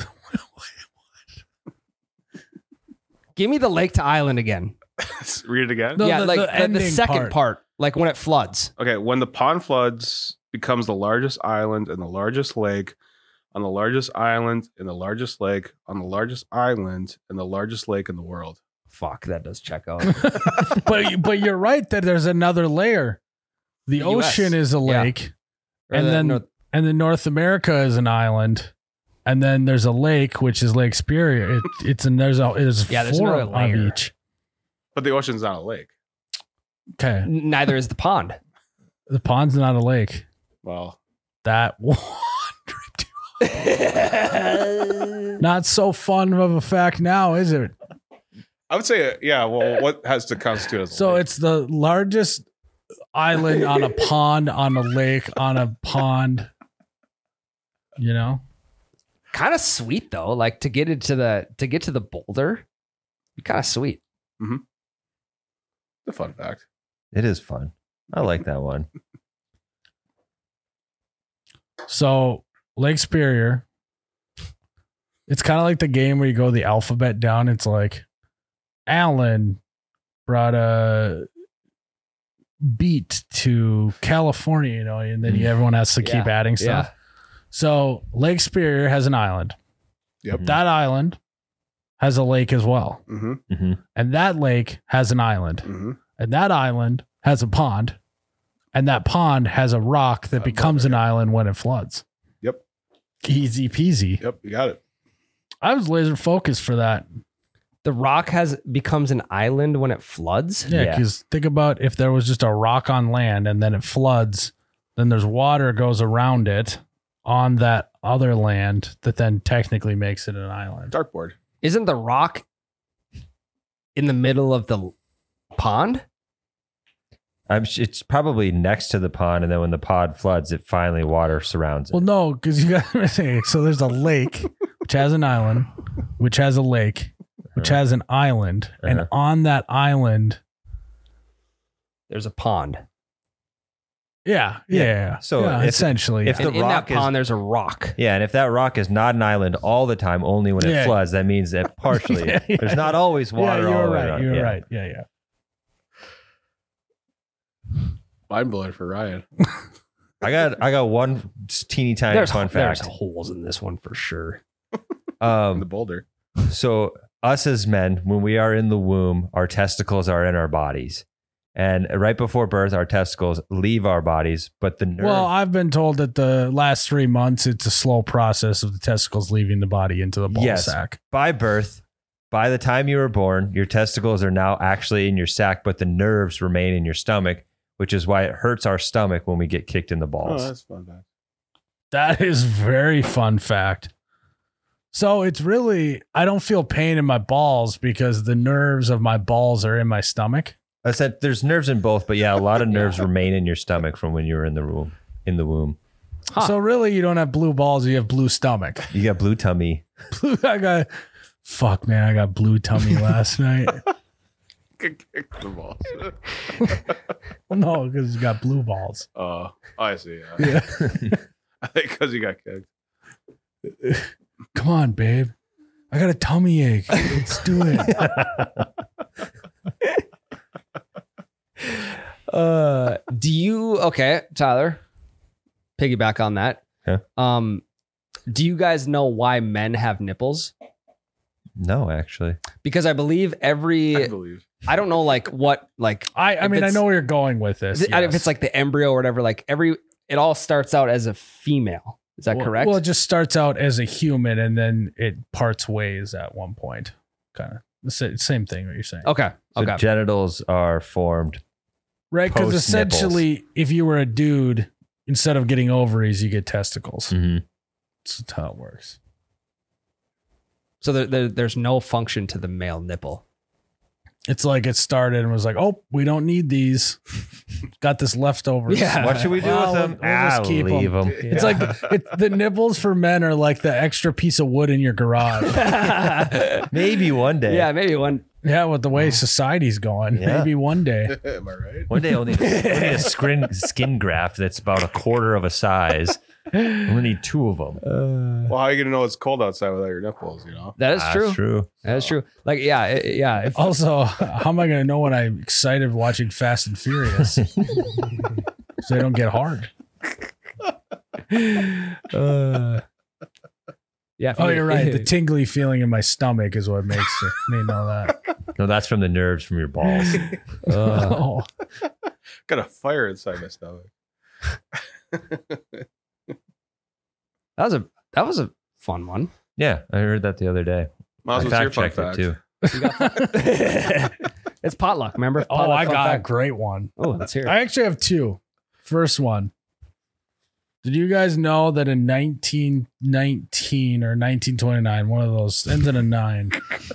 [SPEAKER 2] Give me the lake to island again.
[SPEAKER 4] Read it again.
[SPEAKER 1] No,
[SPEAKER 2] yeah,
[SPEAKER 1] the-
[SPEAKER 2] like
[SPEAKER 1] the
[SPEAKER 2] the, the
[SPEAKER 1] ending
[SPEAKER 2] second
[SPEAKER 1] part.
[SPEAKER 2] part. like when it floods.
[SPEAKER 4] Okay, when the pond floods, becomes the largest island and the largest lake on the largest island in the largest lake on the largest island and the largest lake in the world.
[SPEAKER 2] Fuck, that does check out.
[SPEAKER 1] but but you're right that there's another layer. The
[SPEAKER 2] The U S.
[SPEAKER 1] ocean is a
[SPEAKER 2] Yeah.
[SPEAKER 1] lake,
[SPEAKER 2] Or
[SPEAKER 1] and
[SPEAKER 2] the
[SPEAKER 1] then
[SPEAKER 2] North-
[SPEAKER 1] and then North America is an island, and then there's a lake which is Lake Superior. It, it's and there's a there's
[SPEAKER 2] Yeah, there's
[SPEAKER 1] four
[SPEAKER 2] another
[SPEAKER 1] of
[SPEAKER 2] layer.
[SPEAKER 1] each.
[SPEAKER 4] But the ocean's not a lake.
[SPEAKER 1] Okay,
[SPEAKER 2] neither is the pond.
[SPEAKER 1] the pond's not a lake.
[SPEAKER 4] Well,
[SPEAKER 1] That one not so fun of a fact now, is it?
[SPEAKER 4] I would say, yeah. Well, what has to constitute as a
[SPEAKER 1] So
[SPEAKER 4] lake?
[SPEAKER 1] it's the largest island on a pond, on a lake, on a pond. You know,
[SPEAKER 2] Kind of sweet though. Like to get into the to get to the boulder, kind of sweet.
[SPEAKER 4] a fun fact.
[SPEAKER 3] It is fun. I like that one.
[SPEAKER 1] so Lake Superior. It's kind of like the game where you go the alphabet down. It's like Alan brought a beat to California, you know, and then you, everyone has to keep
[SPEAKER 2] Yeah.
[SPEAKER 1] adding stuff.
[SPEAKER 2] Yeah.
[SPEAKER 1] So Lake Superior has an island.
[SPEAKER 4] Yep.
[SPEAKER 1] That island has a lake as well.
[SPEAKER 4] Mm-hmm.
[SPEAKER 3] hmm
[SPEAKER 1] And that lake has an island.
[SPEAKER 4] Mm-hmm.
[SPEAKER 1] And that island has a pond. And that pond has a rock that
[SPEAKER 4] A
[SPEAKER 1] becomes an
[SPEAKER 4] boulder.
[SPEAKER 1] island when it floods.
[SPEAKER 4] Yep.
[SPEAKER 1] Easy peasy.
[SPEAKER 4] Yep. You got it.
[SPEAKER 1] I was laser focused for that.
[SPEAKER 2] The rock has becomes an island when it floods.
[SPEAKER 1] Yeah,
[SPEAKER 3] Yeah.
[SPEAKER 1] because think about if there was just a rock on land and then it floods, then there's water goes around it on that other land that then technically makes it an island.
[SPEAKER 4] Dartboard.
[SPEAKER 2] Isn't the rock in the middle of the pond?
[SPEAKER 3] I'm, sh- it's probably next to the pond, and then when the pond floods, it finally water surrounds it.
[SPEAKER 1] Well, no, because you got to say, so there's a lake which has an island, which has a lake, which has an island, and
[SPEAKER 3] Uh-huh.
[SPEAKER 1] on that island,
[SPEAKER 2] There's a pond.
[SPEAKER 1] yeah, yeah, yeah.
[SPEAKER 3] So
[SPEAKER 1] yeah,
[SPEAKER 3] if-
[SPEAKER 1] essentially,
[SPEAKER 3] if
[SPEAKER 1] yeah.
[SPEAKER 3] the
[SPEAKER 2] And in that
[SPEAKER 3] rock is-
[SPEAKER 2] pond, there's a rock.
[SPEAKER 3] Yeah, and if that rock is not an island all the time, only when it
[SPEAKER 1] Yeah.
[SPEAKER 3] floods, that means that partially
[SPEAKER 1] Yeah, yeah.
[SPEAKER 3] there's not always
[SPEAKER 1] yeah,
[SPEAKER 3] water all
[SPEAKER 1] you're
[SPEAKER 3] the way
[SPEAKER 1] right,
[SPEAKER 3] around.
[SPEAKER 1] you're
[SPEAKER 3] Yeah.
[SPEAKER 1] right, yeah, yeah.
[SPEAKER 4] Mind blowing for Ryan.
[SPEAKER 3] I got I got one teeny tiny
[SPEAKER 2] There's,
[SPEAKER 3] fun
[SPEAKER 2] there's
[SPEAKER 3] fact.
[SPEAKER 2] holes in this one for sure.
[SPEAKER 4] In the
[SPEAKER 3] Um,
[SPEAKER 4] boulder.
[SPEAKER 3] so us as men, when we are in the womb, our testicles are in our bodies, and right before birth, our testicles leave our bodies, but the nerve.
[SPEAKER 1] Well, I've been told that the last three months it's a slow process of the testicles leaving the body into the ball
[SPEAKER 3] Yes.
[SPEAKER 1] sack.
[SPEAKER 3] by birth, by the time you were born, your testicles are now actually in your sac, but the nerves remain in your stomach, which is why it hurts our stomach when we get kicked in the
[SPEAKER 4] Oh,
[SPEAKER 3] balls.
[SPEAKER 4] that's a fun fact.
[SPEAKER 1] That is very fun fact. So it's really I don't feel pain in my balls because the nerves of my balls are in my stomach.
[SPEAKER 3] I said there's nerves in both, but yeah, a lot of nerves remain in your stomach from when you were in the womb. In the womb,
[SPEAKER 2] Huh.
[SPEAKER 1] So really you don't have blue balls, you have blue stomach.
[SPEAKER 3] you got blue tummy.
[SPEAKER 1] Blue I got fuck man, I got blue tummy last night.
[SPEAKER 4] Kick kick the balls.
[SPEAKER 1] Well, no, because you got blue balls.
[SPEAKER 4] Oh, I see. Yeah.
[SPEAKER 1] Yeah.
[SPEAKER 4] I think because you got kicked.
[SPEAKER 1] Come on, babe. I got a tummy ache. Let's do it.
[SPEAKER 2] Uh, do you okay, Tyler? Piggyback on that.
[SPEAKER 3] Yeah.
[SPEAKER 2] Um, Do you guys know why men have nipples?
[SPEAKER 3] No, actually.
[SPEAKER 2] Because I believe every
[SPEAKER 4] I believe.
[SPEAKER 2] I don't know like what like
[SPEAKER 1] I, I
[SPEAKER 2] If
[SPEAKER 1] mean, I
[SPEAKER 2] it's-
[SPEAKER 1] know where you're going with this.
[SPEAKER 2] If
[SPEAKER 1] yes.
[SPEAKER 2] it's like the embryo or whatever, like every it all starts out as a female. Is that
[SPEAKER 1] well,
[SPEAKER 2] correct?
[SPEAKER 1] Well, it just starts out as a human and then it parts ways at one point. Kind of the sa- same thing what you're saying.
[SPEAKER 2] okay.
[SPEAKER 3] So
[SPEAKER 2] Okay.
[SPEAKER 3] genitals are formed.
[SPEAKER 1] Right? Because
[SPEAKER 3] post-nipples.
[SPEAKER 1] essentially, if you were a dude, instead of getting ovaries, you get testicles.
[SPEAKER 3] Mm-hmm.
[SPEAKER 1] That's how it works.
[SPEAKER 2] So there, there, there's no function to the male nipple.
[SPEAKER 1] It's like it started and was like, oh, we don't need these. Got this leftovers.
[SPEAKER 2] Yeah.
[SPEAKER 3] What should we do
[SPEAKER 1] Well,
[SPEAKER 3] with
[SPEAKER 1] we'll-
[SPEAKER 3] them?
[SPEAKER 1] we'll just
[SPEAKER 3] ah,
[SPEAKER 1] keep 'em.
[SPEAKER 3] leave them.
[SPEAKER 1] It's like it, the nipples for men are like the extra piece of wood in your garage.
[SPEAKER 3] Maybe one day.
[SPEAKER 2] Yeah, maybe one.
[SPEAKER 1] Yeah, with the way society's going,
[SPEAKER 3] Yeah.
[SPEAKER 1] maybe one day.
[SPEAKER 4] Am I right?
[SPEAKER 3] One day I'll need, I'll need a skin, skin graft that's about a quarter of a size. I'm gonna need two of them.
[SPEAKER 4] Well, how are you gonna know it's cold outside without your nipples? You know.
[SPEAKER 2] That is
[SPEAKER 3] That's
[SPEAKER 2] true.
[SPEAKER 3] true.
[SPEAKER 2] That is true. Like, yeah, it- yeah. If,
[SPEAKER 1] Also, how am I going to know when I'm excited watching Fast and Furious? So they don't get hard.
[SPEAKER 2] uh, yeah.
[SPEAKER 1] Oh, you're right. The tingly feeling in my stomach is what makes it, me know that.
[SPEAKER 3] No, that's from the nerves from your balls.
[SPEAKER 2] Uh,
[SPEAKER 1] Oh,
[SPEAKER 4] Got a fire inside my stomach.
[SPEAKER 2] that was a that was a fun one.
[SPEAKER 3] Yeah, I heard that the other day.
[SPEAKER 4] Miles,
[SPEAKER 3] I
[SPEAKER 4] what's your fun
[SPEAKER 3] fact checked
[SPEAKER 4] fact?
[SPEAKER 3] it too.
[SPEAKER 2] It's potluck. Remember?
[SPEAKER 1] oh
[SPEAKER 2] Potluck
[SPEAKER 1] I
[SPEAKER 2] fun
[SPEAKER 1] got a
[SPEAKER 2] fact.
[SPEAKER 1] great one.
[SPEAKER 2] Oh, let's hear it.
[SPEAKER 1] I actually have two. First one. Did you guys know that in nineteen nineteen or nineteen twenty-nine, one of those ends in a nine,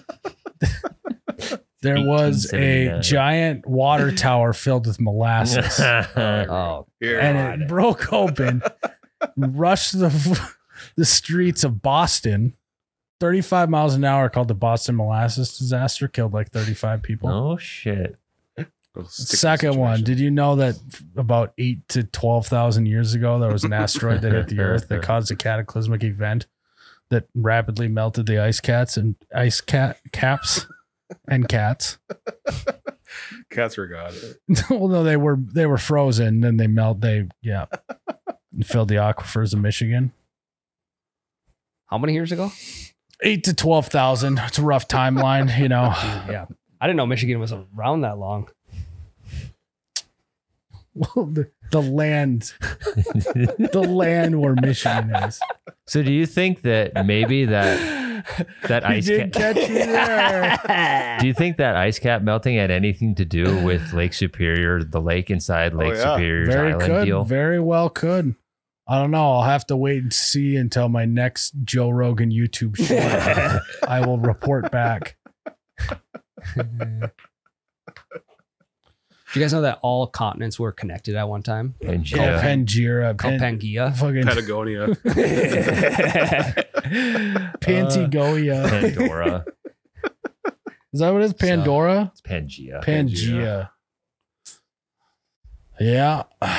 [SPEAKER 1] there was a
[SPEAKER 3] eighteen seventy-nine.
[SPEAKER 1] giant water tower filled with molasses.
[SPEAKER 2] Oh,
[SPEAKER 4] Here.
[SPEAKER 1] and it broke open, rushed the the streets of Boston, thirty-five miles an hour, called the Boston Molasses Disaster, killed like thirty-five people.
[SPEAKER 3] Oh shit!
[SPEAKER 1] Second one, did you know that about eight to twelve thousand years ago, there was an asteroid that hit the Earth that caused a cataclysmic event that rapidly melted the ice cats and ice cat caps and cats?
[SPEAKER 4] Cats were god.
[SPEAKER 1] Well, no, they were they were frozen, then they melt. They yeah, filled the aquifers of Michigan.
[SPEAKER 2] how many years ago?
[SPEAKER 1] Eight to twelve thousand. It's a rough timeline, you know.
[SPEAKER 2] Yeah, I didn't know Michigan was around that long.
[SPEAKER 1] Well, the, the land, the land where Michigan is.
[SPEAKER 3] So, do you think that maybe that that
[SPEAKER 1] He
[SPEAKER 3] ice
[SPEAKER 1] did
[SPEAKER 3] cap?
[SPEAKER 1] catch me there.
[SPEAKER 3] Do you think that ice cap melting had anything to do with Lake Superior, the lake inside Lake
[SPEAKER 4] yeah.
[SPEAKER 3] Superior's
[SPEAKER 1] Very
[SPEAKER 3] island
[SPEAKER 1] could,
[SPEAKER 3] deal?
[SPEAKER 1] very well could. I don't know. I'll have to wait and see until my next Joe Rogan YouTube show. I will report back.
[SPEAKER 2] Do you guys know that all continents were connected at one time?
[SPEAKER 3] Pangea.
[SPEAKER 1] Yeah, Pangira,
[SPEAKER 2] Called
[SPEAKER 1] Pan,
[SPEAKER 2] Pangea.
[SPEAKER 1] fucking
[SPEAKER 4] Patagonia.
[SPEAKER 1] Pantagonia.
[SPEAKER 3] Pandora.
[SPEAKER 1] Is that what it is? Pandora?
[SPEAKER 3] It's Pangea.
[SPEAKER 1] Pangea. Yeah.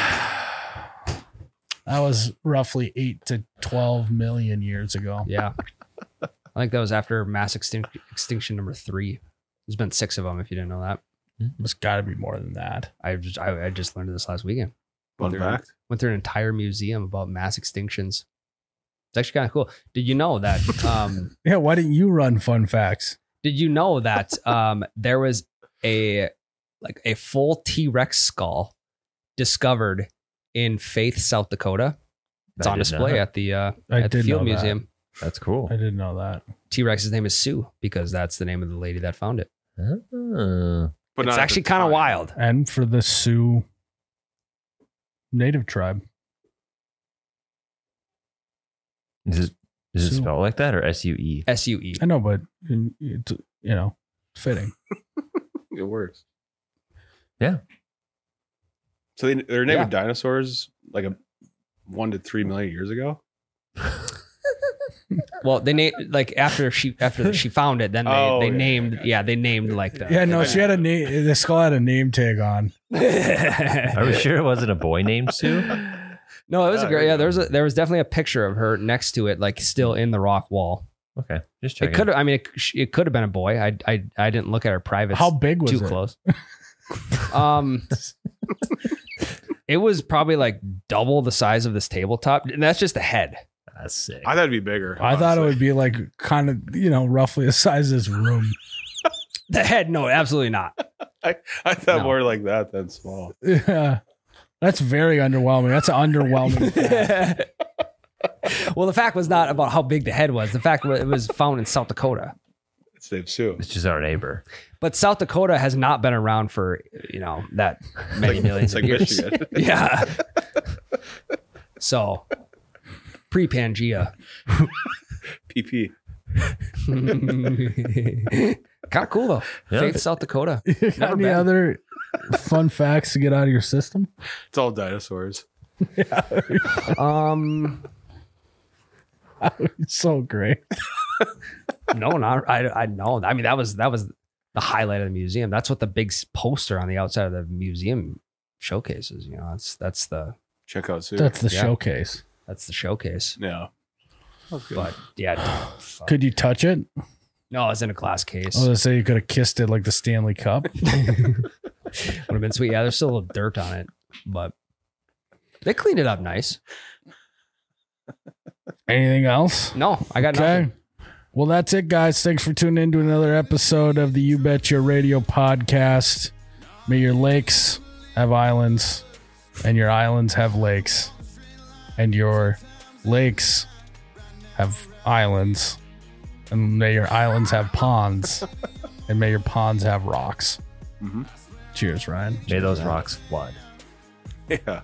[SPEAKER 1] That was roughly eight to twelve million years ago.
[SPEAKER 2] Yeah. I think that was after mass extinct, extinction number three. There's been six of them, if you didn't know that.
[SPEAKER 1] It's got to be more than that.
[SPEAKER 2] I just I, I just learned this last weekend.
[SPEAKER 4] Fun
[SPEAKER 2] Went through-
[SPEAKER 4] fact.
[SPEAKER 2] Went through an entire museum about mass extinctions. It's actually kind of cool. Did you know that? Um,
[SPEAKER 1] Yeah, why didn't you run fun facts?
[SPEAKER 2] did you know that um, there was a like a full T-Rex skull discovered in Faith, South Dakota? It's
[SPEAKER 3] I
[SPEAKER 2] on
[SPEAKER 3] did
[SPEAKER 2] display
[SPEAKER 3] not.
[SPEAKER 2] at the uh,
[SPEAKER 1] I
[SPEAKER 2] at the
[SPEAKER 1] did
[SPEAKER 2] Field
[SPEAKER 1] know that.
[SPEAKER 2] Museum.
[SPEAKER 3] That's cool.
[SPEAKER 1] I didn't know that.
[SPEAKER 2] T-Rex's name is Sue because that's the name of the lady that found it.
[SPEAKER 3] Ah.
[SPEAKER 4] But
[SPEAKER 2] it's
[SPEAKER 4] not at
[SPEAKER 2] actually
[SPEAKER 4] the
[SPEAKER 2] kind of
[SPEAKER 4] time.
[SPEAKER 2] wild.
[SPEAKER 1] And for the Sioux native tribe.
[SPEAKER 3] Is it, is it
[SPEAKER 1] Sue.
[SPEAKER 3] spelled like that or S U E?
[SPEAKER 2] S U E.
[SPEAKER 1] I know, but it's, you know, fitting.
[SPEAKER 4] It works.
[SPEAKER 3] Yeah.
[SPEAKER 4] So they, they're naming
[SPEAKER 2] Yeah.
[SPEAKER 4] dinosaurs like a one to three million years ago.
[SPEAKER 2] Well, they named like after she after she found it, then they,
[SPEAKER 4] Oh,
[SPEAKER 2] they
[SPEAKER 4] yeah.
[SPEAKER 2] named yeah they named like the
[SPEAKER 1] Yeah, no, she had a name. The skull had a name tag on.
[SPEAKER 3] Are we sure it wasn't a boy named Sue?
[SPEAKER 2] No, it was a
[SPEAKER 4] Oh,
[SPEAKER 2] great.
[SPEAKER 4] there
[SPEAKER 2] Yeah,
[SPEAKER 4] you
[SPEAKER 2] there was
[SPEAKER 4] go.
[SPEAKER 2] a, there was definitely a picture of her next to it, like still in the rock wall.
[SPEAKER 3] Okay, just
[SPEAKER 2] It
[SPEAKER 3] checking.
[SPEAKER 2] could have. I mean, it, it could have been a boy. I I I didn't look at her private.
[SPEAKER 1] How big was
[SPEAKER 2] too
[SPEAKER 1] it?
[SPEAKER 2] close. um, it was probably like double the size of this tabletop, and that's just the head.
[SPEAKER 3] That's sick.
[SPEAKER 4] I thought it'd be bigger.
[SPEAKER 1] I thought it
[SPEAKER 4] honestly.
[SPEAKER 1] would be like kind of, you know, roughly the size of this room.
[SPEAKER 2] The head, no, absolutely not.
[SPEAKER 4] I, I thought
[SPEAKER 2] No.
[SPEAKER 4] more like that than small.
[SPEAKER 1] Yeah. That's very underwhelming. That's an underwhelming fact.
[SPEAKER 2] Well, the fact was not about how big the head was. The fact was it was found in South Dakota.
[SPEAKER 4] It's Dave Sue.
[SPEAKER 3] It's just our neighbor.
[SPEAKER 2] But South Dakota has not been around for, you know, that many millions
[SPEAKER 4] It's
[SPEAKER 2] of
[SPEAKER 4] like
[SPEAKER 2] years.
[SPEAKER 4] Michigan.
[SPEAKER 2] Yeah. So, pre-Pangea.
[SPEAKER 4] P P.
[SPEAKER 2] Kind of cool, though.
[SPEAKER 3] Yeah.
[SPEAKER 2] Faith, South Dakota.
[SPEAKER 1] You got
[SPEAKER 2] Never
[SPEAKER 1] any
[SPEAKER 2] been.
[SPEAKER 1] other fun facts to get out of your system?
[SPEAKER 4] It's all dinosaurs.
[SPEAKER 2] Um,
[SPEAKER 1] So great.
[SPEAKER 2] no, not I. I know. I mean, that was that was the highlight of the museum. That's what the big s- poster on the outside of the museum showcases. You know, that's that's the
[SPEAKER 4] Check out Sue.
[SPEAKER 1] That's the
[SPEAKER 2] Yeah.
[SPEAKER 1] showcase.
[SPEAKER 2] that's the showcase.
[SPEAKER 4] yeah. Okay.
[SPEAKER 2] But yeah, fuck.
[SPEAKER 1] Could you touch it?
[SPEAKER 2] no, it's in a glass case.
[SPEAKER 1] I was gonna say you could have kissed it like the Stanley Cup.
[SPEAKER 2] Would have been sweet. Yeah, there's still a little dirt on it, but they cleaned it up nice.
[SPEAKER 1] Anything else?
[SPEAKER 2] No, I got
[SPEAKER 1] Okay.
[SPEAKER 2] nothing.
[SPEAKER 1] Well, that's it, guys. Thanks for tuning in to another episode of the You Betcha Radio podcast. May your lakes have islands, and your islands have lakes, and your lakes have islands, and may your islands have ponds, and may your ponds have rocks.
[SPEAKER 4] Mm-hmm.
[SPEAKER 1] Cheers, Ryan.
[SPEAKER 3] May those rocks flood.
[SPEAKER 4] Yeah.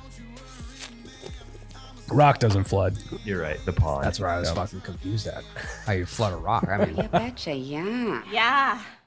[SPEAKER 1] Rock doesn't flood.
[SPEAKER 3] You're right. The pond.
[SPEAKER 2] That's where I was
[SPEAKER 1] Yep.
[SPEAKER 2] fucking confused at. How you flood a rock? I mean,
[SPEAKER 5] You betcha, yeah.
[SPEAKER 6] Yeah.